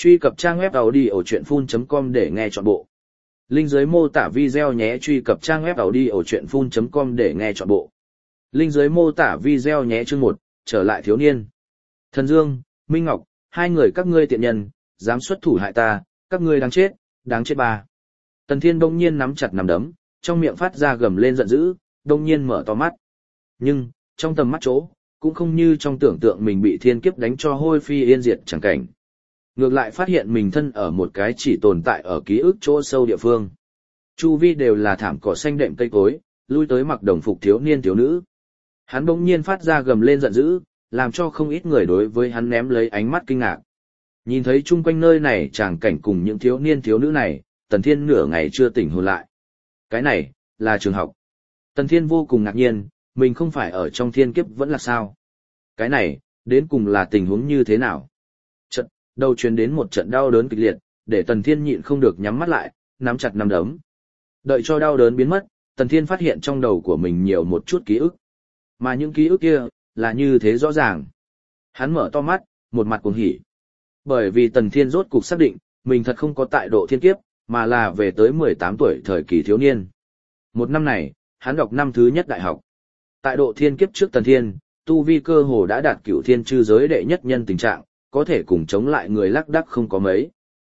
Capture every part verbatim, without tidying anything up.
Truy cập trang web audiochuyenphun chấm com để nghe trọn bộ. Link dưới mô tả video nhé. Truy cập trang web audiochuyenphun chấm com để nghe trọn bộ. Link dưới mô tả video nhé. Chương một, trở lại thiếu niên. Thần Dương, Minh Ngọc, hai người các ngươi tiện nhân, dám xuất thủ hại ta, các ngươi đáng chết, đáng chết ba. Tần Thiên bỗng nhiên nắm chặt nắm đấm, trong miệng phát ra gầm lên giận dữ, bỗng nhiên mở to mắt. Nhưng, trong tầm mắt chỗ, cũng không như trong tưởng tượng mình bị thiên kiếp đánh cho hôi phi yên diệt chẳng cảnh. Ngược lại phát hiện mình thân ở một cái chỉ tồn tại ở ký ức chỗ sâu địa phương. Chu vi đều là thảm cỏ xanh đệm cây cối, lui tới mặc đồng phục thiếu niên thiếu nữ. Hắn bỗng nhiên phát ra gầm lên giận dữ, làm cho không ít người đối với hắn ném lấy ánh mắt kinh ngạc. Nhìn thấy chung quanh nơi này tràng cảnh cùng những thiếu niên thiếu nữ này, Tần Thiên nửa ngày chưa tỉnh hồn lại. Cái này, là trường học. Tần Thiên vô cùng ngạc nhiên, mình không phải ở trong thiên kiếp vẫn là sao? Cái này, đến cùng là tình huống như thế nào? Trận, đầu truyền đến một trận đau đớn kịch liệt, để Tần Thiên nhịn không được nhắm mắt lại, nắm chặt nắm đấm. Đợi cho đau đớn biến mất, Tần Thiên phát hiện trong đầu của mình nhiều một chút ký ức. Mà những ký ức kia, là như thế rõ ràng. Hắn mở to mắt, một mặt cuồng hỉ. Bởi vì Tần Thiên rốt cục xác định, mình thật không có tại độ thiên kiếp, mà là về tới mười tám tuổi thời kỳ thiếu niên. Một năm này, hắn đọc năm thứ nhất đại học. Tại độ thiên kiếp trước Tần Thiên, tu vi cơ hồ đã đạt cửu thiên chư giới đệ nhất nhân tình trạng, có thể cùng chống lại người lác đác không có mấy.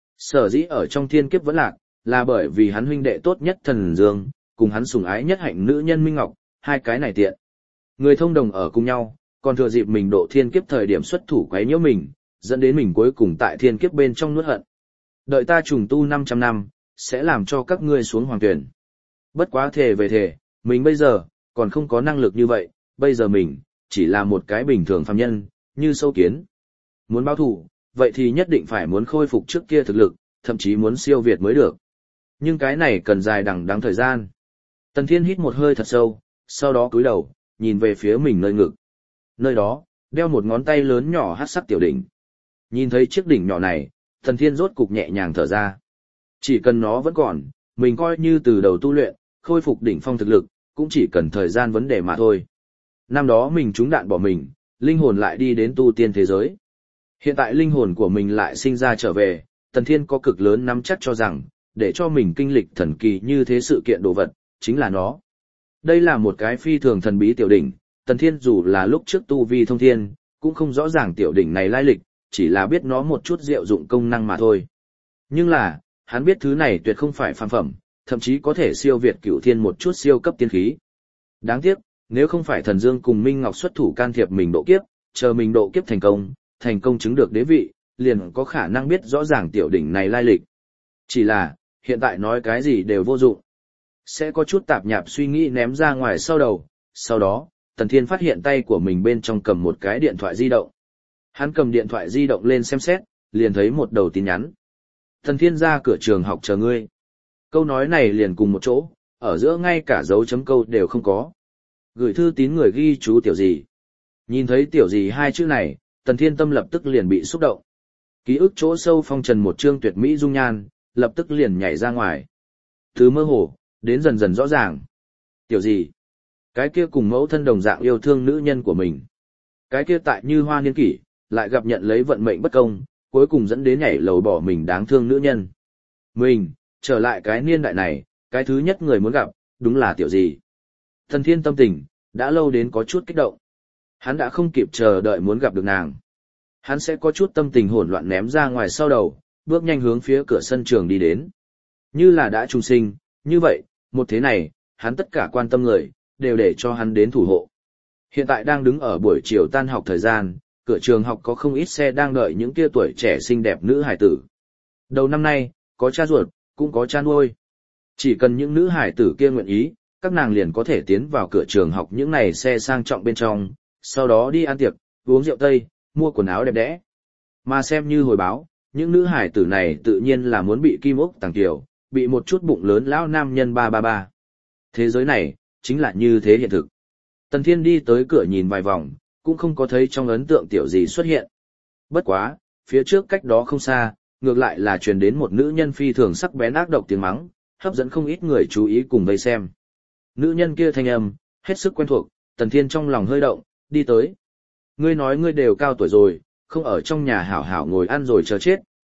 Sở dĩ ở trong thiên kiếp vẫn lạc, là bởi vì hắn huynh đệ tốt nhất Thần Dương, cùng hắn sủng ái nhất hạnh nữ nhân Minh Ngọc, hai cái này tiện. Người thông đồng ở cùng nhau, còn thừa dịp mình độ thiên kiếp thời điểm xuất thủ quấy nhiễu mình, dẫn đến mình cuối cùng tại thiên kiếp bên trong nuốt hận. Đợi ta trùng tu năm trăm năm, sẽ làm cho các ngươi xuống hoàng tuyển. Bất quá thề về thề, mình bây giờ, còn không có năng lực như vậy, bây giờ mình, chỉ là một cái bình thường phàm nhân, như sâu kiến. Muốn báo thù, vậy thì nhất định phải muốn khôi phục trước kia thực lực, thậm chí muốn siêu việt mới được. Nhưng cái này cần dài đằng đẵng thời gian. Tần Thiên hít một hơi thật sâu, sau đó cúi đầu, nhìn về phía mình nơi ngực. Nơi đó, đeo một ngón tay lớn nhỏ hắc sắc tiểu đỉnh. Nhìn thấy chiếc đỉnh nhỏ này, Tần Thiên rốt cục nhẹ nhàng thở ra. Chỉ cần nó vẫn còn, mình coi như từ đầu tu luyện, khôi phục đỉnh phong thực lực, cũng chỉ cần thời gian vấn đề mà thôi. Năm đó mình trúng đạn bỏ mình, linh hồn lại đi đến tu tiên thế giới. Hiện tại linh hồn của mình lại sinh ra trở về, Tần Thiên có cực lớn nắm chắc cho rằng, để cho mình kinh lịch thần kỳ như thế sự kiện đồ vật, chính là nó. Đây là một cái phi thường thần bí tiểu đỉnh, Tần Thiên dù là lúc trước tu vi thông thiên, cũng không rõ ràng tiểu đỉnh này lai lịch, chỉ là biết nó một chút diệu dụng công năng mà thôi. Nhưng là, hắn biết thứ này tuyệt không phải phàm phẩm, thậm chí có thể siêu việt cửu thiên một chút siêu cấp tiên khí. Đáng tiếc, nếu không phải Thần Dương cùng Minh Ngọc xuất thủ can thiệp mình độ kiếp, chờ mình độ kiếp thành công, thành công chứng được đế vị, liền có khả năng biết rõ ràng tiểu đỉnh này lai lịch. Chỉ là, hiện tại nói cái gì đều vô dụng. Sẽ có chút tạp nhạp suy nghĩ ném ra ngoài sau đầu, sau đó, Tần Thiên phát hiện tay của mình bên trong cầm một cái điện thoại di động. Hắn cầm điện thoại di động lên xem xét, liền thấy một đầu tin nhắn. Tần Thiên ra cửa trường học chờ ngươi. Câu nói này liền cùng một chỗ, ở giữa ngay cả dấu chấm câu đều không có. Gửi thư tín người ghi chú tiểu gì. Nhìn thấy tiểu gì hai chữ này, Tần Thiên tâm lập tức liền bị xúc động. Ký ức chỗ sâu phong trần một chương tuyệt mỹ dung nhan, lập tức liền nhảy ra ngoài. Từ mơ hồ, đến dần dần rõ ràng. Tiểu gì? Cái kia cùng mẫu thân đồng dạng yêu thương nữ nhân của mình. Cái kia tại như hoa niên kỷ, lại gặp nhận lấy vận mệnh bất công, cuối cùng dẫn đến nhảy lầu bỏ mình đáng thương nữ nhân. Mình, trở lại cái niên đại này, cái thứ nhất người muốn gặp, đúng là tiểu gì. Tần Thiên tâm tình, đã lâu đến có chút kích động. Hắn đã không kịp chờ đợi muốn gặp được nàng. Hắn sẽ có chút tâm tình hỗn loạn ném ra ngoài sau đầu, bước nhanh hướng phía cửa sân trường đi đến. Như là đã trùng sinh, như vậy, một thế này, hắn tất cả quan tâm người, đều để cho hắn đến thủ hộ. Hiện tại đang đứng ở buổi chiều tan học thời gian, cửa trường học có không ít xe đang đợi những kia tuổi trẻ xinh đẹp nữ hải tử. Đầu năm nay, có cha ruột, cũng có cha nuôi. Chỉ cần những nữ hải tử kia nguyện ý, các nàng liền có thể tiến vào cửa trường học những này xe sang trọng bên trong, sau đó đi ăn tiệc, uống rượu tây, mua quần áo đẹp đẽ. Mà xem như hồi báo, những nữ hải tử này tự nhiên là muốn bị kim ốc tàng tiểu, bị một chút bụng lớn lão nam nhân ba ba ba. Thế giới này, chính là như thế hiện thực. Tần Thiên đi tới cửa nhìn vài vòng, cũng không có thấy trong ấn tượng tiểu gì xuất hiện. Bất quá, phía trước cách đó không xa, ngược lại là truyền đến một nữ nhân phi thường sắc bén ác độc tiếng mắng, hấp dẫn không ít người chú ý cùng vây xem. Nữ nhân kia thanh âm, hết sức quen thuộc, Tần Thiên trong lòng hơi động, đi tới. Ngươi nói ngươi đều cao tuổi rồi, không ở trong nhà hảo hảo ngồi ăn rồi chờ chết,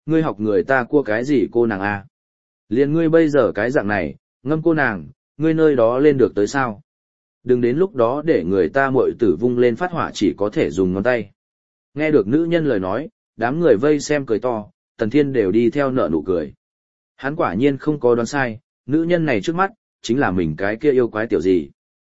ngươi học người ta cua cái gì cô nàng a? Liền ngươi bây giờ cái dạng này, ngâm cô nàng, ngươi nơi đó lên được tới sao? Đừng đến lúc đó để người ta muội tử vung lên phát hỏa chỉ có thể dùng ngón tay. Nghe được nữ nhân lời nói, đám người vây xem cười to, Tần Thiên đều đi theo nở nụ cười. Hắn quả nhiên không có đoán sai, nữ nhân này trước mắt, chính là mình cái kia yêu quái tiểu gì.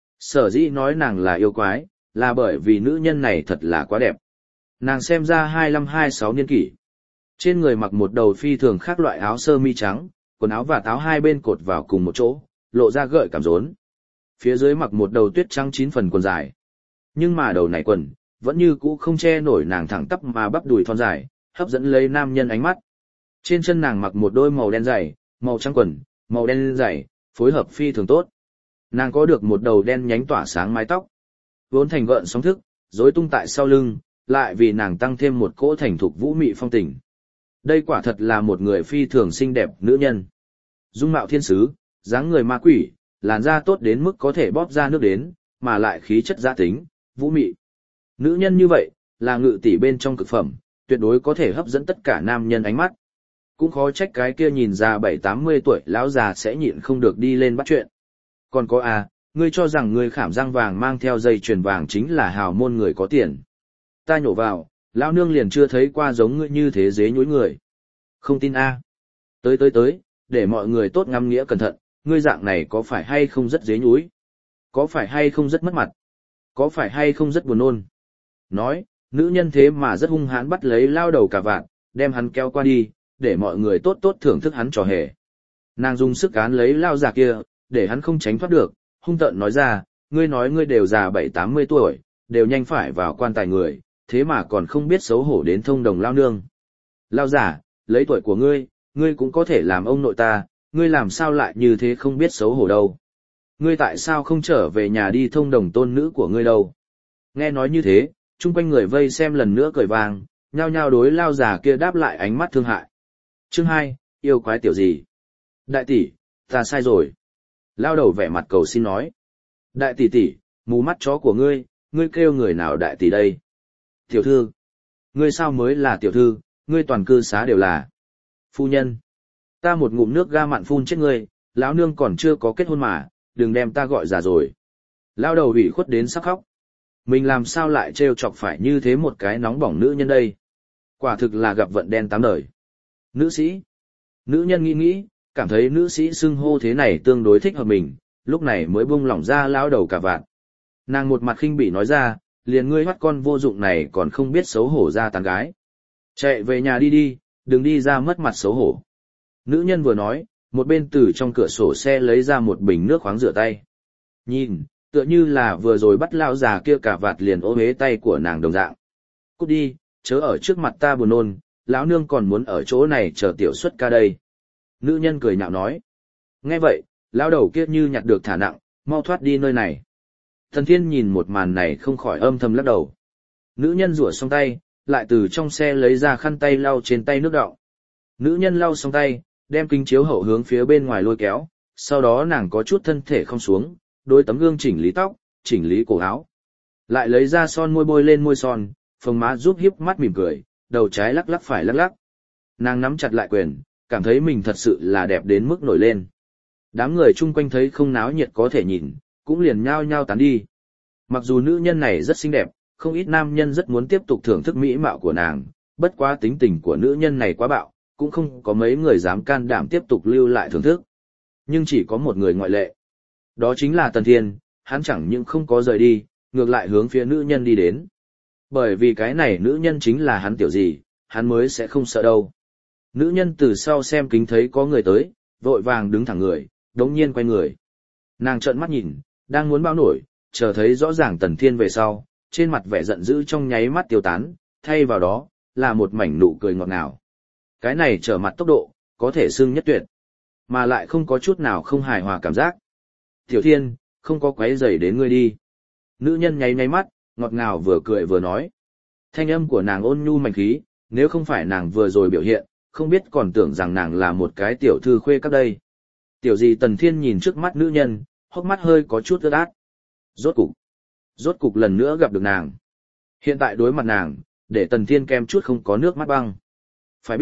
Sở dĩ nói nàng là yêu quái, là bởi vì nữ nhân này thật là quá đẹp. Nàng xem ra hai lăm hai sáu niên kỷ. Trên người mặc một đầu phi thường khác loại áo sơ mi trắng, quần áo và táo hai bên cột vào cùng một chỗ, lộ ra gợi cảm rốn. Phía dưới mặc một đầu tuyết trắng chín phần quần dài. Nhưng mà đầu này quần, vẫn như cũ không che nổi nàng thẳng tắp mà bắp đùi thon dài, hấp dẫn lấy nam nhân ánh mắt. Trên chân nàng mặc một đôi màu đen dày, màu trắng quần, màu đen dày, phối hợp phi thường tốt. Nàng có được một đầu đen nhánh tỏa sáng mái tóc, vốn thành gợn sóng thức, rối tung tại sau lưng, lại vì nàng tăng thêm một cỗ thành thục vũ mị phong tình. Đây quả thật là một người phi thường xinh đẹp nữ nhân. Dung mạo thiên sứ, dáng người ma quỷ, làn da tốt đến mức có thể bóp ra nước đến, mà lại khí chất gia tính, vũ mị. Nữ nhân như vậy, là ngự tỷ bên trong cực phẩm, tuyệt đối có thể hấp dẫn tất cả nam nhân ánh mắt. Cũng khó trách cái kia nhìn ra bảy tám mươi tuổi lão già sẽ nhịn không được đi lên bắt chuyện. Còn có à, ngươi cho rằng ngươi khảm răng vàng mang theo dây chuyền vàng chính là hào môn người có tiền. Ta nhổ vào, lão nương liền chưa thấy qua giống ngươi như thế dế nhối người. Không tin a? À. Tới tới tới, để mọi người tốt ngắm nghĩa cẩn thận, ngươi dạng này có phải hay không rất dế nhúi? Có phải hay không rất mất mặt? Có phải hay không rất buồn nôn? Nói, nữ nhân thế mà rất hung hãn bắt lấy lao đầu cả vạn, đem hắn kéo qua đi, để mọi người tốt tốt thưởng thức hắn trò hề. Nàng dùng sức cán lấy lao già kia, để hắn không tránh thoát được, hung tợn nói ra, ngươi nói ngươi đều già bảy tám mươi tuổi, đều nhanh phải vào quan tài người, thế mà còn không biết xấu hổ đến thông đồng lao nương. Lao giả, lấy tuổi của ngươi, ngươi cũng có thể làm ông nội ta, ngươi làm sao lại như thế không biết xấu hổ đâu. Ngươi tại sao không trở về nhà đi thông đồng tôn nữ của ngươi đâu. Nghe nói như thế, chung quanh người vây xem lần nữa cười vang, nhao nhao đối lao giả kia đáp lại ánh mắt thương hại. Chương hai, yêu quái tiểu gì? Đại tỷ, ta sai rồi. Lao đầu vẻ mặt cầu xin nói. Đại tỷ tỷ, mù mắt chó của ngươi, ngươi kêu người nào đại tỷ đây? Tiểu thư. Ngươi sao mới là tiểu thư, ngươi toàn cư xá đều là. Phu nhân. Ta một ngụm nước ga mặn phun chết ngươi, lão nương còn chưa có kết hôn mà, đừng đem ta gọi già rồi. Lao đầu ủy khuất đến sắp khóc. Mình làm sao lại trêu chọc phải như thế một cái nóng bỏng nữ nhân đây? Quả thực là gặp vận đen tám đời. Nữ sĩ. Nữ nhân nghĩ nghĩ, cảm thấy nữ sĩ xưng hô thế này tương đối thích hợp mình, lúc này mới buông lỏng ra lao đầu cả vạn. Nàng một mặt khinh bỉ nói ra, liền ngươi hoắt con vô dụng này còn không biết xấu hổ ra tán gái. Chạy về nhà đi đi, đừng đi ra mất mặt xấu hổ. Nữ nhân vừa nói, một bên từ trong cửa sổ xe lấy ra một bình nước khoáng rửa tay. Nhìn, tựa như là vừa rồi bắt lao già kia cả vạt liền ôm ế tay của nàng đồng dạng. Cút đi, chớ ở trước mặt ta buồn nôn, lão nương còn muốn ở chỗ này chờ tiểu xuất ca đây. Nữ nhân cười nhạo nói. Nghe vậy, lão đầu kia như nhặt được thả nặng, mau thoát đi nơi này. Thần Thiên nhìn một màn này không khỏi âm thầm lắc đầu. Nữ nhân rửa xong tay, lại từ trong xe lấy ra khăn tay lau trên tay nước đọng. Nữ nhân lau xong tay, đem kính chiếu hậu hướng phía bên ngoài lôi kéo, sau đó nàng có chút thân thể không xuống, đôi tấm gương chỉnh lý tóc, chỉnh lý cổ áo. Lại lấy ra son môi bôi lên môi son, phồng má giúp hiếp mắt mỉm cười, đầu trái lắc lắc phải lắc lắc. Nàng nắm chặt lại quyền, cảm thấy mình thật sự là đẹp đến mức nổi lên. Đám người chung quanh thấy không náo nhiệt có thể nhìn, cũng liền nhao nhao tán đi. Mặc dù nữ nhân này rất xinh đẹp, không ít nam nhân rất muốn tiếp tục thưởng thức mỹ mạo của nàng, bất quá tính tình của nữ nhân này quá bạo, cũng không có mấy người dám can đảm tiếp tục lưu lại thưởng thức. Nhưng chỉ có một người ngoại lệ. Đó chính là Tần Thiên, hắn chẳng những không có rời đi, ngược lại hướng phía nữ nhân đi đến. Bởi vì cái này nữ nhân chính là hắn tiểu gì, hắn mới sẽ không sợ đâu. Nữ nhân từ sau xem kính thấy có người tới, vội vàng đứng thẳng người, đống nhiên quay người. Nàng trợn mắt nhìn, đang muốn bao nổi, chờ thấy rõ ràng Tần Thiên về sau, trên mặt vẻ giận dữ trong nháy mắt tiêu tán, thay vào đó, là một mảnh nụ cười ngọt ngào. Cái này trở mặt tốc độ, có thể xưng nhất tuyệt, mà lại không có chút nào không hài hòa cảm giác. Tiểu Thiên, không có quấy rầy đến ngươi đi. Nữ nhân nháy nháy mắt, ngọt ngào vừa cười vừa nói. Thanh âm của nàng ôn nhu mảnh khí, nếu không phải nàng vừa rồi biểu hiện, không biết còn tưởng rằng nàng là một cái tiểu thư khuê các đây. Tiểu gì Tần Thiên nhìn trước mắt nữ nhân, hốc mắt hơi có chút ướt át. Rốt cục. Rốt cục lần nữa gặp được nàng. Hiện tại đối mặt nàng, để Tần Thiên kem chút không có nước mắt băng. Phải biết,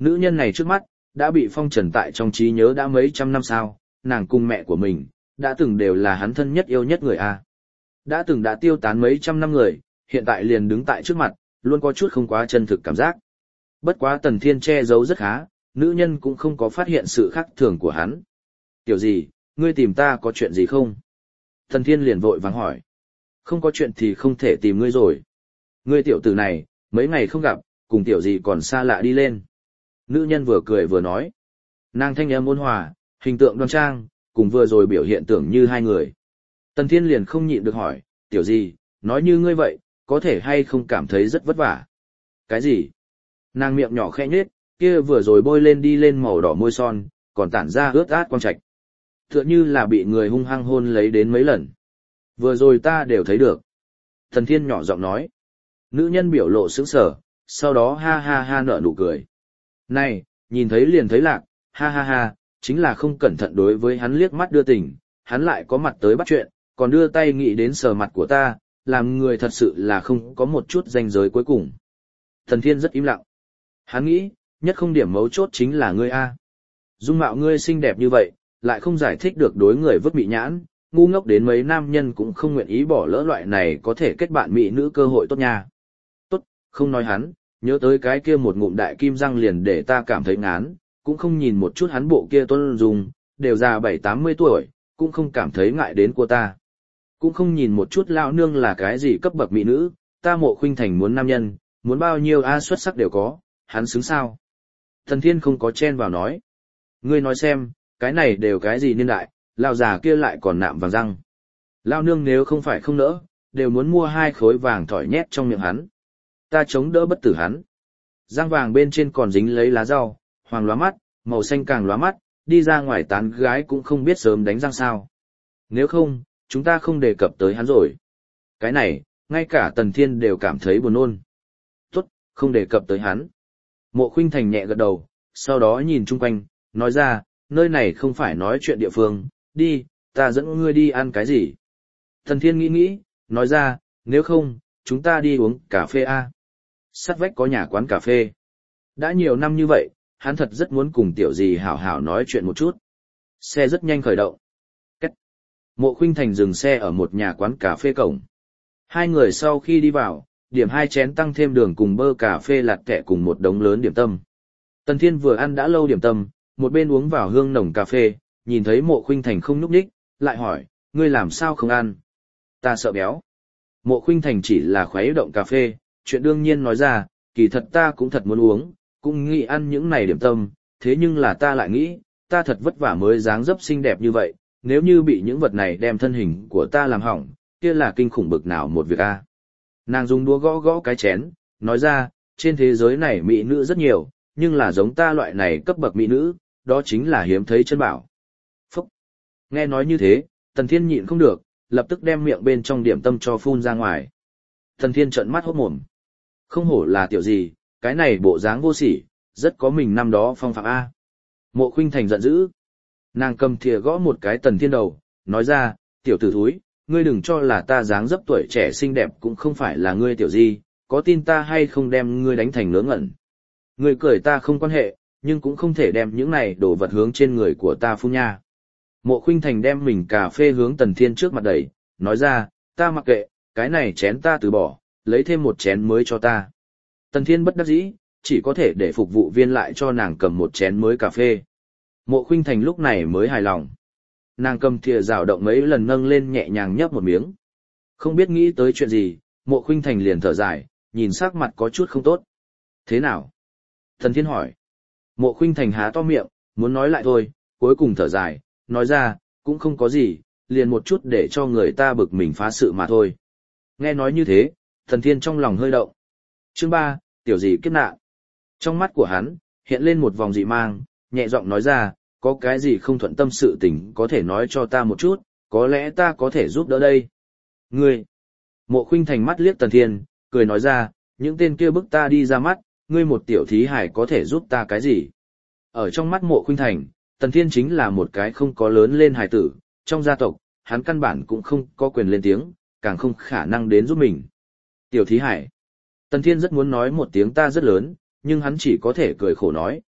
Nữ nhân này trước mắt, đã bị phong trần tại trong trí nhớ đã mấy trăm năm sao, nàng cùng mẹ của mình, đã từng đều là hắn thân nhất yêu nhất người a. Đã từng đã tiêu tán mấy trăm năm người, hiện tại liền đứng tại trước mặt, luôn có chút không quá chân thực cảm giác. Bất quá Tần Thiên che giấu rất khá, nữ nhân cũng không có phát hiện sự khác thường của hắn. Tiểu gì, ngươi tìm ta có chuyện gì không? Tần Thiên liền vội vàng hỏi. Không có chuyện thì không thể tìm ngươi rồi. Ngươi tiểu tử này, mấy ngày không gặp, cùng tiểu gì còn xa lạ đi lên. Nữ nhân vừa cười vừa nói. Nàng thanh âm ôn hòa, hình tượng đoan trang, cùng vừa rồi biểu hiện tưởng như hai người. Tần Thiên liền không nhịn được hỏi, tiểu gì, nói như ngươi vậy, có thể hay không cảm thấy rất vất vả? Cái gì? Nàng miệng nhỏ khẽ nhếch, kia vừa rồi bôi lên đi lên màu đỏ môi son, còn tản ra ướt át quang trạch. Tựa như là bị người hung hăng hôn lấy đến mấy lần. Vừa rồi ta đều thấy được. Tần Thiên nhỏ giọng nói. Nữ nhân biểu lộ sững sờ, sau đó ha ha ha nở nụ cười. Này, nhìn thấy liền thấy lạc, ha ha ha, chính là không cẩn thận đối với hắn liếc mắt đưa tình, hắn lại có mặt tới bắt chuyện, còn đưa tay nghĩ đến sờ mặt của ta, làm người thật sự là không có một chút ranh giới cuối cùng. Thần Thiên rất im lặng. Hắn nghĩ, nhất không điểm mấu chốt chính là ngươi A. Dung mạo ngươi xinh đẹp như vậy, lại không giải thích được đối người vứt bị nhãn, ngu ngốc đến mấy nam nhân cũng không nguyện ý bỏ lỡ loại này có thể kết bạn mỹ nữ cơ hội tốt nha. Tốt, không nói hắn, nhớ tới cái kia một ngụm đại kim răng liền để ta cảm thấy ngán, cũng không nhìn một chút hắn bộ kia tuân dùng, đều già bảy tám mươi tuổi, cũng không cảm thấy ngại đến của ta. Cũng không nhìn một chút lão nương là cái gì cấp bậc mỹ nữ, ta Mộ Khuynh Thành muốn nam nhân, muốn bao nhiêu a xuất sắc đều có, hắn xứng sao. Thần Thiên không có chen vào nói. Ngươi nói xem, cái này đều cái gì niên đại, lão già kia lại còn nạm vàng răng. Lão nương nếu không phải không nỡ, đều muốn mua hai khối vàng thỏi nhét trong miệng hắn. Ta chống đỡ bất tử hắn. Răng vàng bên trên còn dính lấy lá rau, hoàng lóa mắt, màu xanh càng lóa mắt, đi ra ngoài tán gái cũng không biết sớm đánh răng sao. Nếu không, chúng ta không đề cập tới hắn rồi. Cái này, ngay cả Tần Thiên đều cảm thấy buồn nôn. Tốt, không đề cập tới hắn. Mộ Khuynh Thành nhẹ gật đầu, sau đó nhìn chung quanh, nói ra, nơi này không phải nói chuyện địa phương, đi, ta dẫn ngươi đi ăn cái gì. Tần Thiên nghĩ nghĩ, nói ra, nếu không, chúng ta đi uống cà phê a. Sát vách có nhà quán cà phê. Đã nhiều năm như vậy, hắn thật rất muốn cùng tiểu gì hảo hảo nói chuyện một chút. Xe rất nhanh khởi động. Cách. Mộ Khuynh Thành dừng xe ở một nhà quán cà phê cổng. Hai người sau khi đi vào, điểm hai chén tăng thêm đường cùng bơ cà phê lạt kẹ cùng một đống lớn điểm tâm. Tần Thiên vừa ăn đã lâu điểm tâm, một bên uống vào hương nồng cà phê, nhìn thấy Mộ Khuynh Thành không nhúc nhích, lại hỏi, ngươi làm sao không ăn? Ta sợ béo. Mộ Khuynh Thành chỉ là khuấy động cà phê, chuyện đương nhiên nói ra, kỳ thật ta cũng thật muốn uống, cũng nghĩ ăn những này điểm tâm, thế nhưng là ta lại nghĩ, ta thật vất vả mới dáng dấp xinh đẹp như vậy, nếu như bị những vật này đem thân hình của ta làm hỏng, kia là kinh khủng bực nào một việc a. Nàng dùng đũa gõ gõ cái chén, nói ra, trên thế giới này mỹ nữ rất nhiều, nhưng là giống ta loại này cấp bậc mỹ nữ, đó chính là hiếm thấy chân bảo. Phúc! Nghe nói như thế, Tần Thiên nhịn không được, lập tức đem miệng bên trong điểm tâm cho phun ra ngoài. Tần Thiên trợn mắt hốt mồm. Không hổ là tiểu gì, cái này bộ dáng vô sỉ, rất có mình năm đó phong phạm A. Mộ Khuynh Thành giận dữ. Nàng cầm thìa gõ một cái Tần Thiên đầu, nói ra, tiểu tử thúi, ngươi đừng cho là ta dáng dấp tuổi trẻ xinh đẹp cũng không phải là ngươi tiểu gì, có tin ta hay không đem ngươi đánh thành ngớ ngẩn. Ngươi cười ta không quan hệ, nhưng cũng không thể đem những này đổ vật hướng trên người của ta phun nha. Mộ Khuynh Thành đem mình cà phê hướng Tần Thiên trước mặt đẩy, nói ra, ta mặc kệ, cái này chén ta từ bỏ, lấy thêm một chén mới cho ta. Tần Thiên bất đắc dĩ, chỉ có thể để phục vụ viên lại cho nàng cầm một chén mới cà phê. Mộ Khuynh Thành lúc này mới hài lòng. Nàng cầm thìa rào động mấy lần nâng lên nhẹ nhàng nhấp một miếng. Không biết nghĩ tới chuyện gì, Mộ Khuynh Thành liền thở dài, nhìn sắc mặt có chút không tốt. Thế nào? Tần Thiên hỏi. Mộ Khuynh Thành há to miệng, muốn nói lại thôi, cuối cùng thở dài, nói ra, cũng không có gì, liền một chút để cho người ta bực mình phá sự mà thôi. Nghe nói như thế, Tần Thiên trong lòng hơi động. Chương ba, tiểu gì kiếp nạn. Trong mắt của hắn, hiện lên một vòng dị mang, nhẹ giọng nói ra, có cái gì không thuận tâm sự tình có thể nói cho ta một chút, có lẽ ta có thể giúp đỡ đây. Ngươi! Mộ Khuynh Thành mắt liếc Tần Thiên, cười nói ra, những tên kia bức ta đi ra mắt, ngươi một tiểu thí hải có thể giúp ta cái gì? Ở trong mắt Mộ Khuynh Thành, Tần Thiên chính là một cái không có lớn lên hài tử, trong gia tộc, hắn căn bản cũng không có quyền lên tiếng, càng không khả năng đến giúp mình. Tiểu thí hải! Tần Thiên rất muốn nói một tiếng ta rất lớn, nhưng hắn chỉ có thể cười khổ nói,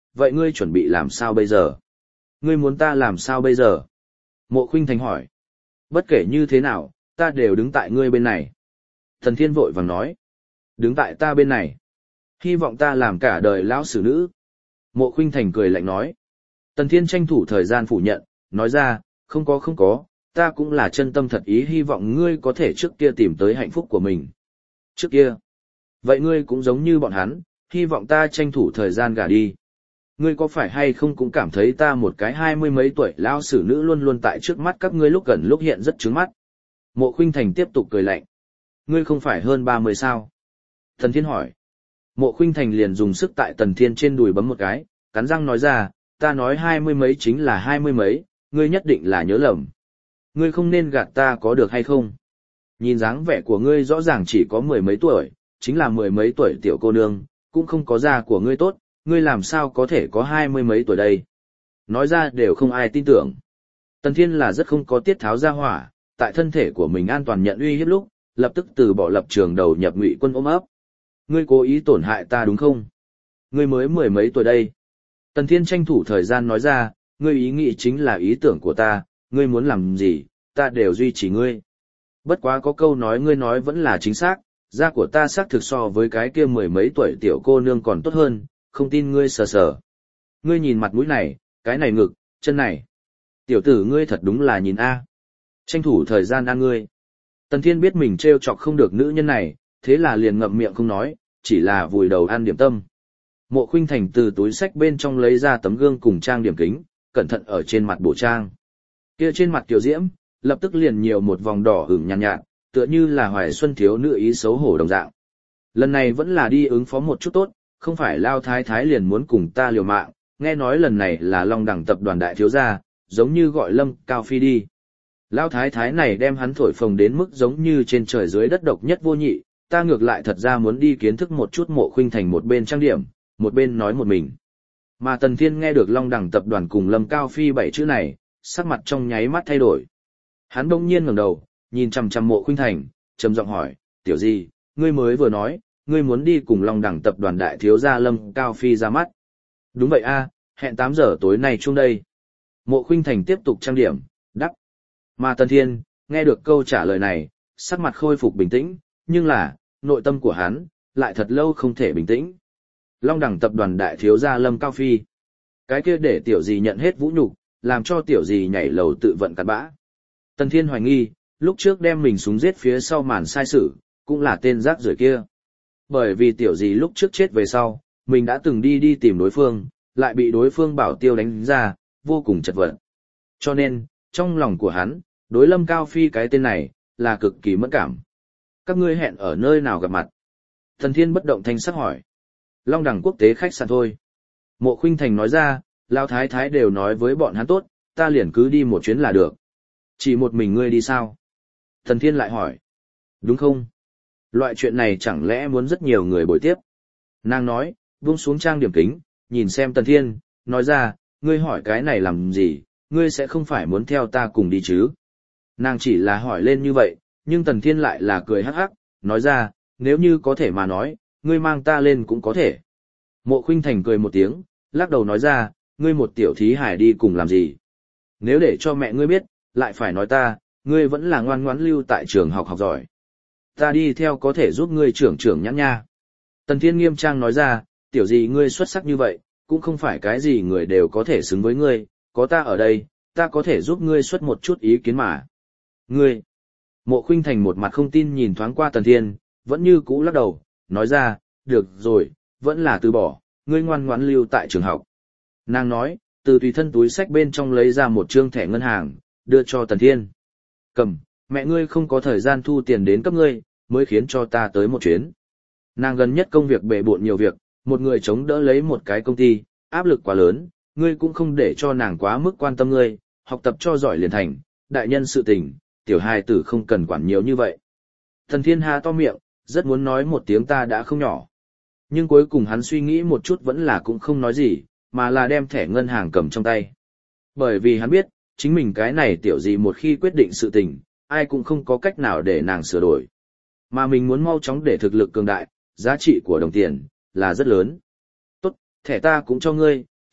vậy ngươi chuẩn bị làm sao bây giờ? Ngươi muốn ta làm sao bây giờ? Mộ Khuynh Thành hỏi. Bất kể như thế nào, ta đều đứng tại ngươi bên này. Tần Thiên vội vàng nói. Đứng tại ta bên này. Hy vọng ta làm cả đời lão xử nữ. Mộ Khuynh Thành cười lạnh nói. Tần Thiên tranh thủ thời gian phủ nhận, nói ra, không có không có, ta cũng là chân tâm thật ý hy vọng ngươi có thể trước kia tìm tới hạnh phúc của mình. Trước kia. Vậy ngươi cũng giống như bọn hắn, hy vọng ta tranh thủ thời gian gả đi. Ngươi có phải hay không cũng cảm thấy ta một cái hai mươi mấy tuổi lão xử nữ luôn luôn tại trước mắt các ngươi lúc gần lúc hiện rất trướng mắt. Mộ Khuynh Thành tiếp tục cười lạnh. Ngươi không phải hơn ba mươi sao? Tần Thiên hỏi. Mộ Khuynh Thành liền dùng sức tại Tần Thiên trên đùi bấm một cái, cắn răng nói ra, ta nói hai mươi mấy chính là hai mươi mấy, ngươi nhất định là nhớ lầm. Ngươi không nên gạt ta có được hay không? Nhìn dáng vẻ của ngươi rõ ràng chỉ có mười mấy tuổi, chính là mười mấy tuổi tiểu cô nương, cũng không có da của ngươi tốt, ngươi làm sao có thể có hai mươi mấy tuổi đây? Nói ra đều không ai tin tưởng. Tần Thiên là rất không có tiết tháo ra hỏa, tại thân thể của mình an toàn nhận uy hiếp lúc, lập tức từ bỏ lập trường đầu nhập Ngụy Quân ôm ấp. Ngươi cố ý tổn hại ta đúng không? Ngươi mới mười mấy tuổi đây. Tần Thiên tranh thủ thời gian nói ra, ngươi ý nghĩ chính là ý tưởng của ta, ngươi muốn làm gì, ta đều duy trì ngươi. Bất quá có câu nói ngươi nói vẫn là chính xác, da của ta xác thực so với cái kia mười mấy tuổi tiểu cô nương còn tốt hơn, không tin ngươi sờ sờ. Ngươi nhìn mặt mũi này, cái này ngực, chân này. Tiểu tử ngươi thật đúng là nhìn a. Tranh thủ thời gian ăn ngươi. Tần Thiên biết mình trêu chọc không được nữ nhân này, thế là liền ngậm miệng không nói, chỉ là vùi đầu ăn điểm tâm. Mộ Khuynh Thành từ túi xách bên trong lấy ra tấm gương cùng trang điểm kính, cẩn thận ở trên mặt bổ trang. Kia trên mặt Kiều Diễm, lập tức liền nhiều một vòng đỏ ửng nhàn nhạt, nhạt, tựa như là hoài xuân thiếu nữ ý xấu hổ đồng dạng. Lần này vẫn là đi ứng phó một chút tốt, không phải Lao Thái Thái liền muốn cùng ta liều mạng, nghe nói lần này là Long Đẳng tập đoàn đại thiếu gia, giống như gọi Lâm Cao Phi đi. Lao Thái Thái này đem hắn thổi phồng đến mức giống như trên trời dưới đất độc nhất vô nhị, ta ngược lại thật ra muốn đi kiến thức một chút Mộ Khuynh Thành một bên trang điểm, một bên nói một mình. Mà Tần Thiên nghe được Long Đẳng tập đoàn cùng Lâm Cao Phi bảy chữ này, sắc mặt trong nháy mắt thay đổi. Hắn bỗng nhiên ngẩng đầu, nhìn chằm chằm Mộ Khuynh Thành, trầm giọng hỏi, tiểu gì, ngươi mới vừa nói, ngươi muốn đi cùng Long Đẳng tập đoàn đại thiếu gia Lâm Cao Phi ra mắt. Đúng vậy a, hẹn tám giờ tối nay chung đây. Mộ Khuynh Thành tiếp tục trang điểm, đắp. Mà Tần Thiên, nghe được câu trả lời này, sắc mặt khôi phục bình tĩnh, nhưng là, nội tâm của hắn, lại thật lâu không thể bình tĩnh. Long Đẳng tập đoàn đại thiếu gia Lâm Cao Phi. Cái kia để tiểu gì nhận hết vũ nhục, làm cho tiểu gì nhảy lầu tự vận cặn bã. Tần Thiên hoài nghi, lúc trước đem mình súng giết phía sau màn sai sự, cũng là tên rác rưởi kia. Bởi vì tiểu gì lúc trước chết về sau, mình đã từng đi đi tìm đối phương, lại bị đối phương bảo tiêu đánh ra, vô cùng chật vật. Cho nên, trong lòng của hắn, đối Lâm Cao Phi cái tên này, là cực kỳ mẫn cảm. Các ngươi hẹn ở nơi nào gặp mặt? Tần Thiên bất động thanh sắc hỏi. Long Đẳng quốc tế khách sạn thôi. Mộ Khuynh Thành nói ra, Lao Thái Thái đều nói với bọn hắn tốt, ta liền cứ đi một chuyến là được. Chỉ một mình ngươi đi sao? Tần Thiên lại hỏi. Đúng không? Loại chuyện này chẳng lẽ muốn rất nhiều người bồi tiếp? Nàng nói, buông xuống trang điểm kính, nhìn xem Tần Thiên, nói ra, ngươi hỏi cái này làm gì, ngươi sẽ không phải muốn theo ta cùng đi chứ? Nàng chỉ là hỏi lên như vậy, nhưng Tần Thiên lại là cười hắc hắc, nói ra, nếu như có thể mà nói, ngươi mang ta lên cũng có thể. Mộ Khuynh Thành cười một tiếng, lắc đầu nói ra, ngươi một tiểu thí hải đi cùng làm gì? Nếu để cho mẹ ngươi biết, lại phải nói ta, ngươi vẫn là ngoan ngoãn lưu tại trường học học giỏi. Ta đi theo có thể giúp ngươi trưởng trưởng nhãn nha. Tần Thiên nghiêm trang nói ra, tiểu gì ngươi xuất sắc như vậy, cũng không phải cái gì người đều có thể xứng với ngươi, có ta ở đây, ta có thể giúp ngươi xuất một chút ý kiến mà. Ngươi! Mộ Khuynh Thành một mặt không tin nhìn thoáng qua Tần Thiên, vẫn như cũ lắc đầu, nói ra, được rồi, vẫn là từ bỏ, ngươi ngoan ngoãn lưu tại trường học. Nàng nói, từ tùy thân túi sách bên trong lấy ra một trương thẻ ngân hàng, đưa cho Tần Thiên. Cầm, mẹ ngươi không có thời gian thu tiền đến cấp ngươi, mới khiến cho ta tới một chuyến. Nàng gần nhất công việc bề bộn nhiều việc, một người chống đỡ lấy một cái công ty, áp lực quá lớn, ngươi cũng không để cho nàng quá mức quan tâm ngươi, học tập cho giỏi liền thành, đại nhân sự tình, tiểu hài tử không cần quản nhiều như vậy. Tần Thiên há to miệng, rất muốn nói một tiếng ta đã không nhỏ. Nhưng cuối cùng hắn suy nghĩ một chút vẫn là cũng không nói gì, mà là đem thẻ ngân hàng cầm trong tay. Bởi vì hắn biết, chính mình cái này tiểu gì một khi quyết định sự tình, ai cũng không có cách nào để nàng sửa đổi. Mà mình muốn mau chóng để thực lực cường đại, giá trị của đồng tiền, là rất lớn. Tốt, thẻ ta cũng cho ngươi,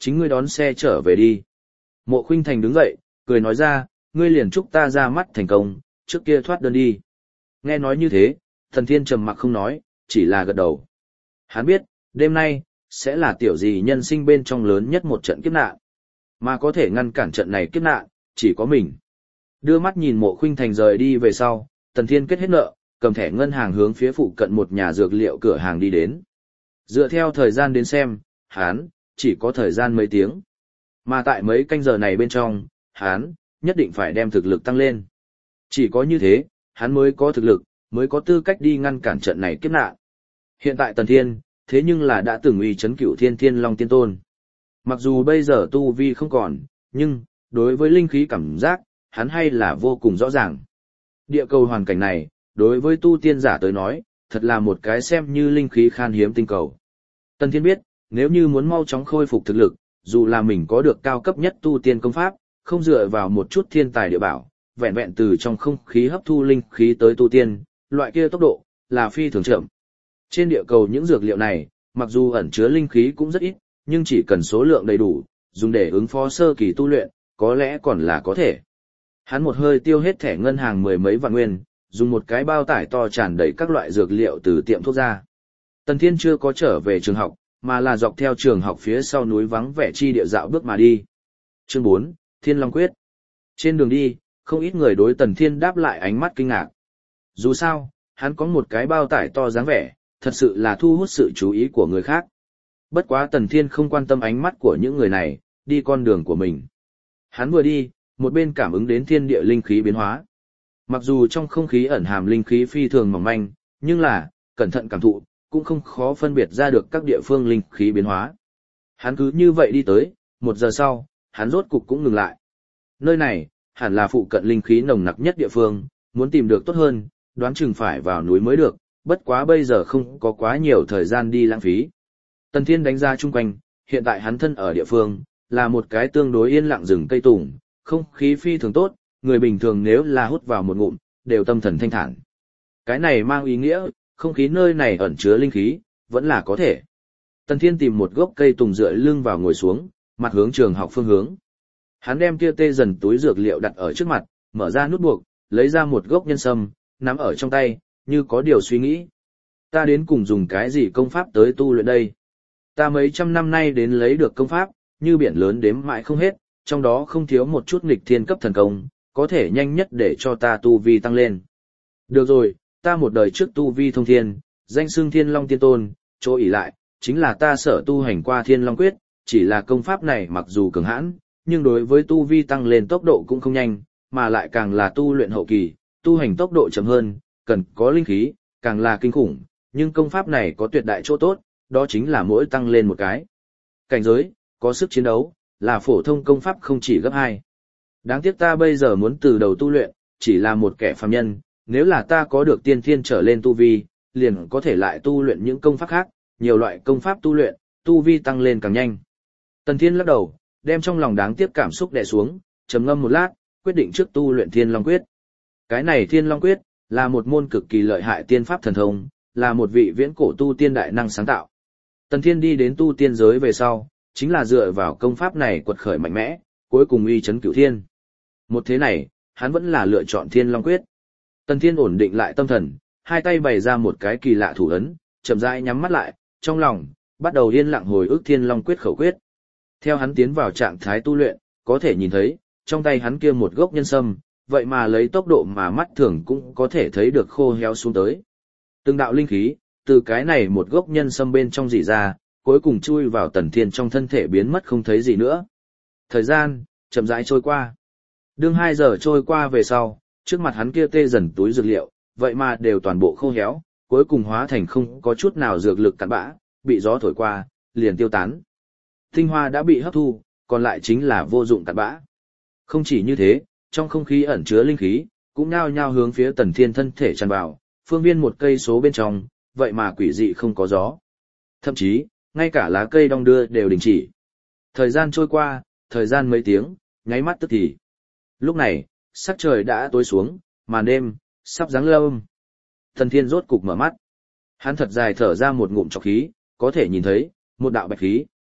chính ngươi đón xe trở về đi. Mộ Khuynh Thành đứng dậy, cười nói ra, ngươi liền chúc ta ra mắt thành công, trước kia thoát đơn đi. Nghe nói như thế, Tần Thiên trầm mặc không nói, chỉ là gật đầu. Hắn biết, đêm nay, sẽ là tiểu gì nhân sinh bên trong lớn nhất một trận kiếp nạn. Mà có thể ngăn cản trận này kiếp nạn, chỉ có mình. Đưa mắt nhìn Mộ Khuynh Thành rời đi về sau, Tần Thiên kết hết nợ, cầm thẻ ngân hàng hướng phía phụ cận một nhà dược liệu cửa hàng đi đến. Dựa theo thời gian đến xem, hắn chỉ có thời gian mấy tiếng. Mà tại mấy canh giờ này bên trong, hắn nhất định phải đem thực lực tăng lên. Chỉ có như thế, hắn mới có thực lực, mới có tư cách đi ngăn cản trận này kiếp nạn. Hiện tại Tần Thiên, thế nhưng là đã từng uy chấn cửu thiên thiên long tiên tôn. Mặc dù bây giờ tu vi không còn, nhưng, đối với linh khí cảm giác, hắn hay là vô cùng rõ ràng. Địa cầu hoàn cảnh này, đối với tu tiên giả tới nói, thật là một cái xem như linh khí khan hiếm tinh cầu. Tần Thiên biết, nếu như muốn mau chóng khôi phục thực lực, dù là mình có được cao cấp nhất tu tiên công pháp, không dựa vào một chút thiên tài địa bảo, vẹn vẹn từ trong không khí hấp thu linh khí tới tu tiên, loại kia tốc độ, là phi thường chậm. Trên địa cầu những dược liệu này, mặc dù ẩn chứa linh khí cũng rất ít, nhưng chỉ cần số lượng đầy đủ, dùng để ứng phó sơ kỳ tu luyện, có lẽ còn là có thể. Hắn một hơi tiêu hết thẻ ngân hàng mười mấy vạn nguyên, dùng một cái bao tải to tràn đầy các loại dược liệu từ tiệm thuốc ra. Tần Thiên chưa có trở về trường học, mà là dọc theo trường học phía sau núi vắng vẻ chi địa dạo bước mà đi. Chương bốn, Thiên Long Quyết. Trên đường đi, không ít người đối Tần Thiên đáp lại ánh mắt kinh ngạc. Dù sao, hắn có một cái bao tải to dáng vẻ, thật sự là thu hút sự chú ý của người khác. Bất quá Tần Thiên không quan tâm ánh mắt của những người này, đi con đường của mình. Hắn vừa đi, một bên cảm ứng đến thiên địa linh khí biến hóa. Mặc dù trong không khí ẩn hàm linh khí phi thường mỏng manh, nhưng là, cẩn thận cảm thụ, cũng không khó phân biệt ra được các địa phương linh khí biến hóa. Hắn cứ như vậy đi tới, một giờ sau, hắn rốt cục cũng ngừng lại. Nơi này, hẳn là phụ cận linh khí nồng nặc nhất địa phương, muốn tìm được tốt hơn, đoán chừng phải vào núi mới được, bất quá bây giờ không có quá nhiều thời gian đi lãng phí. Tần Thiên đánh ra chung quanh, hiện tại hắn thân ở địa phương, là một cái tương đối yên lặng rừng cây tùng, không khí phi thường tốt, người bình thường nếu là hút vào một ngụm, đều tâm thần thanh thản. Cái này mang ý nghĩa, không khí nơi này ẩn chứa linh khí, vẫn là có thể. Tần Thiên tìm một gốc cây tùng dựa lưng vào ngồi xuống, mặt hướng trường học phương hướng. Hắn đem kia tê dần túi dược liệu đặt ở trước mặt, mở ra nút buộc, lấy ra một gốc nhân sâm, nắm ở trong tay, như có điều suy nghĩ. Ta đến cùng dùng cái gì công pháp tới tu luyện đây? Ta mấy trăm năm nay đến lấy được công pháp, như biển lớn đếm mãi không hết, trong đó không thiếu một chút nghịch thiên cấp thần công, có thể nhanh nhất để cho ta tu vi tăng lên. Được rồi, ta một đời trước tu vi thông thiên, danh xưng Thiên Long Tiên Tôn, chỗ ỷ lại, chính là ta sở tu hành qua Thiên Long Quyết, chỉ là công pháp này mặc dù cường hãn, nhưng đối với tu vi tăng lên tốc độ cũng không nhanh, mà lại càng là tu luyện hậu kỳ, tu hành tốc độ chậm hơn, cần có linh khí, càng là kinh khủng, nhưng công pháp này có tuyệt đại chỗ tốt, đó chính là mỗi tăng lên một cái cảnh giới, có sức chiến đấu, là phổ thông công pháp không chỉ gấp hai. Đáng tiếc ta bây giờ muốn từ đầu tu luyện, chỉ là một kẻ phàm nhân, nếu là ta có được tiên thiên trở lên tu vi, liền có thể lại tu luyện những công pháp khác, nhiều loại công pháp tu luyện, tu vi tăng lên càng nhanh. Tần Thiên lắc đầu, đem trong lòng đáng tiếc cảm xúc đè xuống, trầm ngâm một lát, quyết định trước tu luyện Thiên Long Quyết. Cái này Thiên Long Quyết là một môn cực kỳ lợi hại tiên pháp thần thông, là một vị viễn cổ tu tiên đại năng sáng tạo. Tần Thiên đi đến tu tiên giới về sau, chính là dựa vào công pháp này quật khởi mạnh mẽ, cuối cùng uy chấn cửu thiên. Một thế này, hắn vẫn là lựa chọn Thiên Long Quyết. Tần Thiên ổn định lại tâm thần, hai tay bày ra một cái kỳ lạ thủ ấn, chậm rãi nhắm mắt lại, trong lòng bắt đầu yên lặng hồi ức Thiên Long Quyết khẩu quyết. Theo hắn tiến vào trạng thái tu luyện, có thể nhìn thấy, trong tay hắn kia một gốc nhân sâm, vậy mà lấy tốc độ mà mắt thường cũng có thể thấy được khô héo xuống tới. Từng đạo linh khí, từ cái này một gốc nhân sâm bên trong rỉ ra, cuối cùng chui vào Tần Thiên trong thân thể biến mất không thấy gì nữa. Thời gian chậm rãi trôi qua. Đương hai giờ trôi qua về sau, trước mặt hắn kia tê dần túi dược liệu, vậy mà đều toàn bộ khô héo, cuối cùng hóa thành không có chút nào dược lực cặn bã, bị gió thổi qua, liền tiêu tán. Tinh hoa đã bị hấp thu, còn lại chính là vô dụng cặn bã. Không chỉ như thế, trong không khí ẩn chứa linh khí, cũng nhao nhao hướng phía Tần Thiên thân thể tràn vào, phương viên một cây số bên trong, vậy mà quỷ dị không có gió. Thậm chí, ngay cả lá cây đong đưa đều đình chỉ. Thời gian trôi qua, thời gian mấy tiếng, nháy mắt tức thì. Lúc này, sắc trời đã tối xuống, màn đêm sắp giáng lâm. Tần Thiên rốt cục mở mắt. Hắn thật dài thở ra một ngụm trọc khí, có thể nhìn thấy một đạo bạch khí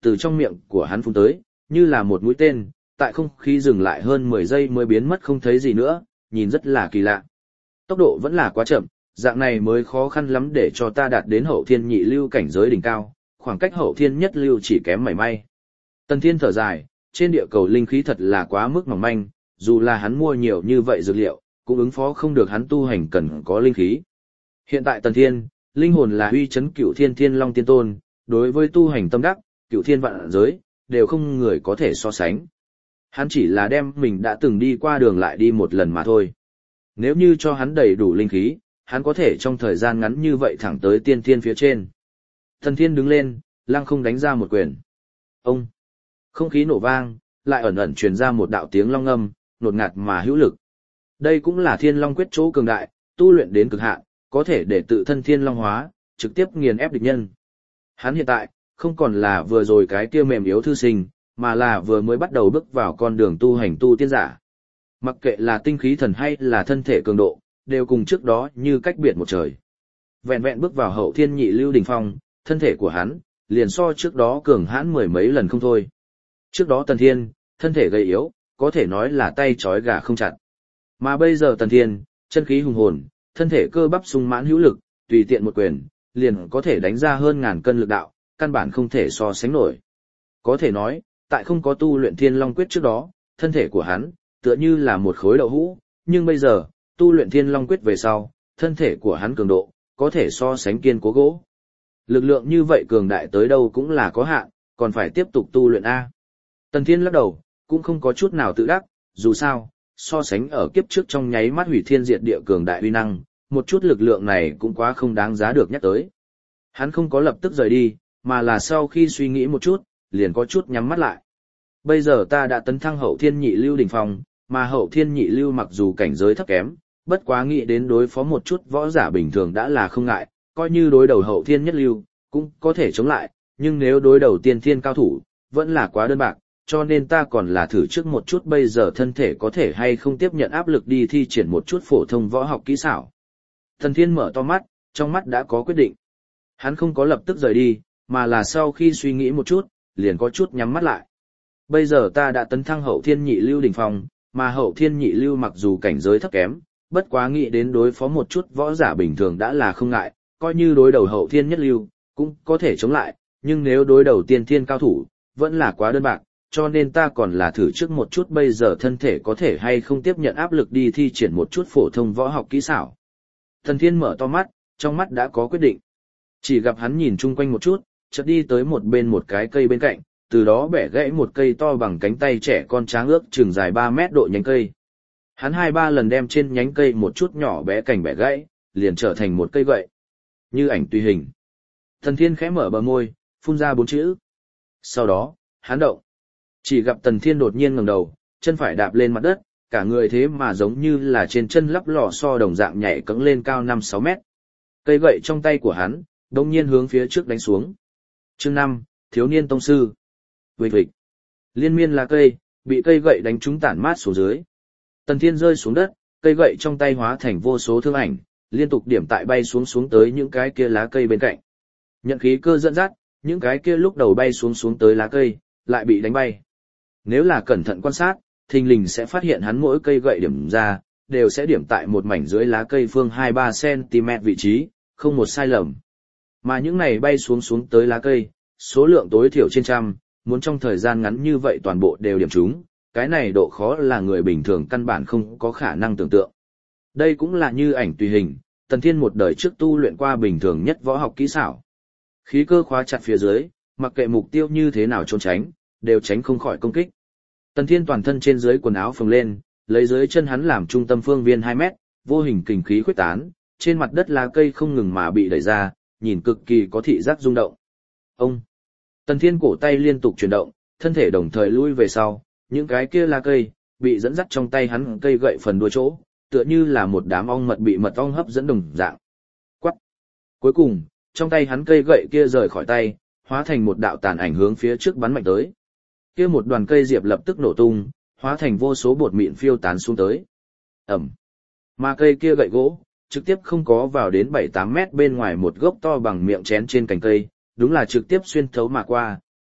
từ trong miệng của hắn phun tới, như là một mũi tên, tại không khí dừng lại hơn mười giây mới biến mất không thấy gì nữa, nhìn rất là kỳ lạ. Tốc độ vẫn là quá chậm, dạng này mới khó khăn lắm để cho ta đạt đến hậu thiên nhị lưu cảnh giới đỉnh cao, khoảng cách hậu thiên nhất lưu chỉ kém mảy may. Tần Thiên thở dài, trên địa cầu linh khí thật là quá mức mỏng manh, dù là hắn mua nhiều như vậy dược liệu, cũng ứng phó không được hắn tu hành cần có linh khí. Hiện tại Tần Thiên, linh hồn là uy chấn cửu thiên thiên long tiên tôn, đối với tu hành tâm đắc, cửu thiên vạn giới, đều không người có thể so sánh. Hắn chỉ là đem mình đã từng đi qua đường lại đi một lần mà thôi. Nếu như cho hắn đầy đủ linh khí, hắn có thể trong thời gian ngắn như vậy thẳng tới tiên thiên phía trên. Tần Thiên đứng lên, lăng không đánh ra một quyền. Ông! Không khí nổ vang, lại ẩn ẩn truyền ra một đạo tiếng long ngâm, nột ngạt mà hữu lực. Đây cũng là Thiên Long quyết chỗ cường đại, tu luyện đến cực hạn, có thể để tự thân thiên long hóa, trực tiếp nghiền ép địch nhân. Hắn hiện tại, không còn là vừa rồi cái kia mềm yếu thư sinh, mà là vừa mới bắt đầu bước vào con đường tu hành tu tiên giả. Mặc kệ là tinh khí thần hay là thân thể cường độ, đều cùng trước đó như cách biệt một trời. Vẹn vẹn bước vào hậu thiên nhị lưu đỉnh phong, thân thể của hắn, liền so trước đó cường hãn mười mấy lần không thôi. Trước đó Tần Thiên, thân thể gầy yếu, có thể nói là tay trói gà không chặt. Mà bây giờ Tần Thiên, chân khí hùng hồn, thân thể cơ bắp sung mãn hữu lực, tùy tiện một quyền, liền có thể đánh ra hơn ngàn cân lực đạo, căn bản không thể so sánh nổi. Có thể nói, tại không có tu luyện Thiên Long quyết trước đó, thân thể của hắn, tựa như là một khối đậu hũ, nhưng bây giờ, tu luyện Thiên Long quyết về sau, thân thể của hắn cường độ, có thể so sánh kiên cố gỗ. Lực lượng như vậy cường đại tới đâu cũng là có hạn, còn phải tiếp tục tu luyện A. Tần Thiên lắc đầu, cũng không có chút nào tự đắc, dù sao, so sánh ở kiếp trước trong nháy mắt hủy thiên diệt địa cường đại uy năng, một chút lực lượng này cũng quá không đáng giá được nhắc tới. Hắn không có lập tức rời đi, mà là sau khi suy nghĩ một chút, liền có chút nhắm mắt lại. Bây giờ ta đã tấn thăng hậu thiên nhị lưu đỉnh phong, mà hậu thiên nhị lưu mặc dù cảnh giới thấp kém, bất quá nghĩ đến đối phó một chút võ giả bình thường đã là không ngại, coi như đối đầu hậu thiên nhất lưu, cũng có thể chống lại, nhưng nếu đối đầu tiên thiên cao thủ, vẫn là quá đơn bạc, cho nên ta còn là thử trước một chút bây giờ thân thể có thể hay không tiếp nhận áp lực đi thi triển một chút phổ thông võ học kỹ xảo. Tần Thiên mở to mắt, trong mắt đã có quyết định. Hắn không có lập tức rời đi, mà là sau khi suy nghĩ một chút, liền có chút nhắm mắt lại. Bây giờ ta đã tấn thăng hậu thiên nhị lưu đỉnh phong, mà hậu thiên nhị lưu mặc dù cảnh giới thấp kém, bất quá nghĩ đến đối phó một chút võ giả bình thường đã là không ngại, coi như đối đầu hậu thiên nhất lưu, cũng có thể chống lại, nhưng nếu đối đầu tiên thiên cao thủ, vẫn là quá đơn bạc, cho nên ta còn là thử trước một chút bây giờ thân thể có thể hay không tiếp nhận áp lực đi thi triển một chút phổ thông võ học kỹ xảo. Tần Thiên mở to mắt, trong mắt đã có quyết định. Chỉ gặp hắn nhìn chung quanh một chút, chợt đi tới một bên một cái cây bên cạnh, từ đó bẻ gãy một cây to bằng cánh tay trẻ con tráng ước chừng dài ba mét độ nhánh cây. Hắn hai ba lần đem trên nhánh cây một chút nhỏ bé cành bẻ gãy, liền trở thành một cây gậy. Như ảnh tùy hình. Tần Thiên khẽ mở bờ môi, phun ra bốn chữ. Sau đó, hắn động. Chỉ gặp Tần Thiên đột nhiên ngẩng đầu, chân phải đạp lên mặt đất, cả người thế mà giống như là trên chân lắp lò xo đồng dạng nhảy cẫng lên cao năm sáu mét. Cây gậy trong tay của hắn, đột nhiên hướng phía trước đánh xuống. Chương năm, thiếu niên tông sư. Vịch vịch. Liên miên là cây, bị cây gậy đánh trúng tản mát xuống dưới. Tần Thiên rơi xuống đất, cây gậy trong tay hóa thành vô số thương ảnh, liên tục điểm tại bay xuống xuống tới những cái kia lá cây bên cạnh. Nhận khí cơ dẫn dắt, những cái kia lúc đầu bay xuống xuống tới lá cây, lại bị đánh bay. Nếu là cẩn thận quan sát, thình lình sẽ phát hiện hắn mỗi cây gậy điểm ra, đều sẽ điểm tại một mảnh dưới lá cây phương hai ba xăng-ti-mét vị trí, không một sai lầm. Mà những này bay xuống xuống tới lá cây, số lượng tối thiểu trên trăm, muốn trong thời gian ngắn như vậy toàn bộ đều điểm trúng, cái này độ khó là người bình thường căn bản không có khả năng tưởng tượng. Đây cũng là như ảnh tùy hình, Tần Thiên một đời trước tu luyện qua bình thường nhất võ học kỹ xảo. Khí cơ khóa chặt phía dưới, mặc kệ mục tiêu như thế nào trốn tránh, đều tránh không khỏi công kích. Tần Thiên toàn thân trên dưới quần áo phồng lên, lấy dưới chân hắn làm trung tâm phương viên hai mét, vô hình kình khí khuếch tán, trên mặt đất lá cây không ngừng mà bị đẩy ra, nhìn cực kỳ có thị giác rung động. Ông! Tần Thiên cổ tay liên tục chuyển động, thân thể đồng thời lui về sau, những cái kia lá cây, bị dẫn dắt trong tay hắn cây gậy phần đuôi chỗ, tựa như là một đám ong mật bị mật ong hấp dẫn đồng dạng. Quắc! Cuối cùng, trong tay hắn cây gậy kia rời khỏi tay, hóa thành một đạo tàn ảnh hướng phía trước bắn mạnh tới. Kia một đoàn cây diệp lập tức nổ tung, hóa thành vô số bột mịn phiêu tán xuống tới. Ẩm. Mà cây kia gậy gỗ, trực tiếp không có vào đến bảy tám mét bên ngoài một gốc to bằng miệng chén trên cành cây, đúng là trực tiếp xuyên thấu mà qua,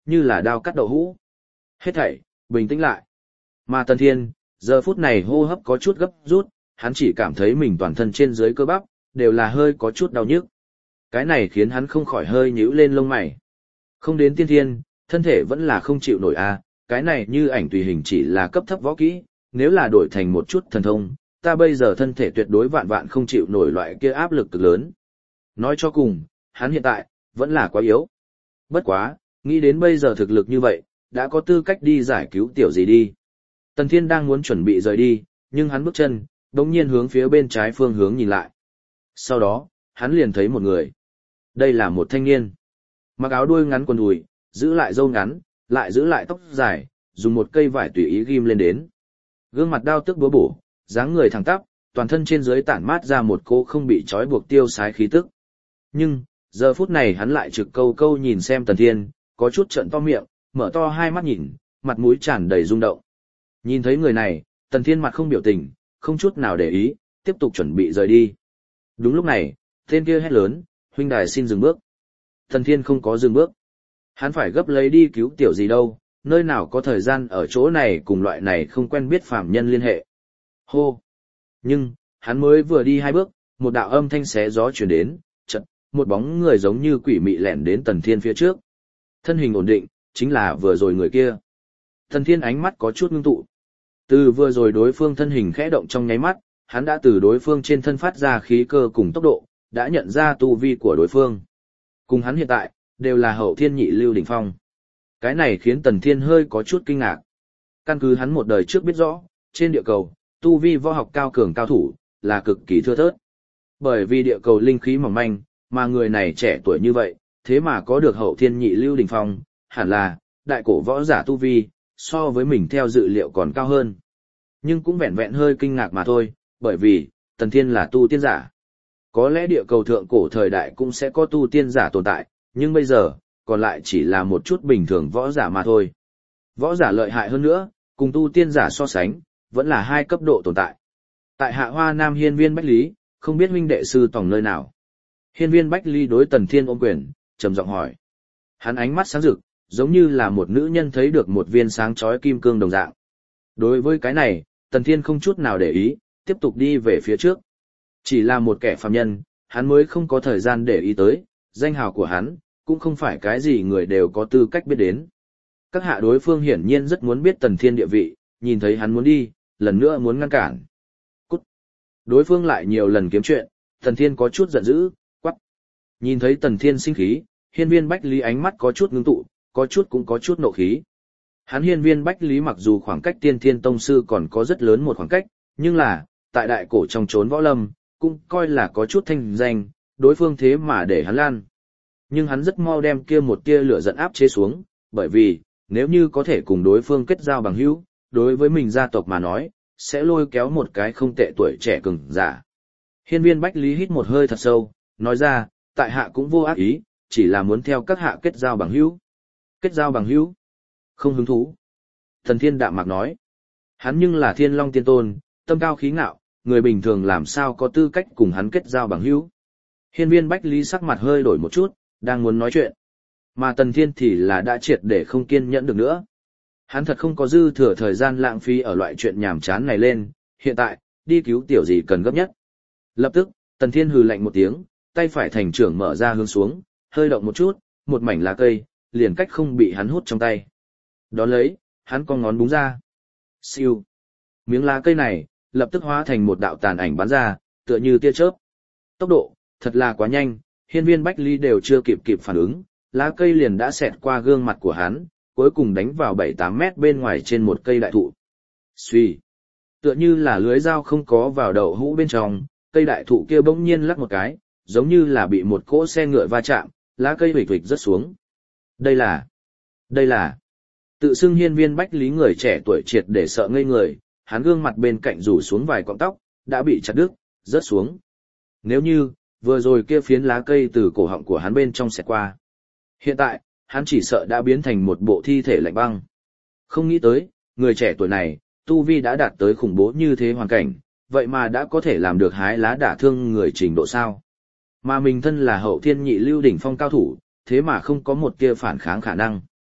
như là đao cắt đậu hũ. Hết thảy, bình tĩnh lại. Mà Tần Thiên, giờ phút này hô hấp có chút gấp rút, hắn chỉ cảm thấy mình toàn thân trên dưới cơ bắp, đều là hơi có chút đau nhức. Cái này khiến hắn không khỏi hơi nhíu lên lông mày. Không đến tiên thiên, thân thể vẫn là không chịu nổi a, cái này như ảnh tùy hình chỉ là cấp thấp võ kỹ, nếu là đổi thành một chút thần thông, ta bây giờ thân thể tuyệt đối vạn vạn không chịu nổi loại kia áp lực cực lớn. Nói cho cùng, hắn hiện tại, vẫn là quá yếu. Bất quá, nghĩ đến bây giờ thực lực như vậy, đã có tư cách đi giải cứu tiểu gì đi. Tần Thiên đang muốn chuẩn bị rời đi, nhưng hắn bước chân, đống nhiên hướng phía bên trái phương hướng nhìn lại. Sau đó, hắn liền thấy một người. Đây là một thanh niên. Mặc áo đuôi ngắn quần đùi, giữ lại râu ngắn, lại giữ lại tóc dài, dùng một cây vải tùy ý ghim lên đến. Gương mặt đao tức búa bổ, dáng người thẳng tắp, toàn thân trên dưới tản mát ra một cỗ không bị trói buộc tiêu sái khí tức. Nhưng, giờ phút này hắn lại trực câu câu nhìn xem Tần Thiên, có chút trợn to miệng, mở to hai mắt nhìn, mặt mũi tràn đầy rung động. Nhìn thấy người này, Tần Thiên mặt không biểu tình, không chút nào để ý, tiếp tục chuẩn bị rời đi. Đúng lúc này, tên kia hét lớn, huynh đài xin dừng bước. Tần Thiên không có dừng bước. Hắn phải gấp lấy đi cứu tiểu gì đâu, nơi nào có thời gian ở chỗ này cùng loại này không quen biết phàm nhân liên hệ. Hô! Nhưng, hắn mới vừa đi hai bước, một đạo âm thanh xé gió chuyển đến, chợt, một bóng người giống như quỷ mị lẻn đến Tần Thiên phía trước. Thân hình ổn định, chính là vừa rồi người kia. Tần Thiên ánh mắt có chút ngưng tụ. Từ vừa rồi đối phương thân hình khẽ động trong nháy mắt, hắn đã từ đối phương trên thân phát ra khí cơ cùng tốc độ, đã nhận ra tu vi của đối phương. Cùng hắn hiện tại, đều là hậu thiên nhị lưu đỉnh phong. Cái này khiến Tần Thiên hơi có chút kinh ngạc. Căn cứ hắn một đời trước biết rõ, trên địa cầu, tu vi võ học cao cường cao thủ, là cực kỳ thưa thớt. Bởi vì địa cầu linh khí mỏng manh, mà người này trẻ tuổi như vậy, thế mà có được hậu thiên nhị lưu đỉnh phong, hẳn là, đại cổ võ giả tu vi, so với mình theo dự liệu còn cao hơn. Nhưng cũng vẹn vẹn hơi kinh ngạc mà thôi, bởi vì, Tần Thiên là tu tiên giả. Có lẽ địa cầu thượng cổ thời đại cũng sẽ có tu tiên giả tồn tại, nhưng bây giờ, còn lại chỉ là một chút bình thường võ giả mà thôi. Võ giả lợi hại hơn nữa, cùng tu tiên giả so sánh, vẫn là hai cấp độ tồn tại. Tại Hạ Hoa Nam Hiên Viên Bách Lý, không biết huynh đệ sư tòng nơi nào. Hiên Viên Bách Lý đối Tần Thiên ôm quyền, trầm giọng hỏi. Hắn ánh mắt sáng rực, giống như là một nữ nhân thấy được một viên sáng chói kim cương đồng dạng. Đối với cái này, Tần Thiên không chút nào để ý, tiếp tục đi về phía trước. Chỉ là một kẻ phàm nhân, hắn mới không có thời gian để ý tới, danh hào của hắn, cũng không phải cái gì người đều có tư cách biết đến. Các hạ đối phương hiển nhiên rất muốn biết Tần Thiên địa vị, nhìn thấy hắn muốn đi, lần nữa muốn ngăn cản. Cút! Đối phương lại nhiều lần kiếm chuyện, Tần Thiên có chút giận dữ, quắc. Nhìn thấy Tần Thiên sinh khí, Hiên Viên Bách Lý ánh mắt có chút ngưng tụ, có chút cũng có chút nộ khí. Hắn Hiên Viên Bách Lý mặc dù khoảng cách Tiên Thiên Tông Sư còn có rất lớn một khoảng cách, nhưng là, tại đại cổ trong chốn võ lâm, cũng coi là có chút thanh danh, đối phương thế mà để hắn lan. Nhưng hắn rất mau đem kia một tia lửa giận áp chế xuống, bởi vì, nếu như có thể cùng đối phương kết giao bằng hữu, đối với mình gia tộc mà nói, sẽ lôi kéo một cái không tệ tuổi trẻ cường giả. Hiên Viên Bách Lý hít một hơi thật sâu, nói ra, tại hạ cũng vô ác ý, chỉ là muốn theo các hạ kết giao bằng hữu. Kết giao bằng hữu? Không hứng thú. Thần Thiên đạm mạc nói, hắn nhưng là Thiên Long Tiên Tôn, tâm cao khí ngạo, người bình thường làm sao có tư cách cùng hắn kết giao bằng hữu. Hiên Viên Bách Lý sắc mặt hơi đổi một chút, đang muốn nói chuyện. Mà Tần Thiên thì là đã triệt để không kiên nhẫn được nữa. Hắn thật không có dư thừa thời gian lãng phí ở loại chuyện nhảm chán này lên, hiện tại, đi cứu tiểu gì cần gấp nhất. Lập tức, Tần Thiên hừ lạnh một tiếng, tay phải thành trưởng mở ra hướng xuống, hơi động một chút, một mảnh lá cây, liền cách không bị hắn hút trong tay. Đón lấy, hắn con ngón búng ra. Siêu. Miếng lá cây này, lập tức hóa thành một đạo tàn ảnh bắn ra, tựa như tia chớp. Tốc độ, thật là quá nhanh, Hiên Viên Bách Lý đều chưa kịp kịp phản ứng, lá cây liền đã xẹt qua gương mặt của hắn, cuối cùng đánh vào bảy tám mét bên ngoài trên một cây đại thụ. Xuy. Tựa như là lưới dao không có vào đậu hũ bên trong, cây đại thụ kia bỗng nhiên lắc một cái, giống như là bị một cỗ xe ngựa va chạm, lá cây huỵch huỵch rớt xuống. Đây là... Đây là... Tự xưng Hiên Viên Bách Lý người trẻ tuổi triệt để sợ ngây người, hắn gương mặt bên cạnh rủ xuống vài cọng tóc, đã bị chặt đứt, rớt xuống. Nếu như, vừa rồi kia phiến lá cây từ cổ họng của hắn bên trong xẹt qua. Hiện tại, hắn chỉ sợ đã biến thành một bộ thi thể lạnh băng. Không nghĩ tới, người trẻ tuổi này, tu vi đã đạt tới khủng bố như thế hoàn cảnh, vậy mà đã có thể làm được hái lá đả thương người trình độ sao. Mà mình thân là hậu thiên nhị lưu đỉnh phong cao thủ, thế mà không có một tia phản kháng khả năng.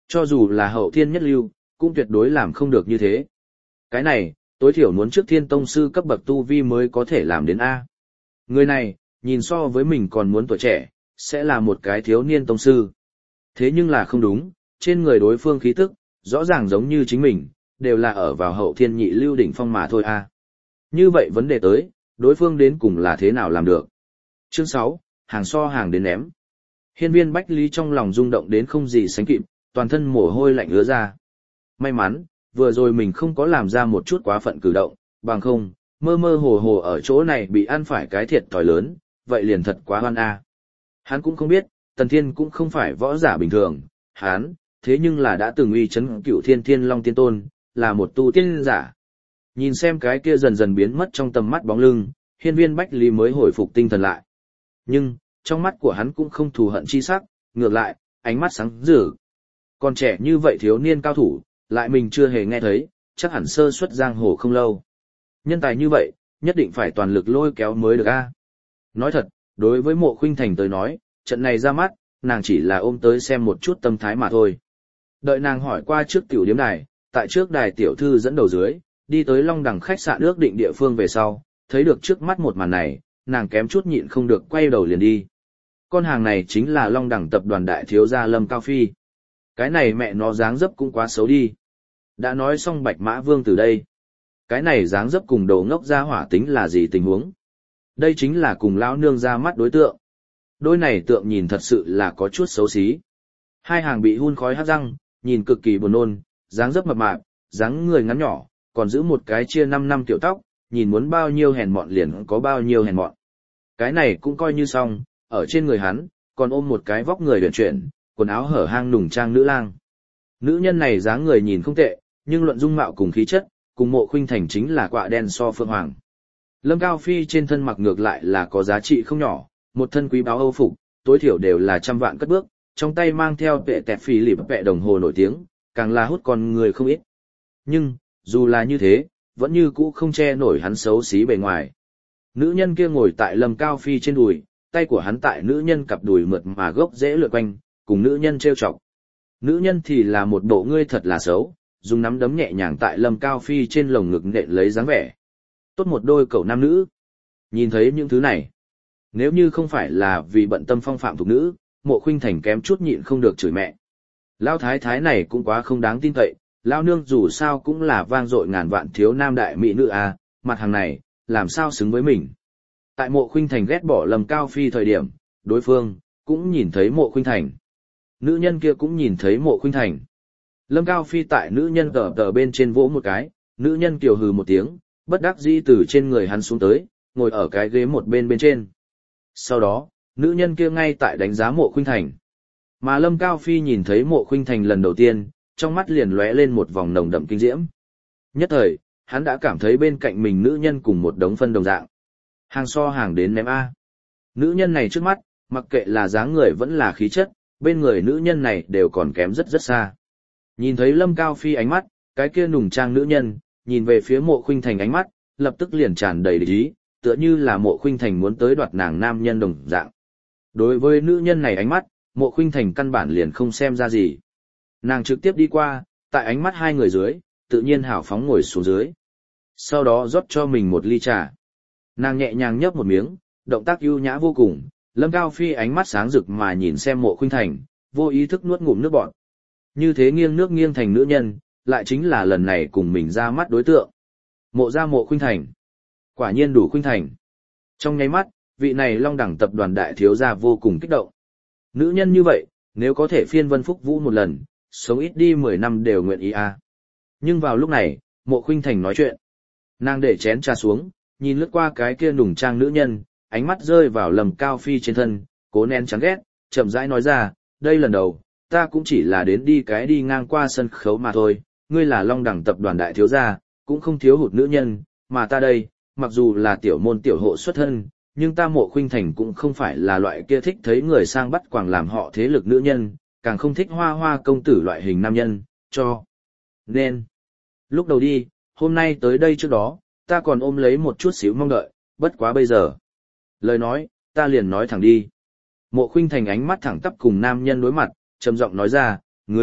Cho dù là hậu thiên nhất lưu, cũng tuyệt đối làm không được như thế. Cái này, tối thiểu muốn trước thiên tông sư cấp bậc tu vi mới có thể làm đến A. Người này, nhìn so với mình còn muốn tuổi trẻ, sẽ là một cái thiếu niên tông sư. Thế nhưng là không đúng, trên người đối phương khí tức, rõ ràng giống như chính mình, đều là ở vào hậu thiên nhị lưu đỉnh phong mà thôi A. Như vậy vấn đề tới, đối phương đến cùng là thế nào làm được? Chương sáu, hàng so hàng đến ném. Hiên Viên Bách Lý trong lòng rung động đến không gì sánh kịp, toàn thân mồ hôi lạnh ứa ra. May mắn, vừa rồi mình không có làm ra một chút quá phận cử động, bằng không, mơ mơ hồ hồ ở chỗ này bị ăn phải cái thiệt thòi lớn, vậy liền thật quá hoan a. Hắn cũng không biết, Tần Thiên cũng không phải võ giả bình thường, hắn, thế nhưng là đã từng uy chấn Cửu Thiên Thiên Long Tiên Tôn, là một tu tiên giả. Nhìn xem cái kia dần dần biến mất trong tầm mắt bóng lưng, Hiên Viên Bách Lý mới hồi phục tinh thần lại. Nhưng, trong mắt của hắn cũng không thù hận chi sắc, ngược lại, ánh mắt sáng rực. Còn trẻ như vậy thiếu niên cao thủ, lại mình chưa hề nghe thấy, chắc hẳn sơ xuất giang hồ không lâu. Nhân tài như vậy, nhất định phải toàn lực lôi kéo mới được a. Nói thật, đối với Mộ Khuynh Thành tới nói, trận này ra mắt, nàng chỉ là ôm tới xem một chút tâm thái mà thôi. Đợi nàng hỏi qua trước tiểu điếm đài, tại trước đài tiểu thư dẫn đầu dưới, đi tới Long Đằng khách sạn ước định địa phương về sau, thấy được trước mắt một màn này, nàng kém chút nhịn không được quay đầu liền đi. Con hàng này chính là Long Đằng tập đoàn đại thiếu gia Lâm Cao Phi. Cái này mẹ nó dáng dấp cũng quá xấu đi. Đã nói xong Bạch Mã Vương từ đây. Cái này dáng dấp cùng đầu ngốc ra hỏa tính là gì tình huống? Đây chính là cùng lão nương ra mắt đối tượng. Đôi này tượng nhìn thật sự là có chút xấu xí. Hai hàng bị hun khói hắc răng, nhìn cực kỳ buồn nôn, dáng dấp mập mạp, dáng người ngắn nhỏ, còn giữ một cái chia năm năm tiểu tóc, nhìn muốn bao nhiêu hèn mọn liền có bao nhiêu hèn mọn. Cái này cũng coi như xong, ở trên người hắn, còn ôm một cái vóc người huyền chuyển, quần áo hở hang nùng trang nữ lang. Nữ nhân này dáng người nhìn không tệ, nhưng luận dung mạo cùng khí chất, cùng Mộ Khuynh Thành chính là quạ đen so phượng hoàng. Lâm Cao Phi trên thân mặc ngược lại là có giá trị không nhỏ, một thân quý báu Âu phục, tối thiểu đều là trăm vạn cất bước, trong tay mang theo vệ tẹt phì lịp vệ đồng hồ nổi tiếng, càng là hút con người không ít. Nhưng, dù là như thế, vẫn như cũ không che nổi hắn xấu xí bề ngoài. Nữ nhân kia ngồi tại Lâm Cao Phi trên đùi, tay của hắn tại nữ nhân cặp đùi mượt mà gốc dễ lượn quanh, cùng nữ nhân trêu chọc. Nữ nhân thì là một bộ ngươi thật là xấu, dùng nắm đấm nhẹ nhàng tại Lâm Cao Phi trên lồng ngực nện lấy dáng vẻ. Tốt một đôi cậu nam nữ. Nhìn thấy những thứ này, nếu như không phải là vì bận tâm phong phạm thuộc nữ, Mộ Khuynh Thành kém chút nhịn không được chửi mẹ. Lão thái thái này cũng quá không đáng tin cậy, lão nương dù sao cũng là vang dội ngàn vạn thiếu nam đại mỹ nữ à, mặt hàng này, làm sao xứng với mình. Tại Mộ Khuynh Thành ghét bỏ Lâm Cao Phi thời điểm, đối phương, cũng nhìn thấy Mộ Khuynh Thành. Nữ nhân kia cũng nhìn thấy Mộ Khuynh Thành. Lâm Cao Phi tại nữ nhân tờ tờ bên trên vỗ một cái, nữ nhân kiều hừ một tiếng, bất đắc dĩ từ trên người hắn xuống tới, ngồi ở cái ghế một bên bên trên. Sau đó, nữ nhân kia ngay tại đánh giá Mộ Khuynh Thành. Mà Lâm Cao Phi nhìn thấy Mộ Khuynh Thành lần đầu tiên, trong mắt liền lóe lên một vòng nồng đậm kinh diễm. Nhất thời, hắn đã cảm thấy bên cạnh mình nữ nhân cùng một đống phân đồng dạng. Hàng so hàng đến ném A. Nữ nhân này trước mắt, mặc kệ là dáng người vẫn là khí chất, bên người nữ nhân này đều còn kém rất rất xa. Nhìn thấy Lâm Cao Phi ánh mắt, cái kia nùng trang nữ nhân, nhìn về phía Mộ Khuynh Thành ánh mắt, lập tức liền tràn đầy địch ý, tựa như là Mộ Khuynh Thành muốn tới đoạt nàng nam nhân đồng dạng. Đối với nữ nhân này ánh mắt, Mộ Khuynh Thành căn bản liền không xem ra gì. Nàng trực tiếp đi qua, tại ánh mắt hai người dưới, tự nhiên hào phóng ngồi xuống dưới. Sau đó rót cho mình một ly trà. Nàng nhẹ nhàng nhấp một miếng, động tác ưu nhã vô cùng, Lâm Cao Phi ánh mắt sáng rực mà nhìn xem Mộ Khuynh Thành, vô ý thức nuốt ngụm nước bọt. Như thế nghiêng nước nghiêng thành nữ nhân, lại chính là lần này cùng mình ra mắt đối tượng. Mộ ra Mộ Khuynh Thành. Quả nhiên đủ khuynh thành. Trong nháy mắt, vị này Long Đẳng tập đoàn đại thiếu gia vô cùng kích động. Nữ nhân như vậy, nếu có thể phiên vân phúc vũ một lần, sống ít đi mười năm đều nguyện ý a. Nhưng vào lúc này, Mộ Khuynh Thành nói chuyện. Nàng để chén trà xuống, nhìn lướt qua cái kia nùng trang nữ nhân, ánh mắt rơi vào Lâm Cao Phi trên thân, cố nén chán ghét, chậm rãi nói ra, đây lần đầu, ta cũng chỉ là đến đi cái đi ngang qua sân khấu mà thôi, ngươi là Long Đẳng tập đoàn đại thiếu gia, cũng không thiếu hụt nữ nhân, mà ta đây, mặc dù là tiểu môn tiểu hộ xuất thân, nhưng ta Mộ Khuynh Thành cũng không phải là loại kia thích thấy người sang bắt quàng làm họ thế lực nữ nhân, càng không thích hoa hoa công tử loại hình nam nhân, cho. Nên, lúc đầu đi, hôm nay tới đây trước đó, ta còn ôm lấy một chút xíu mong đợi, bất quá bây giờ. Lời nói, ta liền nói thẳng đi. Mộ Khuynh Thành ánh mắt thẳng tắp cùng nam nhân đối mặt, trầm giọng nói ra, ngươi,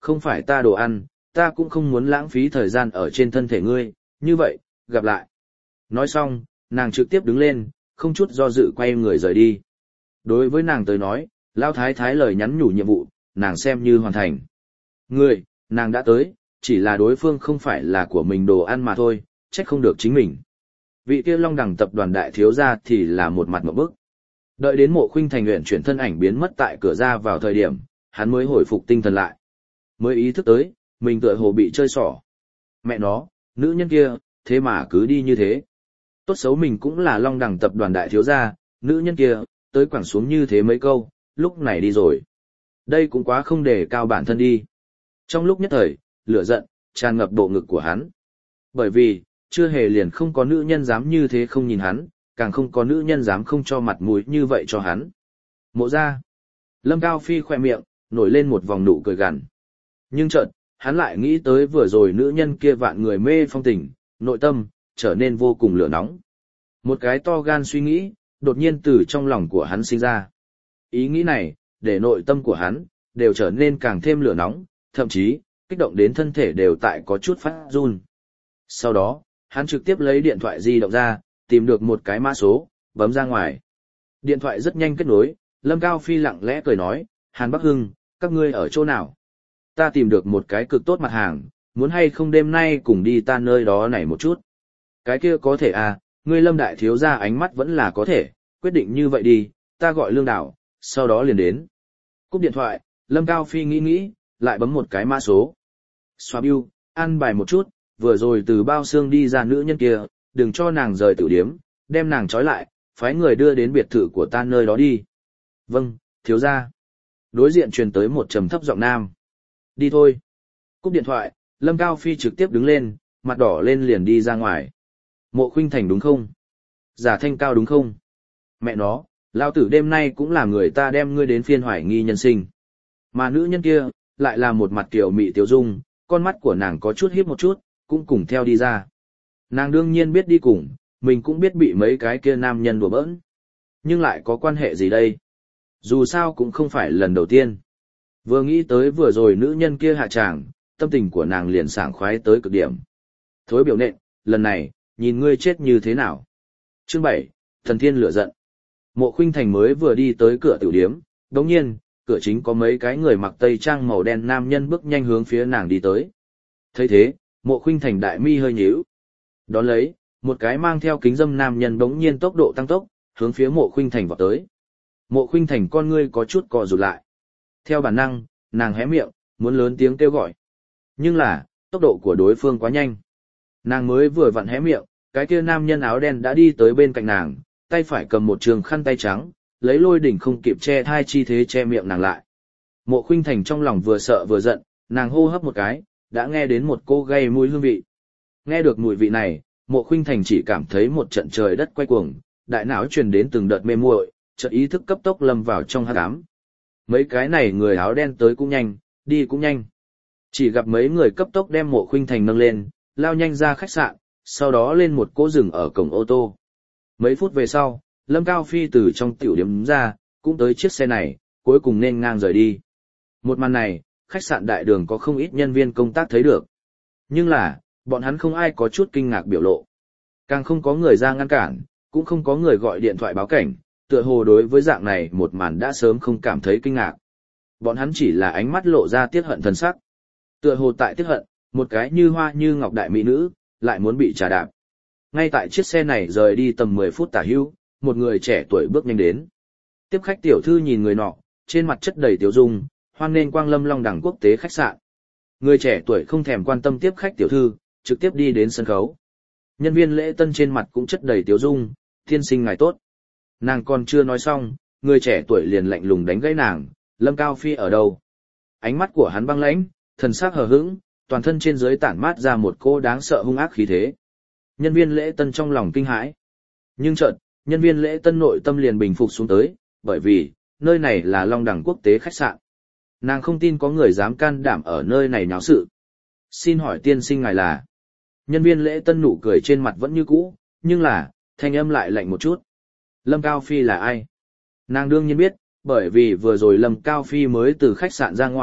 không phải ta đồ ăn, ta cũng không muốn lãng phí thời gian ở trên thân thể ngươi, như vậy, gặp lại. Nói xong, nàng trực tiếp đứng lên, không chút do dự quay người rời đi. Đối với nàng tới nói, Lao Thái Thái lời nhắn nhủ nhiệm vụ, nàng xem như hoàn thành. Người, nàng đã tới, chỉ là đối phương không phải là của mình đồ ăn mà thôi, trách không được chính mình. Vị kia Long Đằng tập đoàn đại thiếu gia thì là một mặt ngộp bức. Đợi đến Mộ Khuynh Thành luyện chuyển thân ảnh biến mất tại cửa ra vào thời điểm, hắn mới hồi phục tinh thần lại. Mới ý thức tới, mình tựa hồ bị chơi xỏ. Mẹ nó, nữ nhân kia, thế mà cứ đi như thế. Tốt xấu mình cũng là Long Đằng tập đoàn đại thiếu gia, nữ nhân kia, tới quẳng xuống như thế mấy câu, lúc này đi rồi. Đây cũng quá không để cao bản thân đi. Trong lúc nhất thời, lửa giận, tràn ngập bộ ngực của hắn. Bởi vì, chưa hề liền không có nữ nhân dám như thế không nhìn hắn, càng không có nữ nhân dám không cho mặt mũi như vậy cho hắn. Mộ ra. Lâm Cao Phi khoe miệng, nổi lên một vòng nụ cười gằn. Nhưng chợt, hắn lại nghĩ tới vừa rồi nữ nhân kia vạn người mê phong tình, nội tâm, trở nên vô cùng lửa nóng. Một cái to gan suy nghĩ, đột nhiên từ trong lòng của hắn sinh ra. Ý nghĩ này, để nội tâm của hắn, đều trở nên càng thêm lửa nóng, thậm chí, kích động đến thân thể đều tại có chút phát run. Sau đó, hắn trực tiếp lấy điện thoại di động ra, tìm được một cái mã số, bấm ra ngoài. Điện thoại rất nhanh kết nối, Lâm Cao Phi lặng lẽ cười nói, Hàn Bắc Hưng, các ngươi ở chỗ nào? Ta tìm được một cái cực tốt mặt hàng, muốn hay không đêm nay cùng đi ta nơi đó này một chút. Cái kia có thể à, ngươi Lâm đại thiếu gia ánh mắt vẫn là có thể, quyết định như vậy đi, ta gọi Lương Đảo, sau đó liền đến. Cúp điện thoại, Lâm Cao Phi nghĩ nghĩ, lại bấm một cái mã số. Xóa bưu, ăn bài một chút, vừa rồi từ bao xương đi ra nữ nhân kia, đừng cho nàng rời tử điếm, đem nàng trói lại, phái người đưa đến biệt thự của ta nơi đó đi. Vâng, thiếu gia. Đối diện truyền tới một trầm thấp giọng nam. Đi thôi. Cúp điện thoại, Lâm Cao Phi trực tiếp đứng lên, mặt đỏ lên liền đi ra ngoài. Mộ Khuynh Thành đúng không? Giả Thanh Cao đúng không? Mẹ nó, lao tử đêm nay cũng là người ta đem ngươi đến phiên hoài nghi nhân sinh. Mà nữ nhân kia, lại là một mặt kiểu mị tiểu dung, con mắt của nàng có chút hiếp một chút, cũng cùng theo đi ra. Nàng đương nhiên biết đi cùng, mình cũng biết bị mấy cái kia nam nhân đùa bỡn. Nhưng lại có quan hệ gì đây? Dù sao cũng không phải lần đầu tiên. Vừa nghĩ tới vừa rồi nữ nhân kia hạ tràng, tâm tình của nàng liền sảng khoái tới cực điểm. Thối biểu nện, lần này, nhìn ngươi chết như thế nào? Chương bảy, Thần Thiên lửa giận. Mộ Khuynh Thành mới vừa đi tới cửa tiểu điếm, đồng nhiên, cửa chính có mấy cái người mặc tây trang màu đen nam nhân bước nhanh hướng phía nàng đi tới. Thấy thế, Mộ Khuynh Thành đại mi hơi nhíu. Đón lấy, một cái mang theo kính dâm nam nhân bỗng nhiên tốc độ tăng tốc, hướng phía Mộ Khuynh Thành vọt tới. Mộ Khuynh Thành con ngươi có chút co rụt lại. Theo bản năng, nàng hé miệng, muốn lớn tiếng kêu gọi. Nhưng là, tốc độ của đối phương quá nhanh. Nàng mới vừa vặn hé miệng, cái kia nam nhân áo đen đã đi tới bên cạnh nàng, tay phải cầm một trường khăn tay trắng, lấy lôi đỉnh không kịp che thai chi thế che miệng nàng lại. Mộ Khuynh Thành trong lòng vừa sợ vừa giận, nàng hô hấp một cái, đã nghe đến một cô gây mùi hương vị. Nghe được mùi vị này, Mộ Khuynh Thành chỉ cảm thấy một trận trời đất quay cuồng, đại não truyền đến từng đợt mê muội, chợt ý thức cấp tốc lâm vào trong hắc ám. Mấy cái này người áo đen tới cũng nhanh, đi cũng nhanh. Chỉ gặp mấy người cấp tốc đem Mộ Khuynh Thành nâng lên, lao nhanh ra khách sạn, sau đó lên một cỗ rừng ở cổng ô tô. Mấy phút về sau, Lâm Cao Phi từ trong tiểu điểm ra, cũng tới chiếc xe này, cuối cùng nên ngang rời đi. Một màn này, khách sạn đại đường có không ít nhân viên công tác thấy được. Nhưng là, bọn hắn không ai có chút kinh ngạc biểu lộ. Càng không có người ra ngăn cản, cũng không có người gọi điện thoại báo cảnh, tựa hồ đối với dạng này một màn đã sớm không cảm thấy kinh ngạc. Bọn hắn chỉ là ánh mắt lộ ra tiếc hận thần sắc. Tựa hồ tại tiếc hận, một cái như hoa như ngọc đại mỹ nữ, lại muốn bị trà đạp. Ngay tại chiếc xe này rời đi tầm mười phút tả hữu, một người trẻ tuổi bước nhanh đến. Tiếp khách tiểu thư nhìn người nọ, trên mặt chất đầy tiểu dung, hoan nghênh Quang Lâm Long Đằng quốc tế khách sạn. Người trẻ tuổi không thèm quan tâm tiếp khách tiểu thư, trực tiếp đi đến sân khấu. Nhân viên lễ tân trên mặt cũng chất đầy tiểu dung, thiên sinh ngài tốt. Nàng còn chưa nói xong, người trẻ tuổi liền lạnh lùng đánh gãy nàng, Lâm Cao Phi ở đâu? Ánh mắt của hắn băng lãnh, thần sắc hờ hững, toàn thân trên dưới tản mát ra một cô đáng sợ hung ác khí thế. Nhân viên lễ tân trong lòng kinh hãi. Nhưng chợt, nhân viên lễ tân nội tâm liền bình phục xuống tới, bởi vì, nơi này là Long Đằng quốc tế khách sạn. Nàng không tin có người dám can đảm ở nơi này nháo sự. Xin hỏi tiên sinh ngài là? Nhân viên lễ tân nụ cười trên mặt vẫn như cũ, nhưng là, thanh âm lại lạnh một chút. Lâm Cao Phi là ai? Nàng đương nhiên biết, bởi vì vừa rồi Lâm Cao Phi mới từ khách sạn ra ngoài,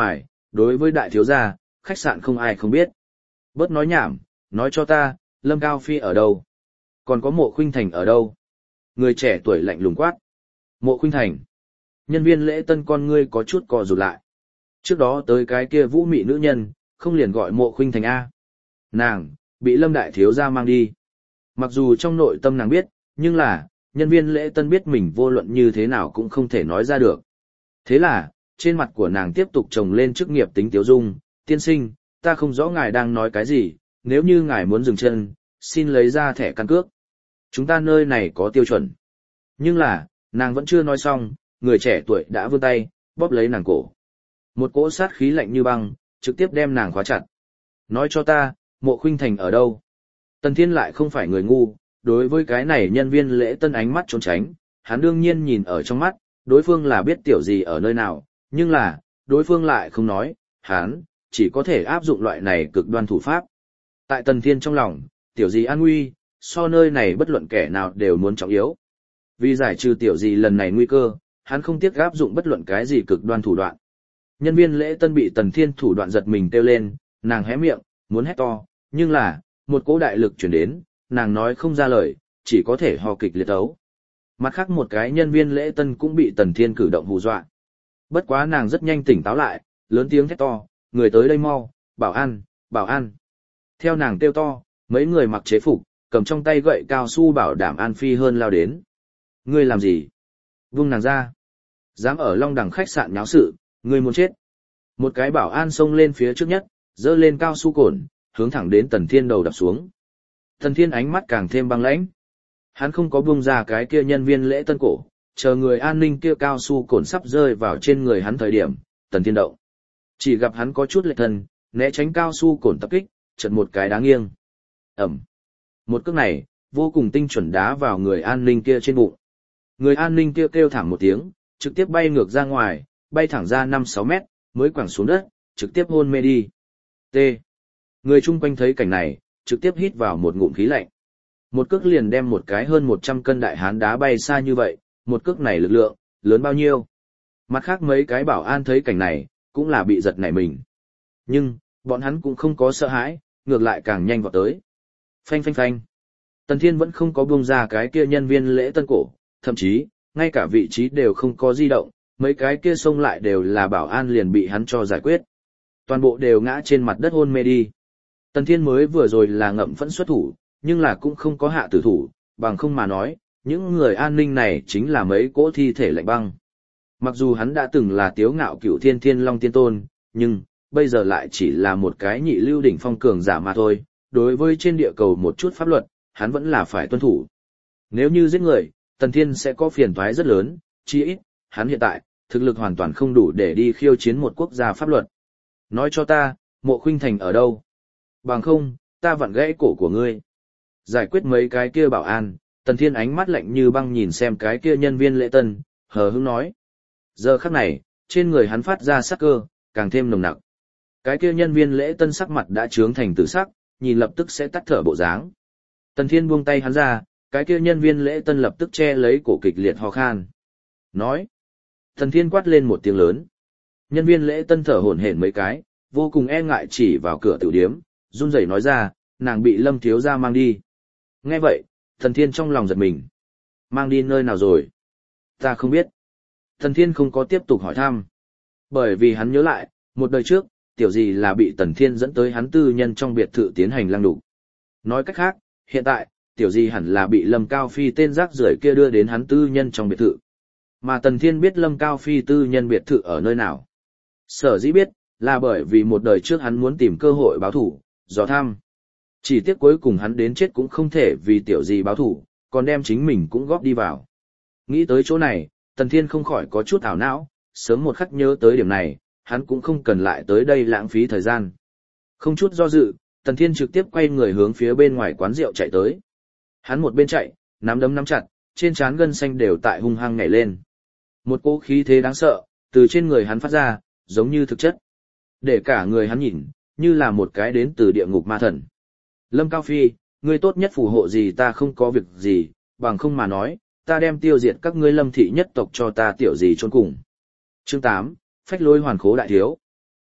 đối với đại thiếu gia, khách sạn không ai không biết. Bớt nói nhảm, nói cho ta, Lâm Cao Phi ở đâu? Còn có Mộ Khuynh Thành ở đâu? Người trẻ tuổi lạnh lùng quát. Mộ Khuynh Thành. Nhân viên lễ tân con ngươi có chút co rụt lại. Trước đó tới cái kia vũ mị nữ nhân, không liền gọi Mộ Khuynh Thành A. Nàng, bị Lâm Đại Thiếu gia mang đi. Mặc dù trong nội tâm nàng biết, nhưng là, nhân viên lễ tân biết mình vô luận như thế nào cũng không thể nói ra được. Thế là, trên mặt của nàng tiếp tục trồng lên chức nghiệp tính tiếu dung, tiên sinh, ta không rõ ngài đang nói cái gì, nếu như ngài muốn dừng chân, xin lấy ra thẻ căn cước. Chúng ta nơi này có tiêu chuẩn. Nhưng là, nàng vẫn chưa nói xong, người trẻ tuổi đã vươn tay, bóp lấy nàng cổ. Một cỗ sát khí lạnh như băng, trực tiếp đem nàng khóa chặt. Nói cho ta, Mộ Khuynh Thành ở đâu? Tần Thiên lại không phải người ngu, đối với cái này nhân viên lễ tân ánh mắt trốn tránh, hắn đương nhiên nhìn ở trong mắt, đối phương là biết tiểu gì ở nơi nào, nhưng là, đối phương lại không nói, hắn chỉ có thể áp dụng loại này cực đoan thủ pháp. Tại Tần Thiên trong lòng, tiểu gì an nguy, so nơi này bất luận kẻ nào đều muốn trọng yếu. Vì giải trừ tiểu gì lần này nguy cơ, hắn không tiếc áp dụng bất luận cái gì cực đoan thủ đoạn. Nhân viên lễ tân bị Tần Thiên thủ đoạn giật mình kêu lên, nàng hé miệng, muốn hét to, nhưng là, một cỗ đại lực chuyển đến, nàng nói không ra lời, chỉ có thể ho kịch liệt ấu. Mặt khác một cái nhân viên lễ tân cũng bị Tần Thiên cử động hù dọa. Bất quá nàng rất nhanh tỉnh táo lại, lớn tiếng thét to, người tới đây mau, bảo an, bảo an. Theo nàng kêu to, mấy người mặc chế phục, cầm trong tay gậy cao su bảo đảm an phi hơn lao đến. Ngươi làm gì? Vung nàng ra. Dám ở Long Đằng khách sạn nháo sự, ngươi muốn chết. Một cái bảo an xông lên phía trước nhất, giơ lên cao su cồn, hướng thẳng đến Tần Thiên đầu đập xuống. Tần Thiên ánh mắt càng thêm băng lãnh. Hắn không có buông ra cái kia nhân viên lễ tân cổ, chờ người an ninh kia cao su cồn sắp rơi vào trên người hắn thời điểm, Tần Thiên động. Chỉ gặp hắn có chút lệch thân, né tránh cao su cồn tập kích, chật một cái đá nghiêng. Ẩm. Một cước này, vô cùng tinh chuẩn đá vào người an ninh kia trên bụng. Người an ninh kia kêu thảm một tiếng, trực tiếp bay ngược ra ngoài, bay thẳng ra năm sáu mét, mới quẳng xuống đất, trực tiếp hôn mê đi. T. Người chung quanh thấy cảnh này, trực tiếp hít vào một ngụm khí lạnh. Một cước liền đem một cái hơn một trăm cân đại hán đá bay xa như vậy, một cước này lực lượng, lớn bao nhiêu. Mặt khác mấy cái bảo an thấy cảnh này, cũng là bị giật nảy mình. Nhưng, bọn hắn cũng không có sợ hãi, ngược lại càng nhanh vọt tới. Phanh phanh phanh. Tần Thiên vẫn không có buông ra cái kia nhân viên lễ tân cổ, thậm chí, ngay cả vị trí đều không có di động, mấy cái kia xông lại đều là bảo an liền bị hắn cho giải quyết. Toàn bộ đều ngã trên mặt đất hôn mê đi. Tần Thiên mới vừa rồi là ngậm phẫn xuất thủ, nhưng là cũng không có hạ tử thủ, bằng không mà nói, những người an ninh này chính là mấy cỗ thi thể lạnh băng. Mặc dù hắn đã từng là tiếu ngạo cửu thiên thiên long tiên tôn, nhưng, bây giờ lại chỉ là một cái nhị lưu đỉnh phong cường giả mà thôi, đối với trên địa cầu một chút pháp luật, hắn vẫn là phải tuân thủ. Nếu như giết người, Tần Thiên sẽ có phiền toái rất lớn, chí ít, hắn hiện tại, thực lực hoàn toàn không đủ để đi khiêu chiến một quốc gia pháp luật. Nói cho ta, Mộ Khuynh Thành ở đâu? Bằng không, ta vặn gãy cổ của ngươi. Giải quyết mấy cái kia bảo an, Tần Thiên ánh mắt lạnh như băng nhìn xem cái kia nhân viên lễ tân, hờ hững nói. Giờ khắc này, trên người hắn phát ra sắc cơ, càng thêm nồng nặc. Cái kia nhân viên lễ tân sắc mặt đã trướng thành tử sắc, nhìn lập tức sẽ tắt thở bộ dáng. Tần Thiên buông tay hắn ra, cái kia nhân viên lễ tân lập tức che lấy cổ kịch liệt ho khan. Nói. Tần Thiên quát lên một tiếng lớn. Nhân viên lễ tân thở hổn hển mấy cái, vô cùng e ngại chỉ vào cửa tiểu điếm, run rẩy nói ra, nàng bị Lâm thiếu gia mang đi. Nghe vậy, Tần Thiên trong lòng giật mình. Mang đi nơi nào rồi? Ta không biết. Tần Thiên không có tiếp tục hỏi thăm. Bởi vì hắn nhớ lại, một đời trước, tiểu gì là bị Tần Thiên dẫn tới hắn tư nhân trong biệt thự tiến hành lăng đục. Nói cách khác, hiện tại, tiểu gì hẳn là bị Lâm Cao Phi tên rác rưởi kia đưa đến hắn tư nhân trong biệt thự. Mà Tần Thiên biết Lâm Cao Phi tư nhân biệt thự ở nơi nào. Sở dĩ biết, là bởi vì một đời trước hắn muốn tìm cơ hội báo thủ, dò thăm. Chỉ tiếc cuối cùng hắn đến chết cũng không thể vì tiểu gì báo thủ, còn đem chính mình cũng góp đi vào. Nghĩ tới chỗ này, Tần Thiên không khỏi có chút ảo não, sớm một khắc nhớ tới điểm này, hắn cũng không cần lại tới đây lãng phí thời gian. Không chút do dự, Tần Thiên trực tiếp quay người hướng phía bên ngoài quán rượu chạy tới. Hắn một bên chạy, nắm đấm nắm chặt, trên trán gân xanh đều tại hung hăng nhảy lên. Một cỗ khí thế đáng sợ, từ trên người hắn phát ra, giống như thực chất. Để cả người hắn nhìn, như là một cái đến từ địa ngục ma thần. Lâm Cao Phi, ngươi tốt nhất phù hộ gì ta không có việc gì, bằng không mà nói, ta đem tiêu diệt các ngươi Lâm thị nhất tộc cho ta tiểu gì chôn cùng. Chương tám, phách lối hoàn khố đại thiếu.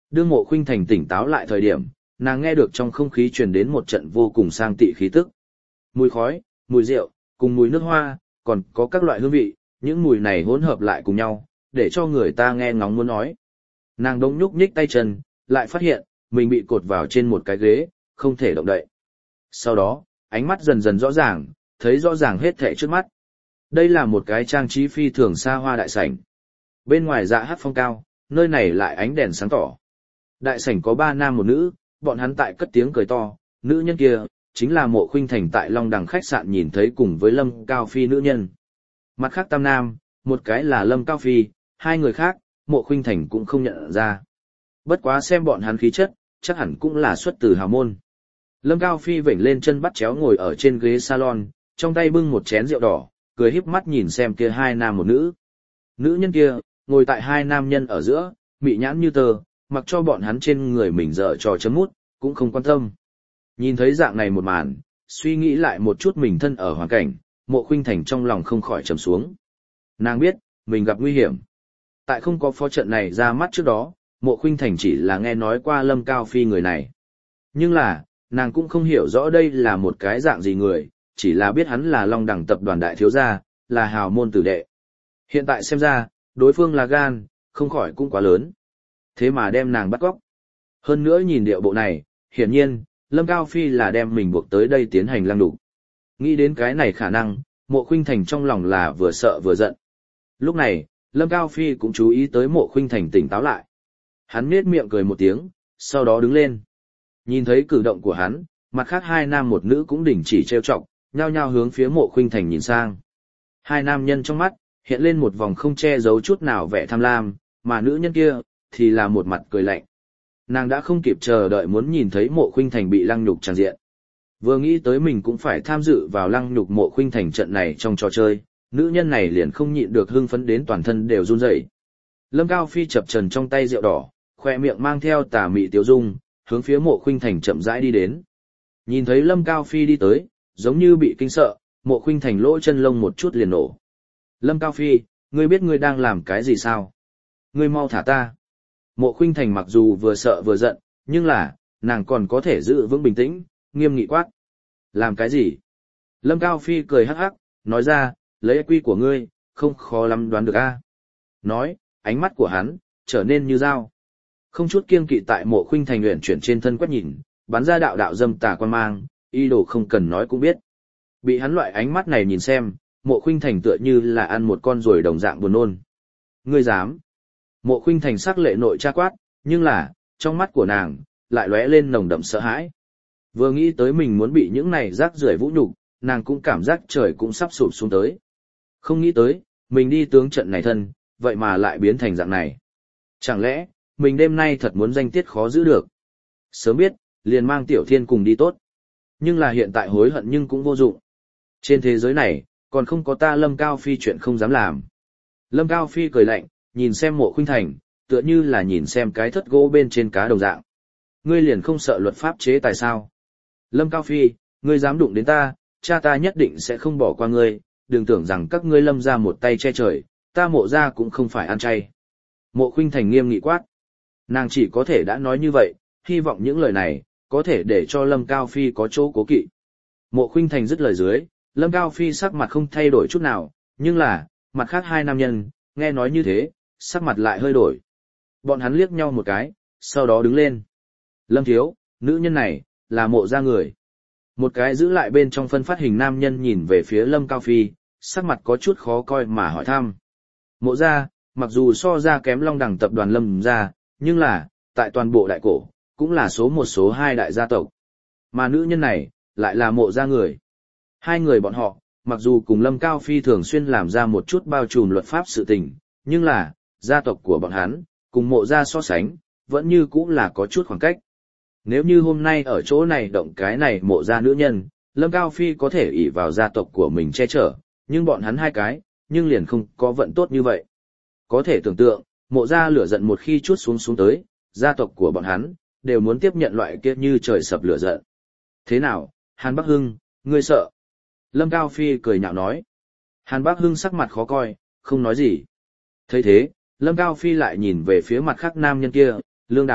Đương Mộ Khuynh Thành tỉnh táo lại thời điểm, nàng nghe được trong không khí truyền đến một trận vô cùng sang tị khí tức. Mùi khói, mùi rượu, cùng mùi nước hoa, còn có các loại hương vị, những mùi này hỗn hợp lại cùng nhau, để cho người ta nghe ngóng muốn nói. Nàng đông nhúc nhích tay chân, lại phát hiện, mình bị cột vào trên một cái ghế, không thể động đậy. Sau đó, ánh mắt dần dần rõ ràng, thấy rõ ràng hết thảy trước mắt. Đây là một cái trang trí phi thường xa hoa đại sảnh. Bên ngoài dạ hát phong cao, nơi này lại ánh đèn sáng tỏ. Đại sảnh có ba nam một nữ, bọn hắn tại cất tiếng cười to, nữ nhân kia, chính là Mộ Khuynh Thành tại Long Đằng khách sạn nhìn thấy cùng với Lâm Cao Phi nữ nhân. Mặt khác tam nam, một cái là Lâm Cao Phi, hai người khác, Mộ Khuynh Thành cũng không nhận ra. Bất quá xem bọn hắn khí chất, chắc hẳn cũng là xuất từ hào môn. Lâm Cao Phi vểnh lên chân bắt chéo ngồi ở trên ghế salon, trong tay bưng một chén rượu đỏ, cười híp mắt nhìn xem kia hai nam một nữ. Nữ nhân kia, ngồi tại hai nam nhân ở giữa, mị nhãn như tờ, mặc cho bọn hắn trên người mình dở trò chấm mút, cũng không quan tâm. Nhìn thấy dạng này một màn, suy nghĩ lại một chút mình thân ở hoàn cảnh, Mộ Khuynh Thành trong lòng không khỏi trầm xuống. Nàng biết, mình gặp nguy hiểm. Tại không có phó trận này ra mắt trước đó, Mộ Khuynh Thành chỉ là nghe nói qua Lâm Cao Phi người này. Nhưng là, nàng cũng không hiểu rõ đây là một cái dạng gì người, chỉ là biết hắn là Long Đằng tập đoàn đại thiếu gia, là hào môn tử đệ. Hiện tại xem ra, đối phương là gan, không khỏi cũng quá lớn. Thế mà đem nàng bắt cóc. Hơn nữa nhìn điệu bộ này, hiển nhiên, Lâm Cao Phi là đem mình buộc tới đây tiến hành lăng đục. Nghĩ đến cái này khả năng, Mộ Khuynh Thành trong lòng là vừa sợ vừa giận. Lúc này, Lâm Cao Phi cũng chú ý tới Mộ Khuynh Thành tỉnh táo lại. Hắn nhếch miệng cười một tiếng, sau đó đứng lên. Nhìn thấy cử động của hắn, mặt khác hai nam một nữ cũng đình chỉ trêu chọc, nhao nhao hướng phía Mộ Khuynh Thành nhìn sang. Hai nam nhân trong mắt, hiện lên một vòng không che giấu chút nào vẻ tham lam, mà nữ nhân kia, thì là một mặt cười lạnh. Nàng đã không kịp chờ đợi muốn nhìn thấy Mộ Khuynh Thành bị lăng nhục tràn diện. Vừa nghĩ tới mình cũng phải tham dự vào lăng nhục Mộ Khuynh Thành trận này trong trò chơi, nữ nhân này liền không nhịn được hưng phấn đến toàn thân đều run rẩy. Lâm Cao Phi chập chờn trong tay rượu đỏ, khoe miệng mang theo tà mị tiêu dung, hướng phía Mộ Khuynh Thành chậm rãi đi đến. Nhìn thấy Lâm Cao Phi đi tới, giống như bị kinh sợ, Mộ Khuynh Thành lỗ chân lông một chút liền nổ. Lâm Cao Phi, ngươi biết ngươi đang làm cái gì sao? Ngươi mau thả ta. Mộ Khuynh Thành mặc dù vừa sợ vừa giận, nhưng là, nàng còn có thể giữ vững bình tĩnh, nghiêm nghị quát. Làm cái gì? Lâm Cao Phi cười hắc hắc, nói ra, lấy quy của ngươi, không khó lắm đoán được a. Nói, ánh mắt của hắn, trở nên như dao. Không chút kiêng kỵ tại Mộ Khuynh Thành luyện chuyển trên thân quét nhìn, bắn ra đạo đạo dâm tà quan mang, y đồ không cần nói cũng biết. Bị hắn loại ánh mắt này nhìn xem, Mộ Khuynh Thành tựa như là ăn một con ruồi đồng dạng buồn nôn. Ngươi dám? Mộ Khuynh Thành sắc lệ nội tra quát, nhưng là, trong mắt của nàng, lại lóe lên nồng đậm sợ hãi. Vừa nghĩ tới mình muốn bị những này rác rưởi vũ nhục, nàng cũng cảm giác trời cũng sắp sụp xuống tới. Không nghĩ tới, mình đi tướng trận này thân, vậy mà lại biến thành dạng này. Chẳng lẽ, mình đêm nay thật muốn danh tiết khó giữ được. Sớm biết, liền mang Tiểu Thiên cùng đi tốt. Nhưng là hiện tại hối hận nhưng cũng vô dụng. Trên thế giới này, còn không có ta Lâm Cao Phi chuyện không dám làm. Lâm Cao Phi cười lạnh, nhìn xem Mộ Khuynh Thành, tựa như là nhìn xem cái thất gỗ bên trên cá đồng dạng. Ngươi liền không sợ luật pháp chế tài sao? Lâm Cao Phi, ngươi dám đụng đến ta, cha ta nhất định sẽ không bỏ qua ngươi, đừng tưởng rằng các ngươi Lâm ra một tay che trời, ta Mộ ra cũng không phải ăn chay. Mộ Khuynh Thành nghiêm nghị quát. Nàng chỉ có thể đã nói như vậy, hy vọng những lời này, có thể để cho Lâm Cao Phi có chỗ cố kỵ. Mộ Khuynh Thành dứt lời dưới, Lâm Cao Phi sắc mặt không thay đổi chút nào, nhưng là, mặt khác hai nam nhân, nghe nói như thế, sắc mặt lại hơi đổi. Bọn hắn liếc nhau một cái, sau đó đứng lên. Lâm thiếu, nữ nhân này, là Mộ ra người. Một cái giữ lại bên trong phân phát hình nam nhân nhìn về phía Lâm Cao Phi, sắc mặt có chút khó coi mà hỏi thăm. Mộ ra, mặc dù so ra kém Long Đằng tập đoàn Lâm ra, nhưng là, tại toàn bộ đại cổ, cũng là số một số hai đại gia tộc. Mà nữ nhân này, lại là Mộ ra người. Hai người bọn họ, mặc dù cùng Lâm Cao Phi thường xuyên làm ra một chút bao trùm luật pháp sự tình, nhưng là, gia tộc của bọn hắn, cùng Mộ ra so sánh, vẫn như cũng là có chút khoảng cách. Nếu như hôm nay ở chỗ này động cái này Mộ ra nữ nhân, Lâm Cao Phi có thể ỷ vào gia tộc của mình che chở, nhưng bọn hắn hai cái, nhưng liền không có vận tốt như vậy. Có thể tưởng tượng, Mộ ra lửa giận một khi chút xuống xuống tới, gia tộc của bọn hắn, đều muốn tiếp nhận loại kia như trời sập lửa giận. Thế nào, Hàn Bắc Hưng, ngươi sợ? Lâm Cao Phi cười nhạo nói. Hàn Bắc Hưng sắc mặt khó coi, không nói gì. Thấy thế, Lâm Cao Phi lại nhìn về phía mặt khác nam nhân kia, Lương Đảo,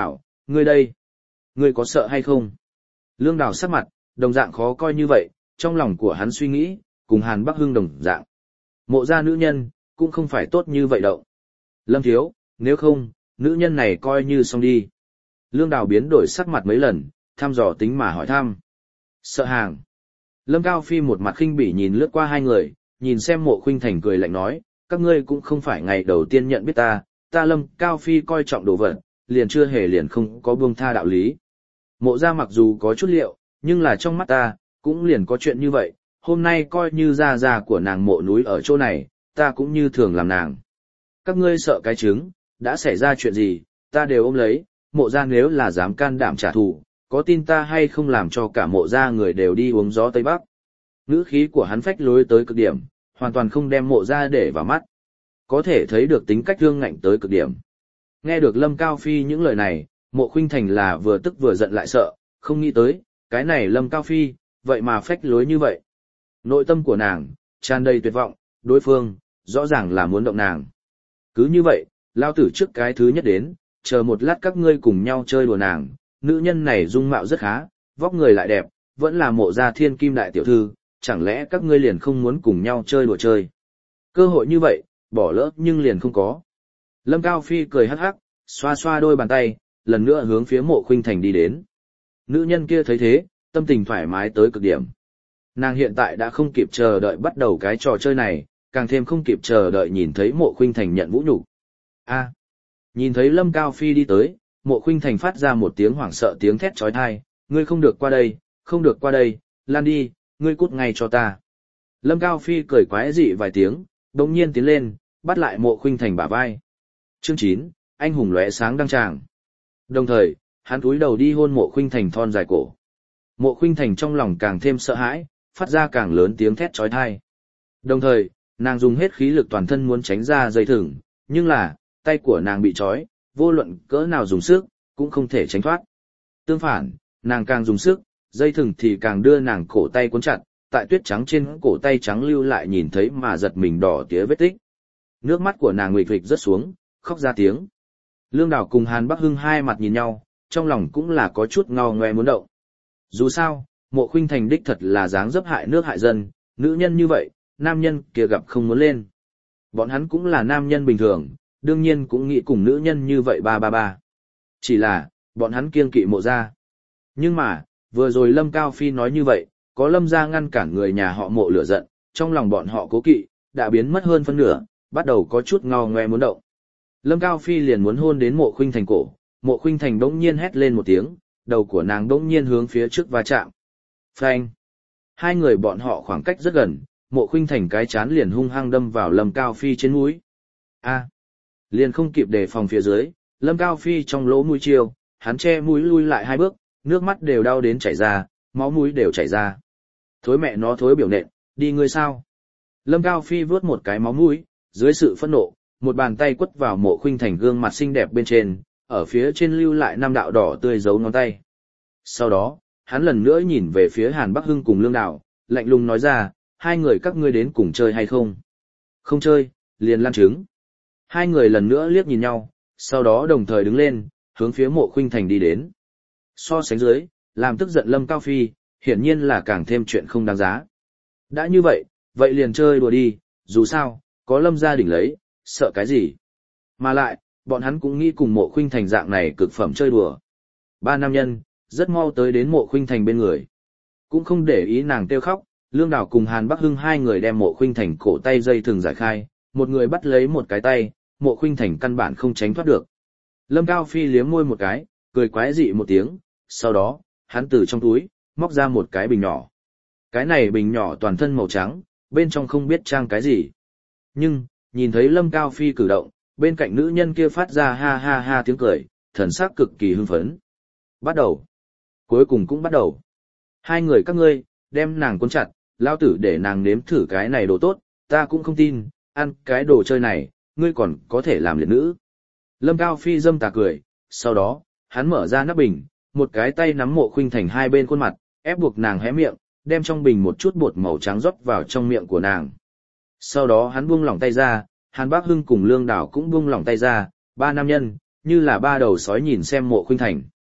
ngươi đây, ngươi có sợ hay không? Lương Đào sắc mặt, đồng dạng khó coi như vậy, trong lòng của hắn suy nghĩ, cùng Hàn Bắc Hưng đồng dạng. Mộ gia nữ nhân, cũng không phải tốt như vậy đâu. Lâm thiếu, nếu không, nữ nhân này coi như xong đi. Lương Đào biến đổi sắc mặt mấy lần, thăm dò tính mà hỏi thăm. Sợ hàng. Lâm Cao Phi một mặt khinh bỉ nhìn lướt qua hai người, nhìn xem Mộ Khuynh Thành cười lạnh nói, các ngươi cũng không phải ngày đầu tiên nhận biết ta, ta Lâm Cao Phi coi trọng đồ vật, liền chưa hề liền không có buông tha đạo lý. Mộ gia mặc dù có chút liệu, nhưng là trong mắt ta, cũng liền có chuyện như vậy, hôm nay coi như gia gia của nàng Mộ núi ở chỗ này, ta cũng như thường làm nàng. Các ngươi sợ cái trứng, đã xảy ra chuyện gì, ta đều ôm lấy, Mộ gia nếu là dám can đảm trả thù, có tin ta hay không làm cho cả Mộ gia người đều đi uống gió Tây Bắc. Ngữ khí của hắn phách lối tới cực điểm, hoàn toàn không đem Mộ gia để vào mắt. Có thể thấy được tính cách thương ngạnh tới cực điểm. Nghe được Lâm Cao Phi những lời này, Mộ Khuynh Thành là vừa tức vừa giận lại sợ, không nghĩ tới, cái này Lâm Cao Phi, vậy mà phách lối như vậy. Nội tâm của nàng, tràn đầy tuyệt vọng, đối phương, rõ ràng là muốn động nàng. Cứ như vậy, lao tử trước cái thứ nhất đến, chờ một lát các ngươi cùng nhau chơi đùa nàng, nữ nhân này dung mạo rất khá, vóc người lại đẹp, vẫn là Mộ gia thiên kim đại tiểu thư, chẳng lẽ các ngươi liền không muốn cùng nhau chơi đùa chơi. Cơ hội như vậy, bỏ lỡ nhưng liền không có. Lâm Cao Phi cười hắc hắc, xoa xoa đôi bàn tay, lần nữa hướng phía Mộ Khuynh Thành đi đến. Nữ nhân kia thấy thế, tâm tình thoải mái tới cực điểm. Nàng hiện tại đã không kịp chờ đợi bắt đầu cái trò chơi này, càng thêm không kịp chờ đợi nhìn thấy Mộ Khuynh Thành nhận vũ nhục. A. Nhìn thấy Lâm Cao Phi đi tới, Mộ Khuynh Thành phát ra một tiếng hoảng sợ tiếng thét chói tai, ngươi không được qua đây, không được qua đây, lan đi, ngươi cút ngay cho ta. Lâm Cao Phi cười quái dị vài tiếng, đột nhiên tiến lên, bắt lại Mộ Khuynh Thành bả vai. Chương chín, anh hùng lóe sáng đăng tràng. Đồng thời, hắn cúi đầu đi hôn Mộ Khuynh Thành thon dài cổ. Mộ Khuynh Thành trong lòng càng thêm sợ hãi, phát ra càng lớn tiếng thét chói tai. Đồng thời, nàng dùng hết khí lực toàn thân muốn tránh ra dây thừng, nhưng là, tay của nàng bị trói, vô luận cỡ nào dùng sức, cũng không thể tránh thoát. Tương phản, nàng càng dùng sức, dây thừng thì càng đưa nàng cổ tay cuốn chặt, tại tuyết trắng trên cổ tay trắng lưu lại nhìn thấy mà giật mình đỏ tía vết tích. Nước mắt của nàng nguỵch phịch rớt xuống, khóc ra tiếng. Lương Đào cùng Hàn Bắc Hưng hai mặt nhìn nhau, trong lòng cũng là có chút ngao ngoe muốn động. Dù sao, Mộ Khuynh Thành đích thật là dáng dấp hại nước hại dân, nữ nhân như vậy, nam nhân kia gặp không muốn lên. Bọn hắn cũng là nam nhân bình thường, đương nhiên cũng nghĩ cùng nữ nhân như vậy ba ba ba. Chỉ là, bọn hắn kiêng kỵ Mộ gia. Nhưng mà, vừa rồi Lâm Cao Phi nói như vậy, có Lâm gia ngăn cản người nhà họ Mộ lửa giận, trong lòng bọn họ cố kỵ, đã biến mất hơn phân nửa, bắt đầu có chút ngao ngoe muốn động. Lâm Cao Phi liền muốn hôn đến Mộ Khuynh Thành cổ, Mộ Khuynh Thành đống nhiên hét lên một tiếng, đầu của nàng đống nhiên hướng phía trước va chạm. Phanh! Hai người bọn họ khoảng cách rất gần, Mộ Khuynh Thành cái chán liền hung hăng đâm vào Lâm Cao Phi trên mũi. A! Liền không kịp đề phòng phía dưới, Lâm Cao Phi trong lỗ mũi chiêu, hắn che mũi lui lại hai bước, nước mắt đều đau đến chảy ra, máu mũi đều chảy ra. Thối mẹ nó thối biểu nện, đi ngươi sao? Lâm Cao Phi vớt một cái máu mũi, dưới sự phẫn nộ, một bàn tay quất vào Mộ Khuynh Thành gương mặt xinh đẹp bên trên, ở phía trên lưu lại năm đạo đỏ tươi dấu ngón tay. Sau đó, hắn lần nữa nhìn về phía Hàn Bắc Hưng cùng Lương Đào, lạnh lùng nói ra, hai người các ngươi đến cùng chơi hay không? Không chơi, liền lăn trứng. Hai người lần nữa liếc nhìn nhau, sau đó đồng thời đứng lên, hướng phía Mộ Khuynh Thành đi đến. So sánh dưới, làm tức giận Lâm Cao Phi, hiển nhiên là càng thêm chuyện không đáng giá. Đã như vậy, vậy liền chơi đùa đi, dù sao, có Lâm gia đỉnh lấy, sợ cái gì? Mà lại, bọn hắn cũng nghĩ cùng Mộ Khuynh Thành dạng này cực phẩm chơi đùa. Ba nam nhân, rất mau tới đến Mộ Khuynh Thành bên người. Cũng không để ý nàng kêu khóc, Lương Đào cùng Hàn Bắc Hưng hai người đem Mộ Khuynh Thành cổ tay dây thừng giải khai, một người bắt lấy một cái tay, Mộ Khuynh Thành căn bản không tránh thoát được. Lâm Cao Phi liếm môi một cái, cười quái dị một tiếng, sau đó, hắn từ trong túi, móc ra một cái bình nhỏ. Cái này bình nhỏ toàn thân màu trắng, bên trong không biết trang cái gì. Nhưng, nhìn thấy Lâm Cao Phi cử động, bên cạnh nữ nhân kia phát ra ha ha ha tiếng cười, thần sắc cực kỳ hưng phấn. Bắt đầu. Cuối cùng cũng bắt đầu. Hai người các ngươi, đem nàng cuốn chặt, lao tử để nàng nếm thử cái này đồ tốt, ta cũng không tin, ăn cái đồ chơi này, ngươi còn có thể làm liệt nữ. Lâm Cao Phi dâm tà cười, sau đó, hắn mở ra nắp bình, một cái tay nắm Mộ Khuynh Thành hai bên khuôn mặt, ép buộc nàng hé miệng, đem trong bình một chút bột màu trắng rót vào trong miệng của nàng. Sau đó hắn buông lỏng tay ra, Hàn Bác Hưng cùng Lương Đào cũng buông lỏng tay ra, ba nam nhân, như là ba đầu sói nhìn xem Mộ Khuynh Thành.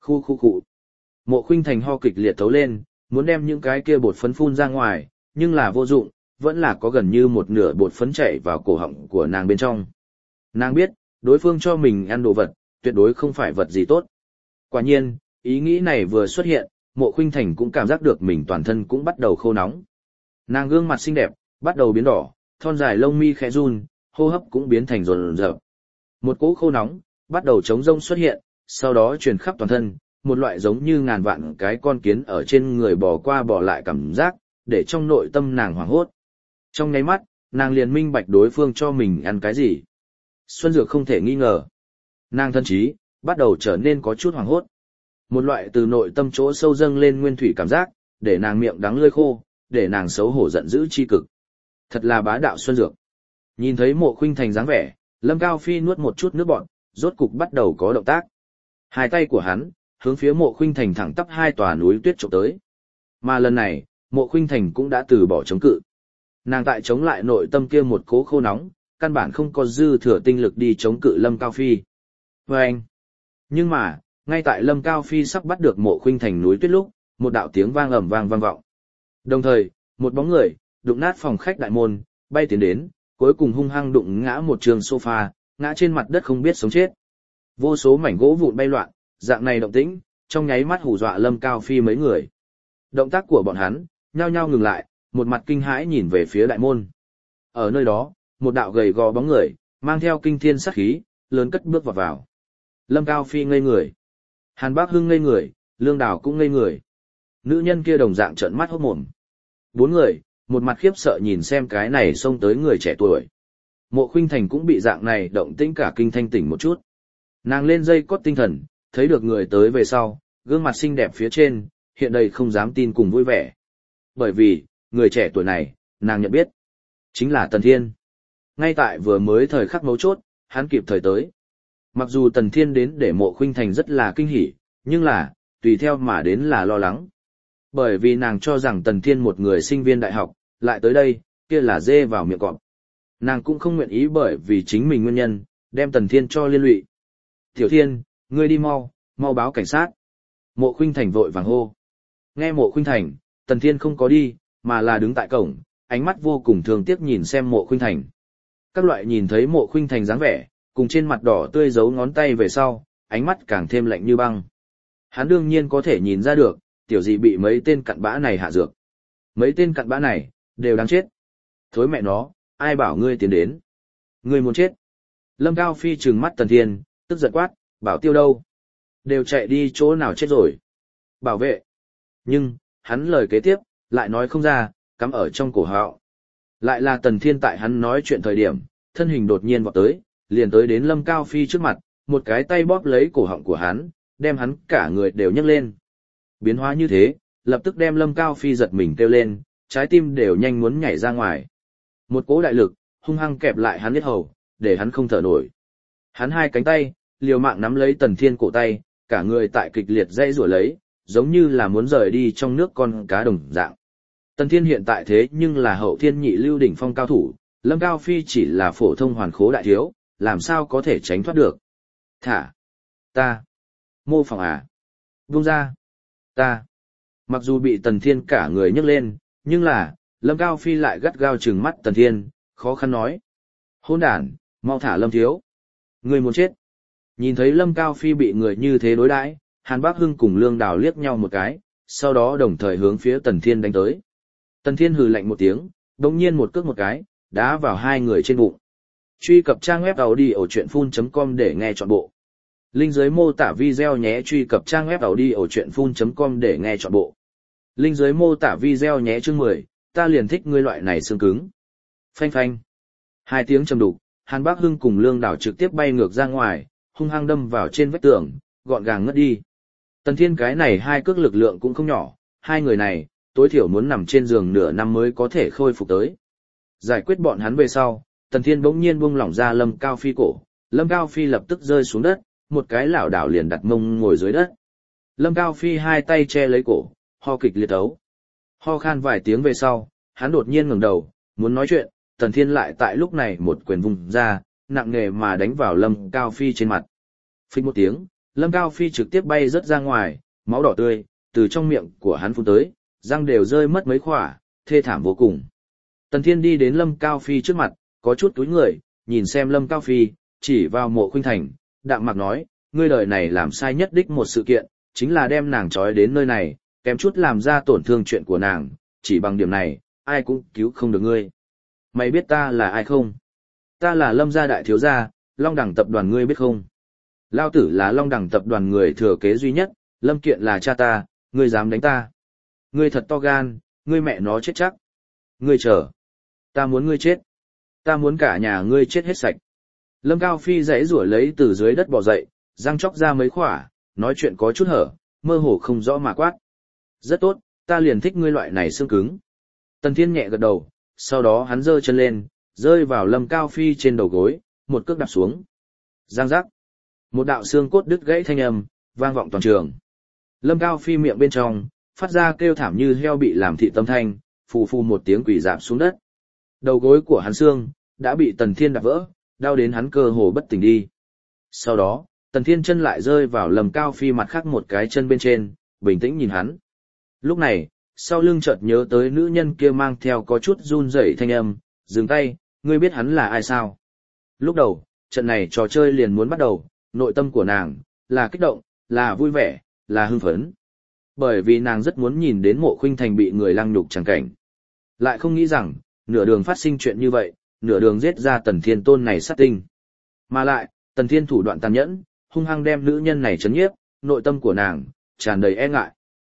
Khu khu khu. Mộ Khuynh Thành ho kịch liệt thấu lên, muốn đem những cái kia bột phấn phun ra ngoài, nhưng là vô dụng, vẫn là có gần như một nửa bột phấn chảy vào cổ họng của nàng bên trong. Nàng biết, đối phương cho mình ăn đồ vật, tuyệt đối không phải vật gì tốt. Quả nhiên, ý nghĩ này vừa xuất hiện, Mộ Khuynh Thành cũng cảm giác được mình toàn thân cũng bắt đầu khô nóng. Nàng gương mặt xinh đẹp, bắt đầu biến đỏ, thon dài lông mi khẽ run, hô hấp cũng biến thành rồn rợp. Một cỗ khô nóng, bắt đầu chống rông xuất hiện, sau đó truyền khắp toàn thân, một loại giống như ngàn vạn cái con kiến ở trên người bò qua bò lại cảm giác, để trong nội tâm nàng hoảng hốt. Trong nháy mắt, nàng liền minh bạch đối phương cho mình ăn cái gì. Xuân dược không thể nghi ngờ. Nàng thân trí, bắt đầu trở nên có chút hoảng hốt. Một loại từ nội tâm chỗ sâu dâng lên nguyên thủy cảm giác, để nàng miệng đắng lưỡi khô, để nàng xấu hổ giận dữ chi cực. Thật là bá đạo Xuân dược. Nhìn thấy Mộ Khuynh Thành dáng vẻ, Lâm Cao Phi nuốt một chút nước bọt, rốt cục bắt đầu có động tác. Hai tay của hắn, hướng phía Mộ Khuynh Thành thẳng tắp hai tòa núi tuyết chụp tới. Mà lần này, Mộ Khuynh Thành cũng đã từ bỏ chống cự. Nàng tại chống lại nội tâm kia một cố khô nóng, căn bản không có dư thừa tinh lực đi chống cự Lâm Cao Phi. Và anh. Nhưng mà, ngay tại Lâm Cao Phi sắp bắt được Mộ Khuynh Thành núi tuyết lúc, một đạo tiếng vang ầm vang vang vọng. Đồng thời, một bóng người đụng nát phòng khách đại môn, bay tiến đến, cuối cùng hung hăng đụng ngã một trường sofa, ngã trên mặt đất không biết sống chết. Vô số mảnh gỗ vụn bay loạn, dạng này động tĩnh, trong nháy mắt hù dọa Lâm Cao Phi mấy người. Động tác của bọn hắn, nhao nhao ngừng lại, một mặt kinh hãi nhìn về phía đại môn. Ở nơi đó, một đạo gầy gò bóng người, mang theo kinh thiên sát khí, lớn cất bước vào vào. Lâm Cao Phi ngây người. Hàn Bác Hưng ngây người, Lương Đào cũng ngây người. Nữ nhân kia đồng dạng trợn mắt hốt mồm. Bốn người, một mặt khiếp sợ nhìn xem cái này xông tới người trẻ tuổi. Mộ Khuynh Thành cũng bị dạng này động tĩnh cả kinh thanh tỉnh một chút. Nàng lên dây cót tinh thần, thấy được người tới về sau, gương mặt xinh đẹp phía trên, hiện đầy không dám tin cùng vui vẻ. Bởi vì, người trẻ tuổi này, nàng nhận biết, chính là Tần Thiên. Ngay tại vừa mới thời khắc mấu chốt, hắn kịp thời tới. Mặc dù Tần Thiên đến để Mộ Khuynh Thành rất là kinh hỉ, nhưng là, tùy theo mà đến là lo lắng. Bởi vì nàng cho rằng Tần Thiên một người sinh viên đại học, lại tới đây, kia là dê vào miệng cọp. Nàng cũng không nguyện ý bởi vì chính mình nguyên nhân, đem Tần Thiên cho liên lụy. Tiểu Thiên, ngươi đi mau, mau báo cảnh sát. Mộ Khuynh Thành vội vàng hô. Nghe Mộ Khuynh Thành, Tần Thiên không có đi, mà là đứng tại cổng, ánh mắt vô cùng thương tiếc nhìn xem Mộ Khuynh Thành. Các loại nhìn thấy Mộ Khuynh Thành dáng vẻ, cùng trên mặt đỏ tươi giấu ngón tay về sau, ánh mắt càng thêm lạnh như băng. Hắn đương nhiên có thể nhìn ra được, tiểu dị bị mấy tên cặn bã này hạ dược. Mấy tên cặn bã này, đều đáng chết. Thối mẹ nó, ai bảo ngươi tiến đến. Ngươi muốn chết. Lâm Cao Phi trừng mắt Tần Thiên, tức giận quát, bảo tiêu đâu? Đều chạy đi chỗ nào chết rồi. Bảo vệ. Nhưng, hắn lời kế tiếp, lại nói không ra, cắm ở trong cổ họng. Lại là Tần Thiên tại hắn nói chuyện thời điểm, thân hình đột nhiên vọt tới, liền tới đến Lâm Cao Phi trước mặt, một cái tay bóp lấy cổ họng của hắn, đem hắn cả người đều nhấc lên. Biến hóa như thế, lập tức đem Lâm Cao Phi giật mình kêu lên, trái tim đều nhanh muốn nhảy ra ngoài. Một cỗ đại lực, hung hăng kẹp lại hắn huyết hầu, để hắn không thở nổi. Hắn hai cánh tay, liều mạng nắm lấy Tần Thiên cổ tay, cả người tại kịch liệt dây rủa lấy, giống như là muốn rời đi trong nước con cá đồng dạng. Tần Thiên hiện tại thế nhưng là hậu thiên nhị lưu đỉnh phong cao thủ, Lâm Cao Phi chỉ là phổ thông hoàn khố đại thiếu, làm sao có thể tránh thoát được. Thả! Ta! Mô phỏng à! Buông ra! Ta! Mặc dù bị Tần Thiên cả người nhấc lên, nhưng là, Lâm Cao Phi lại gắt gao trừng mắt Tần Thiên, khó khăn nói. Hôn đàn, mau thả Lâm thiếu! Người muốn chết! Nhìn thấy Lâm Cao Phi bị người như thế đối đãi, Hàn Bác Hưng cùng Lương Đào liếc nhau một cái, sau đó đồng thời hướng phía Tần Thiên đánh tới. Tần Thiên hừ lạnh một tiếng, đồng nhiên một cước một cái, đá vào hai người trên bụng. Truy cập trang web audiochuyenphun chấm com để nghe trọn bộ. Link dưới mô tả video nhé. Truy cập trang web audiochuyenphun chấm com để nghe trọn bộ. Link dưới mô tả video nhé. Chương mười, ta liền thích ngươi loại này xương cứng. Phanh phanh. Hai tiếng trầm đục, Hàn Bác Hưng cùng Lương Đào trực tiếp bay ngược ra ngoài, hung hăng đâm vào trên vách tường, gọn gàng ngất đi. Tần Thiên cái này hai cước lực lượng cũng không nhỏ, hai người này, tối thiểu muốn nằm trên giường nửa năm mới có thể khôi phục tới. Giải quyết bọn hắn về sau, Tần Thiên bỗng nhiên buông lỏng ra Lâm Cao Phi cổ, Lâm Cao Phi lập tức rơi xuống đất, một cái lảo đảo liền đặt mông ngồi dưới đất. Lâm Cao Phi hai tay che lấy cổ, ho kịch liệt ấu. Ho khan vài tiếng về sau, hắn đột nhiên ngẩng đầu, muốn nói chuyện, Tần Thiên lại tại lúc này một quyền vùng ra, nặng nề mà đánh vào Lâm Cao Phi trên mặt. Phích một tiếng, Lâm Cao Phi trực tiếp bay rớt ra ngoài, máu đỏ tươi, từ trong miệng của hắn phun tới, răng đều rơi mất mấy khỏa, thê thảm vô cùng. Tần Thiên đi đến Lâm Cao Phi trước mặt, có chút túi người, nhìn xem Lâm Cao Phi, chỉ vào Mộ Khuynh Thành, đạm mạc nói, ngươi đời này làm sai nhất đích một sự kiện, chính là đem nàng trói đến nơi này, kém chút làm ra tổn thương chuyện của nàng, chỉ bằng điểm này, ai cũng cứu không được ngươi. Mày biết ta là ai không? Ta là Lâm gia đại thiếu gia, Long Đẳng tập đoàn ngươi biết không? Lao tử là Long Đẳng tập đoàn người thừa kế duy nhất, Lâm Kiện là cha ta, ngươi dám đánh ta. Ngươi thật to gan, ngươi mẹ nó chết chắc. Ngươi chờ. Ta muốn ngươi chết. Ta muốn cả nhà ngươi chết hết sạch. Lâm Cao Phi giãy giụa lấy từ dưới đất bò dậy, răng chóc ra mấy khỏa, nói chuyện có chút hở, mơ hồ không rõ mà quát. Rất tốt, ta liền thích ngươi loại này xương cứng. Tần Thiên nhẹ gật đầu, sau đó hắn giơ chân lên, rơi vào Lâm Cao Phi trên đầu gối, một cước đạp xuống. Giang giác. Một đạo xương cốt đứt gãy thanh âm, vang vọng toàn trường. Lâm Cao Phi miệng bên trong, phát ra kêu thảm như heo bị làm thịt tâm thanh, phù phù một tiếng quỷ rạp xuống đất. Đầu gối của hắn xương, đã bị Tần Thiên đạp vỡ, đau đến hắn cơ hồ bất tỉnh đi. Sau đó, Tần Thiên chân lại rơi vào Lâm Cao Phi mặt khác một cái chân bên trên, bình tĩnh nhìn hắn. Lúc này, sau lưng chợt nhớ tới nữ nhân kia mang theo có chút run rẩy thanh âm, dừng tay, ngươi biết hắn là ai sao? Lúc đầu, trận này trò chơi liền muốn bắt đầu, nội tâm của nàng, là kích động, là vui vẻ, là hưng phấn. Bởi vì nàng rất muốn nhìn đến Mộ Khuynh Thành bị người lăng nhục chẳng cảnh. Lại không nghĩ rằng, nửa đường phát sinh chuyện như vậy, nửa đường giết ra Tần Thiên tôn này sát tinh. Mà lại, Tần Thiên thủ đoạn tàn nhẫn, hung hăng đem nữ nhân này chấn nhiếp, nội tâm của nàng, tràn đầy e ngại.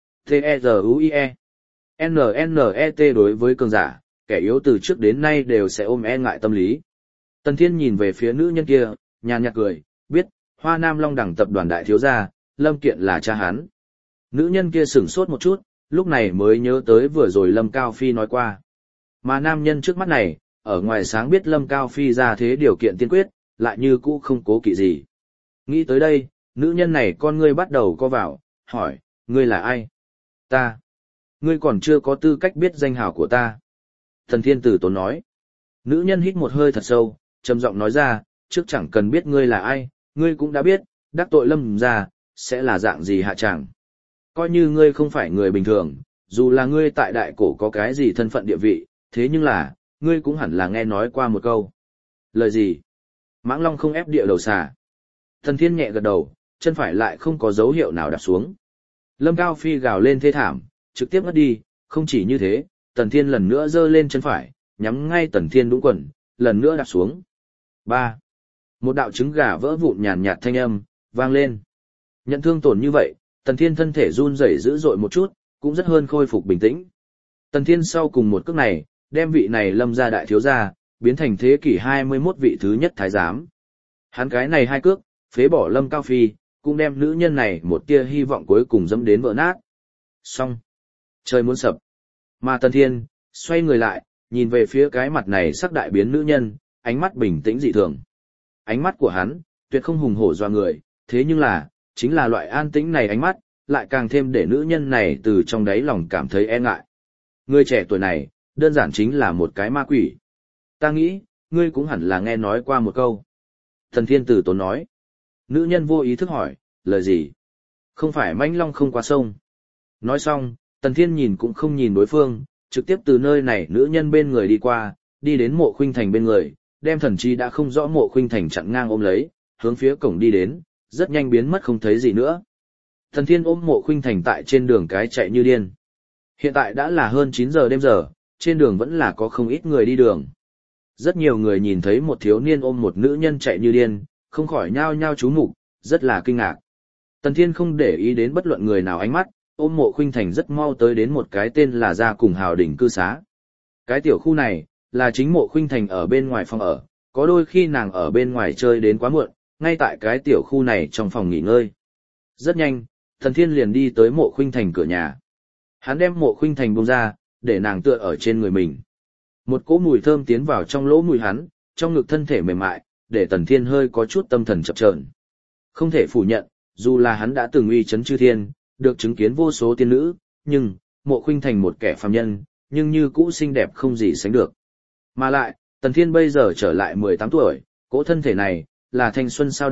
T-E-Z-U-I-E N N E T đối với cường giả, kẻ yếu từ trước đến nay đều sẽ ôm e ngại tâm lý. Tần Thiên nhìn về phía nữ nhân kia, nhàn nhạt cười, biết, Hoa Nam Long Đẳng tập đoàn đại thiếu gia, Lâm Kiện là cha hắn. Nữ nhân kia sửng sốt một chút, lúc này mới nhớ tới vừa rồi Lâm Cao Phi nói qua. Mà nam nhân trước mắt này, ở ngoài sáng biết Lâm Cao Phi ra thế điều kiện tiên quyết, lại như cũ không cố kỵ gì. Nghĩ tới đây, nữ nhân này con ngươi bắt đầu co vào, hỏi, ngươi là ai? Ta. Ngươi còn chưa có tư cách biết danh hào của ta. Thần Thiên Tử tốn nói. Nữ nhân hít một hơi thật sâu, trầm giọng nói ra, trước chẳng cần biết ngươi là ai, ngươi cũng đã biết, đắc tội Lâm gia, sẽ là dạng gì hạ tràng. Coi như ngươi không phải người bình thường, dù là ngươi tại đại cổ có cái gì thân phận địa vị, thế nhưng là, ngươi cũng hẳn là nghe nói qua một câu. Lời gì? Mãng Long không ép địa đầu xà. Thần Thiên nhẹ gật đầu, chân phải lại không có dấu hiệu nào đạp xuống. Lâm Cao Phi gào lên thê thảm, trực tiếp ngất đi, không chỉ như thế, Tần Thiên lần nữa giơ lên chân phải, nhắm ngay Tần Thiên đúng quần, lần nữa đạp xuống. ba. Một đạo trứng gà vỡ vụn nhàn nhạt thanh âm, vang lên. Nhận thương tổn như vậy, Tần Thiên thân thể run rẩy dữ dội một chút, cũng rất hơn khôi phục bình tĩnh. Tần Thiên sau cùng một cước này, đem vị này Lâm gia đại thiếu gia, biến thành thế kỷ hai mươi mốt vị thứ nhất thái giám. Hắn cái này hai cước, phế bỏ Lâm Cao Phi, cũng đem nữ nhân này một tia hy vọng cuối cùng dẫm đến vỡ nát. Xong. Trời muốn sập. Mà Tần Thiên, xoay người lại, nhìn về phía cái mặt này sắc đại biến nữ nhân, ánh mắt bình tĩnh dị thường. Ánh mắt của hắn, tuyệt không hùng hổ doa người, thế nhưng là, chính là loại an tĩnh này ánh mắt, lại càng thêm để nữ nhân này từ trong đáy lòng cảm thấy e ngại. Người trẻ tuổi này, đơn giản chính là một cái ma quỷ. Ta nghĩ, ngươi cũng hẳn là nghe nói qua một câu. Thần Thiên Tử tốn nói. Nữ nhân vô ý thức hỏi, lời gì? Không phải mãnh long không qua sông. Nói xong, Tần Thiên nhìn cũng không nhìn đối phương, trực tiếp từ nơi này nữ nhân bên người đi qua, đi đến Mộ Khuynh Thành bên người, đem thần chi đã không rõ Mộ Khuynh Thành chặn ngang ôm lấy, hướng phía cổng đi đến, rất nhanh biến mất không thấy gì nữa. Tần Thiên ôm Mộ Khuynh Thành tại trên đường cái chạy như điên. Hiện tại đã là hơn chín giờ đêm giờ, trên đường vẫn là có không ít người đi đường. Rất nhiều người nhìn thấy một thiếu niên ôm một nữ nhân chạy như điên, không khỏi nhao nhao chú mục, rất là kinh ngạc. Tần Thiên không để ý đến bất luận người nào ánh mắt, ôm Mộ Khuynh Thành rất mau tới đến một cái tên là Gia Cùng Hào Đỉnh cư xá. Cái tiểu khu này, là chính Mộ Khuynh Thành ở bên ngoài phòng ở, có đôi khi nàng ở bên ngoài chơi đến quá muộn, ngay tại cái tiểu khu này trong phòng nghỉ ngơi. Rất nhanh, Tần Thiên liền đi tới Mộ Khuynh Thành cửa nhà. Hắn đem Mộ Khuynh Thành buông ra, để nàng tựa ở trên người mình. Một cỗ mùi thơm tiến vào trong lỗ mũi hắn, trong ngực thân thể mềm mại, để Tần Thiên hơi có chút tâm thần chập chờn. Không thể phủ nhận, dù là hắn đã từng uy chấn chư thiên, được chứng kiến vô số tiên nữ, nhưng, Mộ Khuynh Thành một kẻ phàm nhân, nhưng như cũ xinh đẹp không gì sánh được. Mà lại, Tần Thiên bây giờ trở lại mười tám tuổi, cỗ thân thể này, là thanh xuân sao động,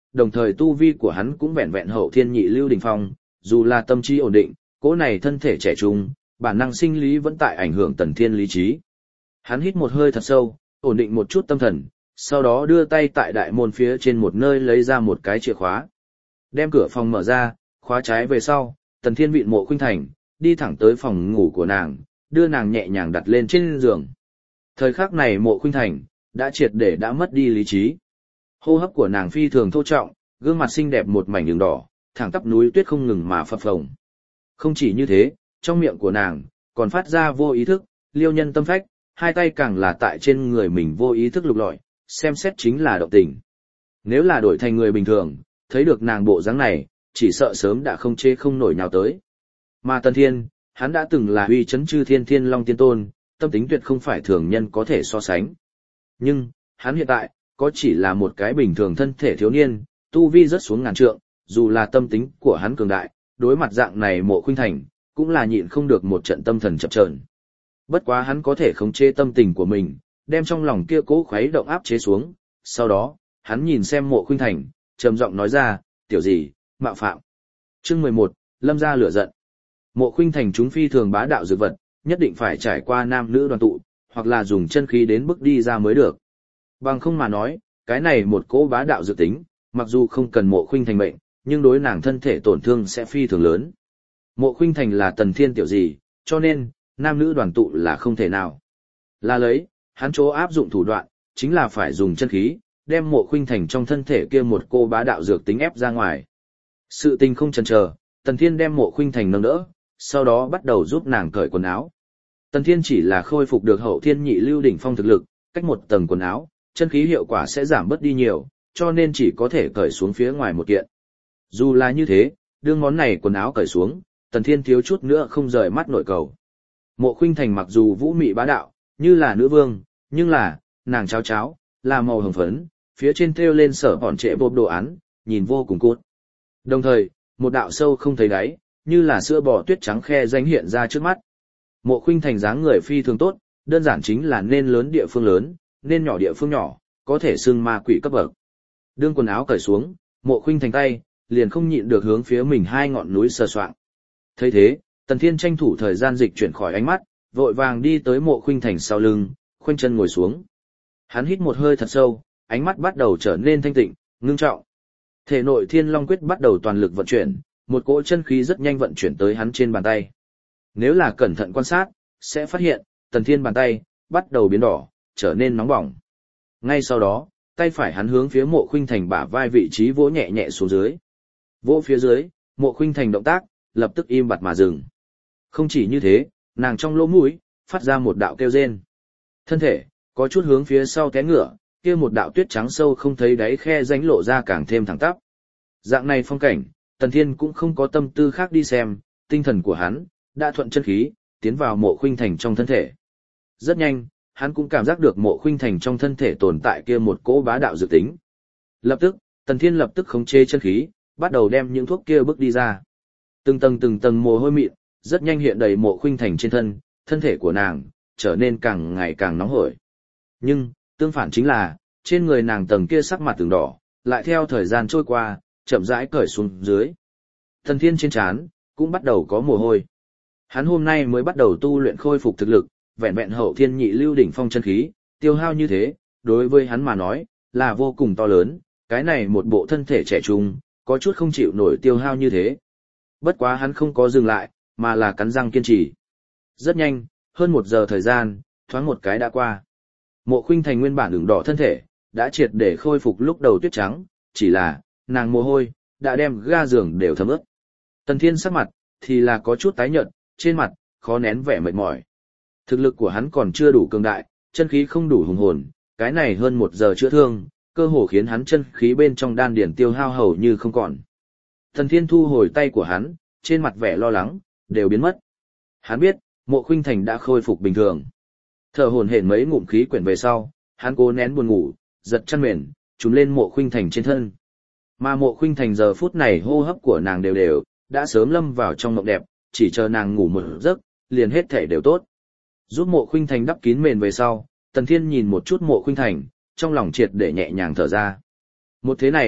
đồng thời tu vi của hắn cũng vẹn vẹn hậu thiên nhị lưu đỉnh phong, dù là tâm trí ổn định, cỗ này thân thể trẻ trung, bản năng sinh lý vẫn tại ảnh hưởng Tần Thiên lý trí. Hắn hít một hơi thật sâu, ổn định một chút tâm thần, sau đó đưa tay tại đại môn phía trên một nơi lấy ra một cái chìa khóa. Đem cửa phòng mở ra, khóa trái về sau, Tần Thiên vịn Mộ Khuynh Thành, đi thẳng tới phòng ngủ của nàng, đưa nàng nhẹ nhàng đặt lên trên giường. Thời khắc này Mộ Khuynh Thành đã triệt để đã mất đi lý trí. Hô hấp của nàng phi thường thô trọng, gương mặt xinh đẹp một mảnh đường đỏ, thẳng tắp núi tuyết không ngừng mà phập phồng. Không chỉ như thế, trong miệng của nàng còn phát ra vô ý thức, liêu nhân tâm phách, hai tay càng là tại trên người mình vô ý thức lục lọi, xem xét chính là động tình. Nếu là đổi thành người bình thường, thấy được nàng bộ dáng này, chỉ sợ sớm đã không chê không nổi nhào tới. Mà Tần Thiên, hắn đã từng là uy chấn chư thiên thiên long tiên tôn, tâm tính tuyệt không phải thường nhân có thể so sánh. Nhưng, hắn hiện tại, có chỉ là một cái bình thường thân thể thiếu niên, tu vi rất xuống ngàn trượng, dù là tâm tính của hắn cường đại, đối mặt dạng này Mộ Khuynh Thành, cũng là nhịn không được một trận tâm thần chập chờn. Bất quá hắn có thể khống chế tâm tình của mình, đem trong lòng kia cố khuấy động áp chế xuống, sau đó, hắn nhìn xem Mộ Khuynh Thành, trầm giọng nói ra, tiểu gì, mạo phạm. Chương mười một, Lâm gia lửa giận. Mộ Khuynh Thành chúng phi thường bá đạo dược vật, nhất định phải trải qua nam nữ đoàn tụ, hoặc là dùng chân khí đến bức đi ra mới được. Bằng không mà nói, cái này một cỗ bá đạo dược tính, mặc dù không cần Mộ Khuynh Thành mệnh, nhưng đối nàng thân thể tổn thương sẽ phi thường lớn. Mộ Khuynh Thành là Tần Thiên tiểu gì, cho nên, nam nữ đoàn tụ là không thể nào. Là lấy, hắn chỗ áp dụng thủ đoạn, chính là phải dùng chân khí, đem Mộ Khuynh Thành trong thân thể kia một cô bá đạo dược tính ép ra ngoài. Sự tình không chần chờ, Tần Thiên đem Mộ Khuynh Thành nâng đỡ, sau đó bắt đầu giúp nàng cởi quần áo. Tần Thiên chỉ là khôi phục được hậu thiên nhị lưu đỉnh phong thực lực, cách một tầng quần áo, chân khí hiệu quả sẽ giảm bớt đi nhiều, cho nên chỉ có thể cởi xuống phía ngoài một kiện. Dù là như thế, đương món này quần áo cởi xuống, Tần Thiên thiếu chút nữa không rời mắt nội cầu. Mộ Khuynh Thành mặc dù vũ mị bá đạo, như là nữ vương, nhưng là, nàng cháo cháo, là màu hồng phấn, phía trên thêu lên sở bọn trệ bộp đồ án, nhìn vô cùng cốt. Đồng thời, một đạo sâu không thấy đáy, như là sữa bò tuyết trắng khe danh hiện ra trước mắt. Mộ Khuynh Thành dáng người phi thường tốt, đơn giản chính là nên lớn địa phương lớn, nên nhỏ địa phương nhỏ, có thể xưng ma quỷ cấp bậc. Đương quần áo cởi xuống, Mộ Khuynh Thành tay liền không nhịn được hướng phía mình hai ngọn núi sờ soạng. Thấy thế, Tần Thiên tranh thủ thời gian dịch chuyển khỏi ánh mắt, vội vàng đi tới Mộ Khuynh Thành sau lưng, khoanh chân ngồi xuống. Hắn hít một hơi thật sâu, ánh mắt bắt đầu trở nên thanh tịnh, ngưng trọng. Thể nội Thiên Long Quyết bắt đầu toàn lực vận chuyển, một cỗ chân khí rất nhanh vận chuyển tới hắn trên bàn tay. Nếu là cẩn thận quan sát, sẽ phát hiện, Tần Thiên bàn tay bắt đầu biến đỏ, trở nên nóng bỏng. Ngay sau đó, tay phải hắn hướng phía Mộ Khuynh Thành bả vai vị trí vỗ nhẹ nhẹ xuống dưới. Vỗ phía dưới, Mộ Khuynh Thành động tác lập tức im bặt mà dừng. Không chỉ như thế, nàng trong lỗ mũi phát ra một đạo kêu rên. Thân thể có chút hướng phía sau té ngửa, kia một đạo tuyết trắng sâu không thấy đáy khe rãnh lộ ra càng thêm thẳng tắp. Dạng này phong cảnh, Tần Thiên cũng không có tâm tư khác đi xem, tinh thần của hắn đã thuận chân khí tiến vào Mộ Khuynh Thành trong thân thể. Rất nhanh, hắn cũng cảm giác được Mộ Khuynh Thành trong thân thể tồn tại kia một cỗ bá đạo dự tính. Lập tức, Tần Thiên lập tức khống chế chân khí, bắt đầu đem những thuốc kia bước đi ra. Từng tầng từng tầng mồ hôi mịn, rất nhanh hiện đầy Mộ Khuynh Thành trên thân, thân thể của nàng trở nên càng ngày càng nóng hổi. Nhưng, tương phản chính là, trên người nàng tầng kia sắc mặt từng đỏ, lại theo thời gian trôi qua, chậm rãi cởi xuống dưới. Tần Thiên trên trán cũng bắt đầu có mồ hôi. Hắn hôm nay mới bắt đầu tu luyện khôi phục thực lực, vẹn vẹn hậu thiên nhị lưu đỉnh phong chân khí, tiêu hao như thế, đối với hắn mà nói, là vô cùng to lớn, cái này một bộ thân thể trẻ trung, có chút không chịu nổi tiêu hao như thế. Bất quá hắn không có dừng lại, mà là cắn răng kiên trì. Rất nhanh, hơn một giờ thời gian, thoáng một cái đã qua. Mộ Khuynh Thành nguyên bản ửng đỏ thân thể, đã triệt để khôi phục lúc đầu tuyết trắng, chỉ là, nàng mồ hôi, đã đem ga giường đều thấm ướt. Tần Thiên sắc mặt, thì là có chút tái nhợt, trên mặt, khó nén vẻ mệt mỏi. Thực lực của hắn còn chưa đủ cường đại, chân khí không đủ hùng hồn, cái này hơn một giờ chữa thương, cơ hồ khiến hắn chân khí bên trong đan điển tiêu hao hầu như không còn. Tần Thiên thu hồi tay của hắn, trên mặt vẻ lo lắng, đều biến mất. Hắn biết, Mộ Khuynh Thành đã khôi phục bình thường. Thở hổn hển mấy ngụm khí quyển về sau, hắn cố nén buồn ngủ, giật chăn mền, trùm lên Mộ Khuynh Thành trên thân. Mà Mộ Khuynh Thành giờ phút này hô hấp của nàng đều đều, đã sớm lâm vào trong mộng đẹp, chỉ chờ nàng ngủ một giấc, liền hết thể đều tốt. Giúp Mộ Khuynh Thành đắp kín mền về sau, Tần Thiên nhìn một chút Mộ Khuynh Thành, trong lòng triệt để nhẹ nhàng thở ra. Một thế này,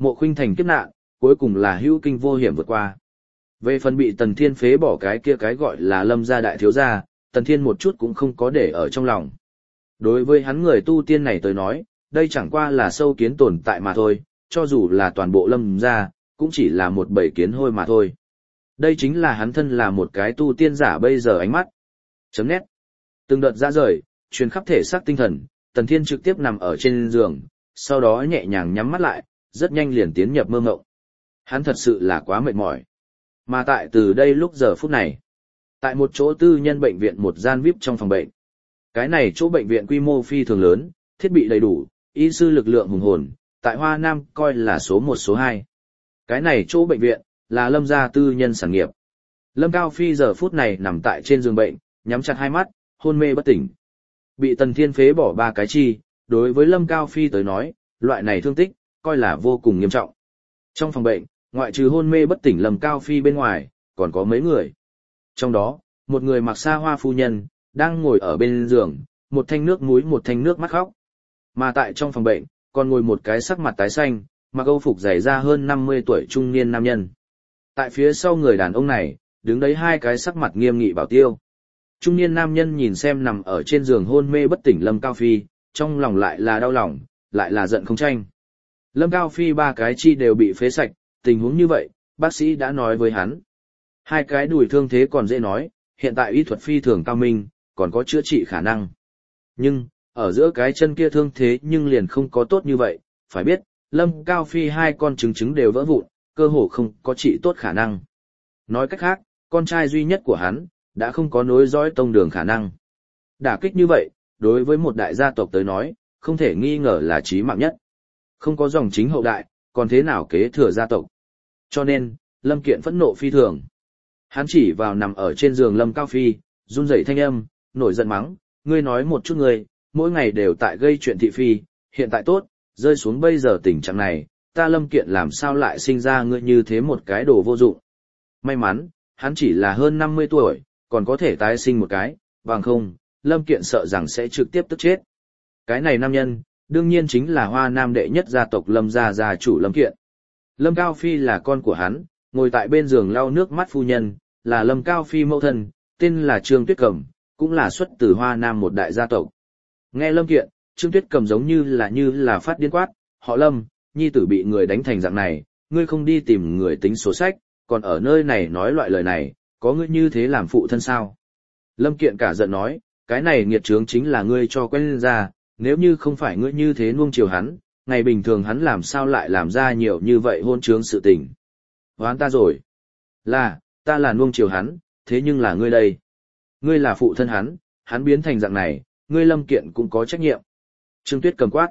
Mộ Khuynh Thành kiếp nạn, cuối cùng là hữu kinh vô hiểm vượt qua. Về phần bị Tần Thiên phế bỏ cái kia cái gọi là Lâm gia đại thiếu gia, Tần Thiên một chút cũng không có để ở trong lòng. Đối với hắn người tu tiên này tới nói, đây chẳng qua là sâu kiến tồn tại mà thôi, cho dù là toàn bộ Lâm gia, cũng chỉ là một bầy kiến hôi mà thôi. Đây chính là hắn thân là một cái tu tiên giả bây giờ ánh mắt. Chấm nét. Từng đợt ra rời, truyền khắp thể xác tinh thần, Tần Thiên trực tiếp nằm ở trên giường, sau đó nhẹ nhàng nhắm mắt lại, rất nhanh liền tiến nhập mơ mộng. Hắn thật sự là quá mệt mỏi. Mà tại từ đây lúc giờ phút này, tại một chỗ tư nhân bệnh viện một gian vi ai pi trong phòng bệnh. Cái này chỗ bệnh viện quy mô phi thường lớn, thiết bị đầy đủ, y sư lực lượng hùng hồn, tại Hoa Nam coi là số một số hai. Cái này chỗ bệnh viện là Lâm gia tư nhân sản nghiệp. Lâm Cao Phi giờ phút này nằm tại trên giường bệnh, nhắm chặt hai mắt, hôn mê bất tỉnh. Bị Tần Thiên phế bỏ ba cái chi, đối với Lâm Cao Phi tới nói, loại này thương tích, coi là vô cùng nghiêm trọng. Trong phòng bệnh, ngoại trừ hôn mê bất tỉnh Lâm Cao Phi bên ngoài, còn có mấy người. Trong đó, một người mặc xa hoa phu nhân, đang ngồi ở bên giường, một thanh nước mũi một thanh nước mắt khóc. Mà tại trong phòng bệnh, còn ngồi một cái sắc mặt tái xanh, mặc âu phục dày ra hơn năm mươi tuổi trung niên nam nhân. Tại phía sau người đàn ông này, đứng đấy hai cái sắc mặt nghiêm nghị bảo tiêu. Trung niên nam nhân nhìn xem nằm ở trên giường hôn mê bất tỉnh Lâm Cao Phi, trong lòng lại là đau lòng, lại là giận không tranh. Lâm Cao Phi ba cái chi đều bị phế sạch, tình huống như vậy, bác sĩ đã nói với hắn. Hai cái đùi thương thế còn dễ nói, hiện tại y thuật phi thường cao minh, còn có chữa trị khả năng. Nhưng, ở giữa cái chân kia thương thế nhưng liền không có tốt như vậy, phải biết, Lâm Cao Phi hai con trứng trứng đều vỡ vụn, cơ hồ không có trị tốt khả năng. Nói cách khác, con trai duy nhất của hắn, đã không có nối dõi tông đường khả năng. Đả kích như vậy, đối với một đại gia tộc tới nói, không thể nghi ngờ là chí mạng nhất. Không có dòng chính hậu đại, còn thế nào kế thừa gia tộc. Cho nên, Lâm Kiện phẫn nộ phi thường. Hắn chỉ vào nằm ở trên giường Lâm Cao Phi, run rẩy thanh âm, nổi giận mắng, ngươi nói một chút ngươi, mỗi ngày đều tại gây chuyện thị phi, hiện tại tốt, rơi xuống bây giờ tình trạng này, ta Lâm Kiện làm sao lại sinh ra ngươi như thế một cái đồ vô dụng. May mắn, hắn chỉ là hơn năm mươi tuổi, còn có thể tái sinh một cái, bằng không, Lâm Kiện sợ rằng sẽ trực tiếp tức chết. Cái này nam nhân, đương nhiên chính là Hoa Nam đệ nhất gia tộc Lâm gia gia chủ Lâm Kiện. Lâm Cao Phi là con của hắn, ngồi tại bên giường lau nước mắt phu nhân, là Lâm Cao Phi mẫu thân, tên là Trương Tuyết Cẩm, cũng là xuất từ Hoa Nam một đại gia tộc. Nghe Lâm Kiện, Trương Tuyết Cẩm giống như là như là phát điên quát, họ Lâm, nhi tử bị người đánh thành dạng này, ngươi không đi tìm người tính sổ sách, còn ở nơi này nói loại lời này, có ngươi như thế làm phụ thân sao? Lâm Kiện cả giận nói, cái này nghiệt chướng chính là ngươi cho quen ra, nếu như không phải ngươi như thế nuông chiều hắn, ngày bình thường hắn làm sao lại làm ra nhiều như vậy hôn chướng sự tình. Hoán ta rồi. Là, ta là nuông chiều hắn, thế nhưng là ngươi đây. Ngươi là phụ thân hắn, hắn biến thành dạng này, ngươi Lâm Kiện cũng có trách nhiệm. Trương Tuyết cầm quát.